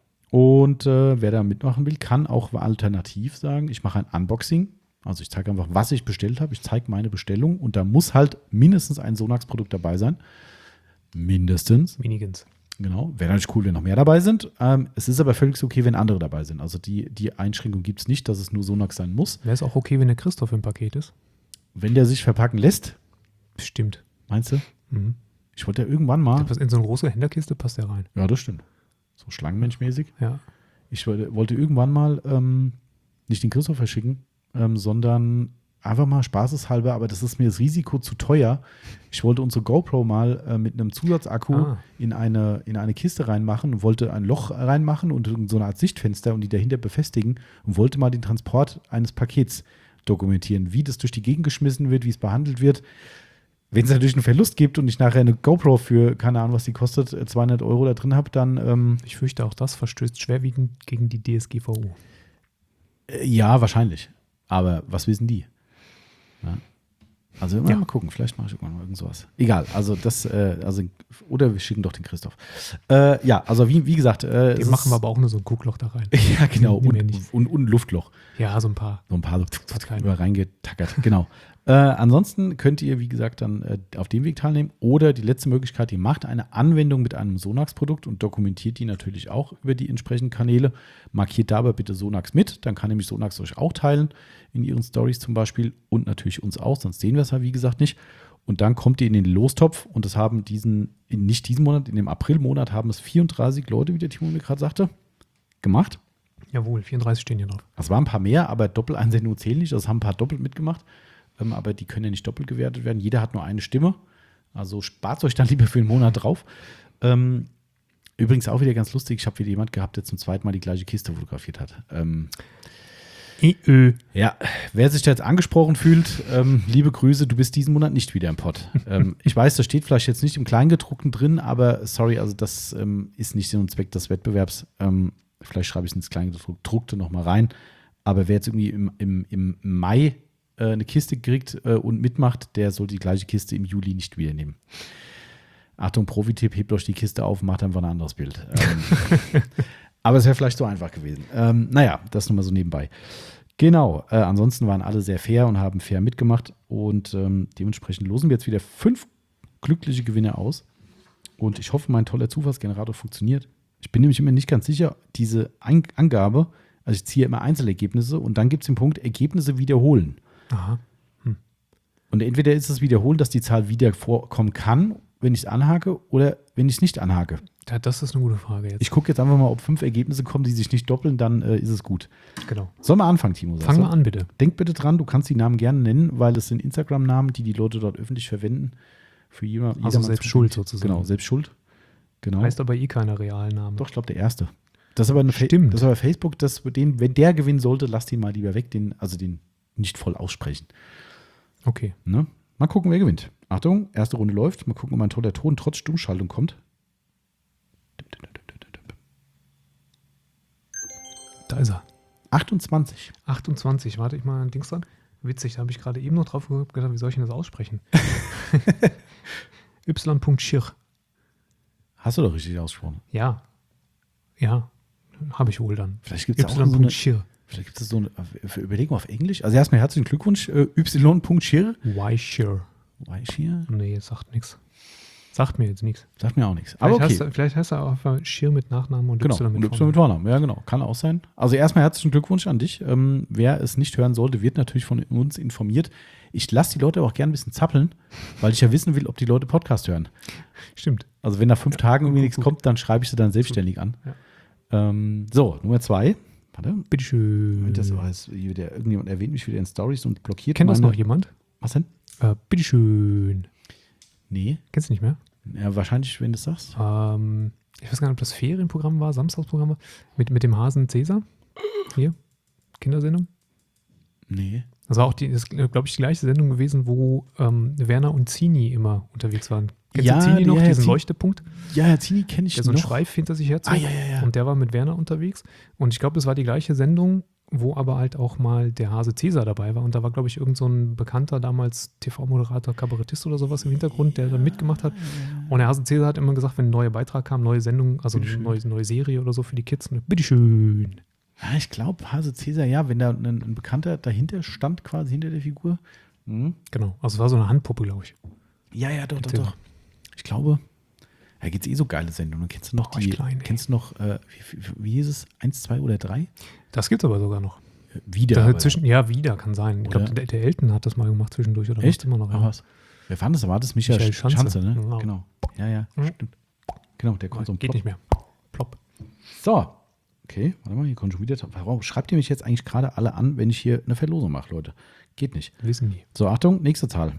Und äh, wer da mitmachen will, kann auch alternativ sagen, ich mache ein Unboxing. Also ich zeige einfach, was ich bestellt habe. Ich zeige meine Bestellung und da muss halt mindestens ein Sonax-Produkt dabei sein. Mindestens. Minigans. Genau. Wäre natürlich cool, wenn noch mehr dabei sind. Ähm, es ist aber völlig okay, wenn andere dabei sind. Also die, die Einschränkung gibt es nicht, dass es nur Sonax sein muss. Wäre es auch okay, wenn der Christoph im Paket ist? Wenn der sich verpacken lässt, Stimmt. meinst du? Mhm. Ich wollte ja irgendwann mal. In so eine große Händlerkiste passt der rein. Ja, das stimmt. So schlangenmenschmäßig. Ja. Ich wollte, wollte irgendwann mal ähm, nicht den Christoph verschicken, ähm, sondern einfach mal spaßeshalber, aber das ist mir das Risiko zu teuer. Ich wollte unsere GoPro mal äh, mit einem Zusatzakku Ah. in, eine, in eine Kiste reinmachen und wollte ein Loch reinmachen und so eine Art Sichtfenster und die dahinter befestigen und wollte mal den Transport eines Pakets dokumentieren, wie das durch die Gegend geschmissen wird, wie es behandelt wird. Wenn es natürlich einen Verlust gibt und ich nachher eine GoPro für, keine Ahnung, was die kostet, zweihundert Euro da drin habe, dann ähm, Ich fürchte, auch das verstößt schwerwiegend gegen die D S G V O. äh, ja, wahrscheinlich. Aber was wissen die? Ja. Also immer Ja. mal gucken, vielleicht mache ich irgendwann mal irgend sowas. Egal, also das, äh, also, oder wir schicken doch den Christoph. Äh, ja, also wie, wie gesagt. Äh, Den es machen ist- wir aber auch nur so ein Guckloch da rein. Ja, genau. Nehmen wir Und, nicht. und, und Luftloch. Ja, so ein paar. So ein paar so Parteien. über reingetackert. Genau. Äh, ansonsten könnt ihr, wie gesagt, dann äh, auf dem Weg teilnehmen. Oder die letzte Möglichkeit, ihr macht eine Anwendung mit einem Sonax-Produkt und dokumentiert die natürlich auch über die entsprechenden Kanäle. Markiert dabei bitte Sonax mit. Dann kann nämlich Sonax euch auch teilen in ihren Stories zum Beispiel und natürlich uns auch, sonst sehen wir es ja, wie gesagt, nicht. Und dann kommt ihr in den Lostopf und das haben diesen, in, nicht diesen Monat, in dem Aprilmonat haben es vierunddreißig Leute, wie der Timo mir gerade sagte, gemacht. Jawohl, vierunddreißig stehen hier drauf. Das waren ein paar mehr, aber Doppeleinsendungen zählen nicht. Das haben ein paar doppelt mitgemacht. Ähm, aber die können ja nicht doppelt gewertet werden. Jeder hat nur eine Stimme. Also spart euch dann lieber für einen Monat drauf. Ähm, übrigens auch wieder ganz lustig. Ich habe wieder jemand gehabt, der zum zweiten Mal die gleiche Kiste fotografiert hat. Ähm, Ö. ja, wer sich da jetzt angesprochen fühlt, ähm, liebe Grüße, du bist diesen Monat nicht wieder im Pod. ähm, ich weiß, das steht vielleicht jetzt nicht im Kleingedruckten drin, aber sorry, also das ähm, ist nicht Sinn und Zweck des Wettbewerbs. Ähm, vielleicht schreibe ich es ins Kleingedruckte nochmal rein. Aber wer jetzt irgendwie im, im, im Mai äh, eine Kiste kriegt äh, und mitmacht, der soll die gleiche Kiste im Juli nicht wieder nehmen. Achtung, Profi-Tipp, hebt euch die Kiste auf, macht einfach ein anderes Bild. Ähm, aber es wäre vielleicht so einfach gewesen. Ähm, naja, das nur mal so nebenbei. Genau, äh, ansonsten waren alle sehr fair und haben fair mitgemacht und ähm, dementsprechend losen wir jetzt wieder fünf glückliche Gewinner aus und ich hoffe, mein toller Zufallsgenerator funktioniert. Ich bin nämlich immer nicht ganz sicher, diese Ein- Angabe, also ich ziehe immer Einzelergebnisse und dann gibt es den Punkt Ergebnisse wiederholen. Aha. Und entweder ist es wiederholen, dass die Zahl wieder vorkommen kann, wenn ich es anhake oder wenn ich es nicht anhake. Ja, das ist eine gute Frage jetzt. Ich gucke jetzt einfach mal, ob fünf Ergebnisse kommen, die sich nicht doppeln, dann äh, ist es gut. genau. Sollen wir anfangen, Timo? sagst Fang du? mal an, bitte. Denk bitte dran, du kannst die Namen gerne nennen, weil es sind Instagram-Namen, die die Leute dort öffentlich verwenden. Für jeder, Also jedermann selbst zugänglich. schuld sozusagen. Genau, selbst schuld. Genau. Heißt aber eh keine Realname. Doch, ich glaube, der erste. Das ist aber eine Fa- Stimmt. Das ist aber Facebook, das, den, wenn der gewinnen sollte, lasst ihn mal lieber weg, den, also den nicht voll aussprechen. Okay. Ne? Mal gucken, wer gewinnt. Achtung, erste Runde läuft. Mal gucken, ob ein toller Ton trotz Stummschaltung kommt. Da ist er. achtundzwanzig. achtundzwanzig. Warte ich mal ein Dings dran. Witzig, da habe ich gerade eben noch drauf gedacht, wie soll ich denn das aussprechen? Y.Schir. Hast du doch richtig ausgesprochen. Ja. Ja. Habe ich wohl dann. Vielleicht gibt es auch so eine, Y.Schir. vielleicht gibt es so eine für Überlegung auf Englisch. Also erstmal herzlichen Glückwunsch, äh, Y.Schir. Why Schir? Weichir? Nee, sagt nichts. Sagt mir jetzt nichts. Sagt mir auch nichts. Aber Vielleicht, okay. heißt, er- vielleicht heißt er auch Schir mit Nachnamen und Genau, Y mit und Y mit Vornamen. Vornamen. Ja, genau. Kann auch sein. Also erstmal herzlichen Glückwunsch an dich. Ähm, wer es nicht hören sollte, wird natürlich von uns informiert. Ich lasse die Leute auch gerne ein bisschen zappeln, weil ich ja wissen will, ob die Leute Podcast hören. Stimmt. Also wenn nach fünf Tagen irgendwie gut, nichts gut. kommt, dann schreibe ich sie dann selbstständig an. Ähm, so, Nummer zwei. Warte. Bitteschön. Das war jetzt wieder, irgendjemand erwähnt mich wieder in Stories und blockiert Kennt das meine- noch jemand? Was denn? Äh, bitteschön. Nee. Kennst du nicht mehr? Ja, wahrscheinlich, wenn du es sagst. Ähm, ich weiß gar nicht, ob das Ferienprogramm war, Samstagsprogramm war, mit, mit dem Hasen Cäsar. Hier, Kindersendung. Nee. Das war auch, die, das glaube ich, die gleiche Sendung gewesen, wo ähm, Werner und Zini immer unterwegs waren. Kennst Ja, du Zini noch, ja, ja, diesen Zini- Leuchtepunkt, Ja, Herr Zini kenne ich der so einen noch. Schweif hinter sich herzog? Ah, ja, ja, ja. Und der war mit Werner unterwegs. Und ich glaube, das war die gleiche Sendung, wo aber halt auch mal der Hase Cäsar dabei war. Und da war, glaube ich, irgend so ein bekannter damals T V-Moderator, Kabarettist oder sowas im Hintergrund, der da mitgemacht hat. Und der Hase Cäsar hat immer gesagt, wenn ein neuer Beitrag kam, neue Sendung, also eine Bitteschön. neue, neue Serie oder so für die Kids, und bitteschön. Ja, ich glaube, Hase Cäsar, ja, wenn da ein, ein Bekannter dahinter stand, quasi hinter der Figur. Mhm. Genau, also es war so eine Handpuppe, glaube ich. Ja, ja, doch, doch, Erzähl. doch. Ich glaube, da gibt es eh so geile Sendungen. Kennst du noch Boah, die, ich klein, ey. kennst du noch, äh, wie, wie, wie hieß es? Eins, zwei oder drei? Das gibt es aber sogar noch. Äh, Wieder. Da aber- zwischen, ja, wieder kann sein. Ich Oder? glaube, der, der Elton hat das mal gemacht zwischendurch oder Echt? macht's immer noch. Ach, Ja. was? Wer fand das? War das Michael, Michael Schanze, Schanze, ne? genau. Genau. Ja, ja, Mhm. stimmt. Genau, der kommt so ein Geht Plop. nicht mehr. Plopp. So. Okay, warte mal, hier kommt schon wieder. Warum schreibt ihr mich jetzt eigentlich gerade alle an, wenn ich hier eine Verlosung mache, Leute? Geht nicht. Wissen die. So, Achtung, nächste Zahl.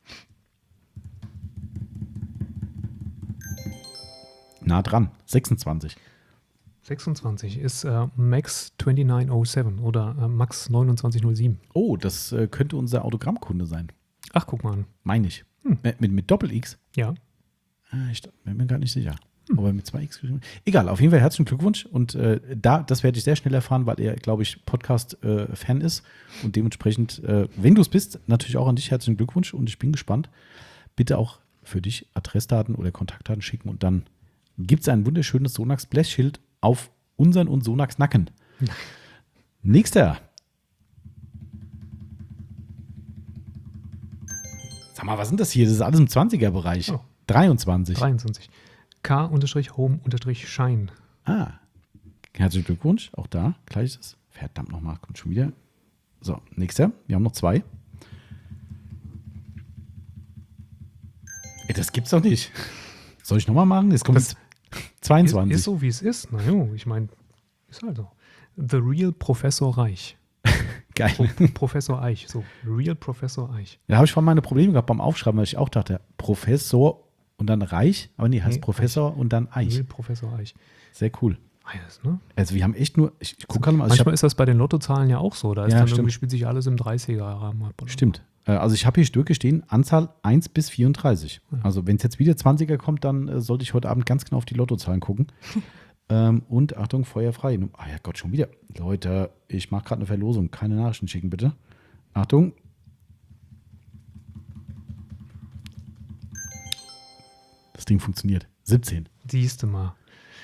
Nah dran, sechsundzwanzig. sechsundzwanzig ist äh, Max neunundzwanzig null sieben oder äh, Max neunundzwanzig null sieben. Oh, das äh, könnte unser Autogrammkunde sein. Ach, guck mal an. Meine ich. Hm. Äh, mit, mit Doppel-X? Ja. Ah, ich bin mir gar nicht sicher. Aber mit zwei X geschrieben. Egal, auf jeden Fall herzlichen Glückwunsch. Und äh, da, das werde ich sehr schnell erfahren, weil er, glaube ich, Podcast-Fan äh, ist. Und dementsprechend, äh, wenn du es bist, natürlich auch an dich herzlichen Glückwunsch. Und ich bin gespannt. Bitte auch für dich Adressdaten oder Kontaktdaten schicken. Und dann gibt es ein wunderschönes Sonax-Blechschild auf unseren und Sonax Nacken. Ja. Nächster. Sag mal, was sind das hier? Das ist alles im zwanziger-Bereich. Oh. dreiundzwanzig. dreiundzwanzig. K-Home-Shine. Ah, herzlichen Glückwunsch. Auch da gleiches. Verdammt nochmal, kommt schon wieder. So, nächster. Wir haben noch zwei. Ey, das gibt's doch nicht. Soll ich nochmal machen? Jetzt kommt Das zweiundzwanzig. Ist, ist so, wie es ist. Na jo, ich meine, ist halt so. The Real Professor Reich. Geil. Pro Professor Eich. So, Real Professor Eich. Da habe ich vorhin meine Probleme gehabt beim Aufschreiben, weil ich auch dachte, Professor und dann Reich. Aber nee, heißt Nee, Professor Eich. und dann Eich. Real Professor Eich. Sehr cool. Alles, ne? Also wir haben echt nur, ich, ich gucke gerade mal. Also Manchmal ich ist das bei den Lottozahlen ja auch so. Da ist Ja, dann stimmt. irgendwie spielt sich alles im dreißiger-Rahmen ab. hab, oder stimmt. Äh, Also ich habe hier Stücke stehen, Anzahl eins bis vierunddreißig. Ja. Also wenn es jetzt wieder zwanziger kommt, dann äh, sollte ich heute Abend ganz genau auf die Lottozahlen gucken. ähm, und Achtung, Feuer frei. Ah ja Gott, schon wieder. Leute, ich mache gerade eine Verlosung. Keine Nachrichten schicken, bitte. Achtung. Das Ding funktioniert. siebzehn. so. Siehst du mal.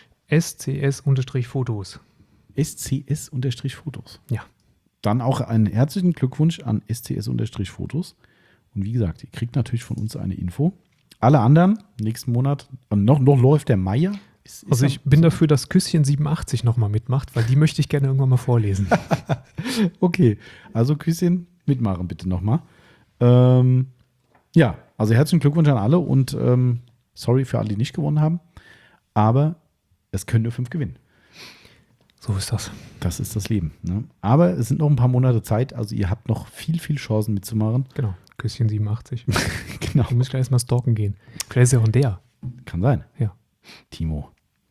S C S-Fotos. S C S-Fotos. Ja. Dann auch einen herzlichen Glückwunsch an S C S-Fotos. Und wie gesagt, ihr kriegt natürlich von uns eine Info. Alle anderen, nächsten Monat, und noch, noch läuft der Meier. Ist, ist Also ich bin dafür, dass Küsschen siebenundachtzig nochmal mitmacht, weil die möchte ich gerne irgendwann mal vorlesen. Okay, also Küsschen mitmachen bitte nochmal. Ähm, ja, also herzlichen Glückwunsch an alle und ähm, sorry für alle, die nicht gewonnen haben. Aber es können nur fünf gewinnen. So ist das. Das ist das Leben. Ne? Aber es sind noch ein paar Monate Zeit, also ihr habt noch viel, viel Chancen mitzumachen. Genau. Küsschen siebenundachtzig. Genau. Du musst gleich erstmal stalken gehen. Vielleicht ist ja auch ein der. Kann sein. Ja. Timo.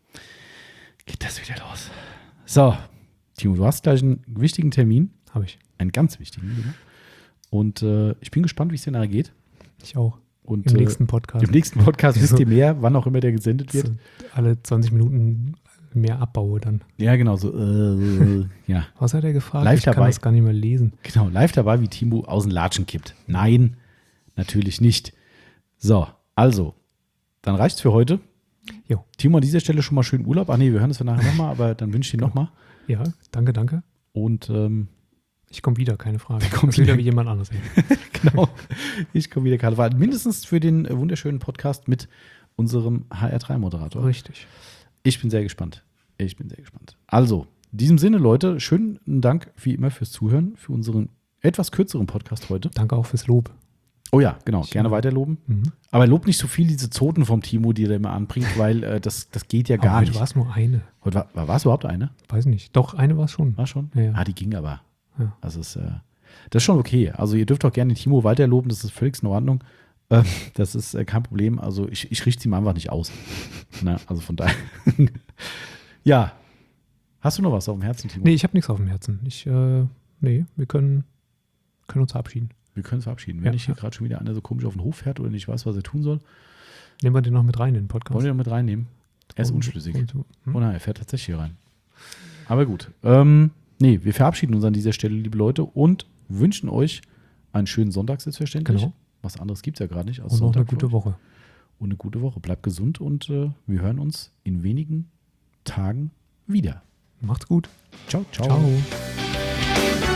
Geht das wieder los? So, Timo, du hast gleich einen wichtigen Termin. Habe ich. Einen ganz wichtigen. Genau. Und äh, ich bin gespannt, wie es dir nachher geht. Ich auch. Und, Im äh, nächsten Podcast. Im nächsten Podcast wisst ihr mehr, wann auch immer der gesendet wird. So alle zwanzig Minuten mehr abbaue dann. Ja, genau, so, äh, ja. Was hat er gefragt? Live ich kann dabei. das gar nicht mehr lesen. Genau, live dabei, wie Timo aus den Latschen kippt. Nein, natürlich nicht. So, also, dann reicht's für heute. Jo. Timo, an dieser Stelle schon mal schönen Urlaub. Ach nee, wir hören es nachher nochmal, aber dann wünsche ich dir nochmal. Ja, danke, danke. Und ähm, Ich komme wieder, keine Frage. Wir kommen Das ist wieder wieder. wie jemand anderes. genau, ich komme wieder, Karl. War mindestens für den äh, wunderschönen Podcast mit unserem H R drei Moderator. Richtig. Ich bin sehr gespannt. Ich bin sehr gespannt. Also, in diesem Sinne, Leute, schönen Dank wie immer fürs Zuhören, für unseren etwas kürzeren Podcast heute. Danke auch fürs Lob. Oh ja, genau, Ich- gerne weiterloben. Mhm. Aber lob nicht so viel diese Zoten vom Timo, die er immer anbringt, weil äh, das, das geht ja gar Aber heute nicht. war es nur eine. Heute war, war, war es überhaupt eine? Weiß nicht. Doch, eine war es schon. War schon? Ja, ja. Ah, die ging aber. Ja. Also es, äh, das ist schon okay. Also ihr dürft auch gerne Timo weiterloben, das ist völlig in Ordnung. Ähm, das ist äh, kein Problem. Also ich, ich richte sie ihm einfach nicht aus. Na, also von daher. Ja. Hast du noch was auf dem Herzen, Timo? Nee, ich habe nichts auf dem Herzen. Ich, äh, nee, wir können, können uns verabschieden. Wir können uns verabschieden. Wenn Ja, nicht hier ja. gerade schon wieder einer so komisch auf den Hof fährt oder nicht weiß, was er tun soll, Nehmen wir den noch mit rein in den Podcast. wollen wir ihn mit reinnehmen. Er ist Und- unschlüssig. und- hm? Oh nein, er fährt tatsächlich hier rein. Aber gut. Ähm, nee, wir verabschieden uns an dieser Stelle, liebe Leute, und wünschen euch einen schönen Sonntag, selbstverständlich. Genau. Was anderes gibt es ja gerade nicht. Als Und noch eine Sonntag für gute euch. Woche. Und eine gute Woche. Bleibt gesund und äh, wir hören uns in wenigen Tagen wieder. Macht's gut. Ciao, ciao. Ciao.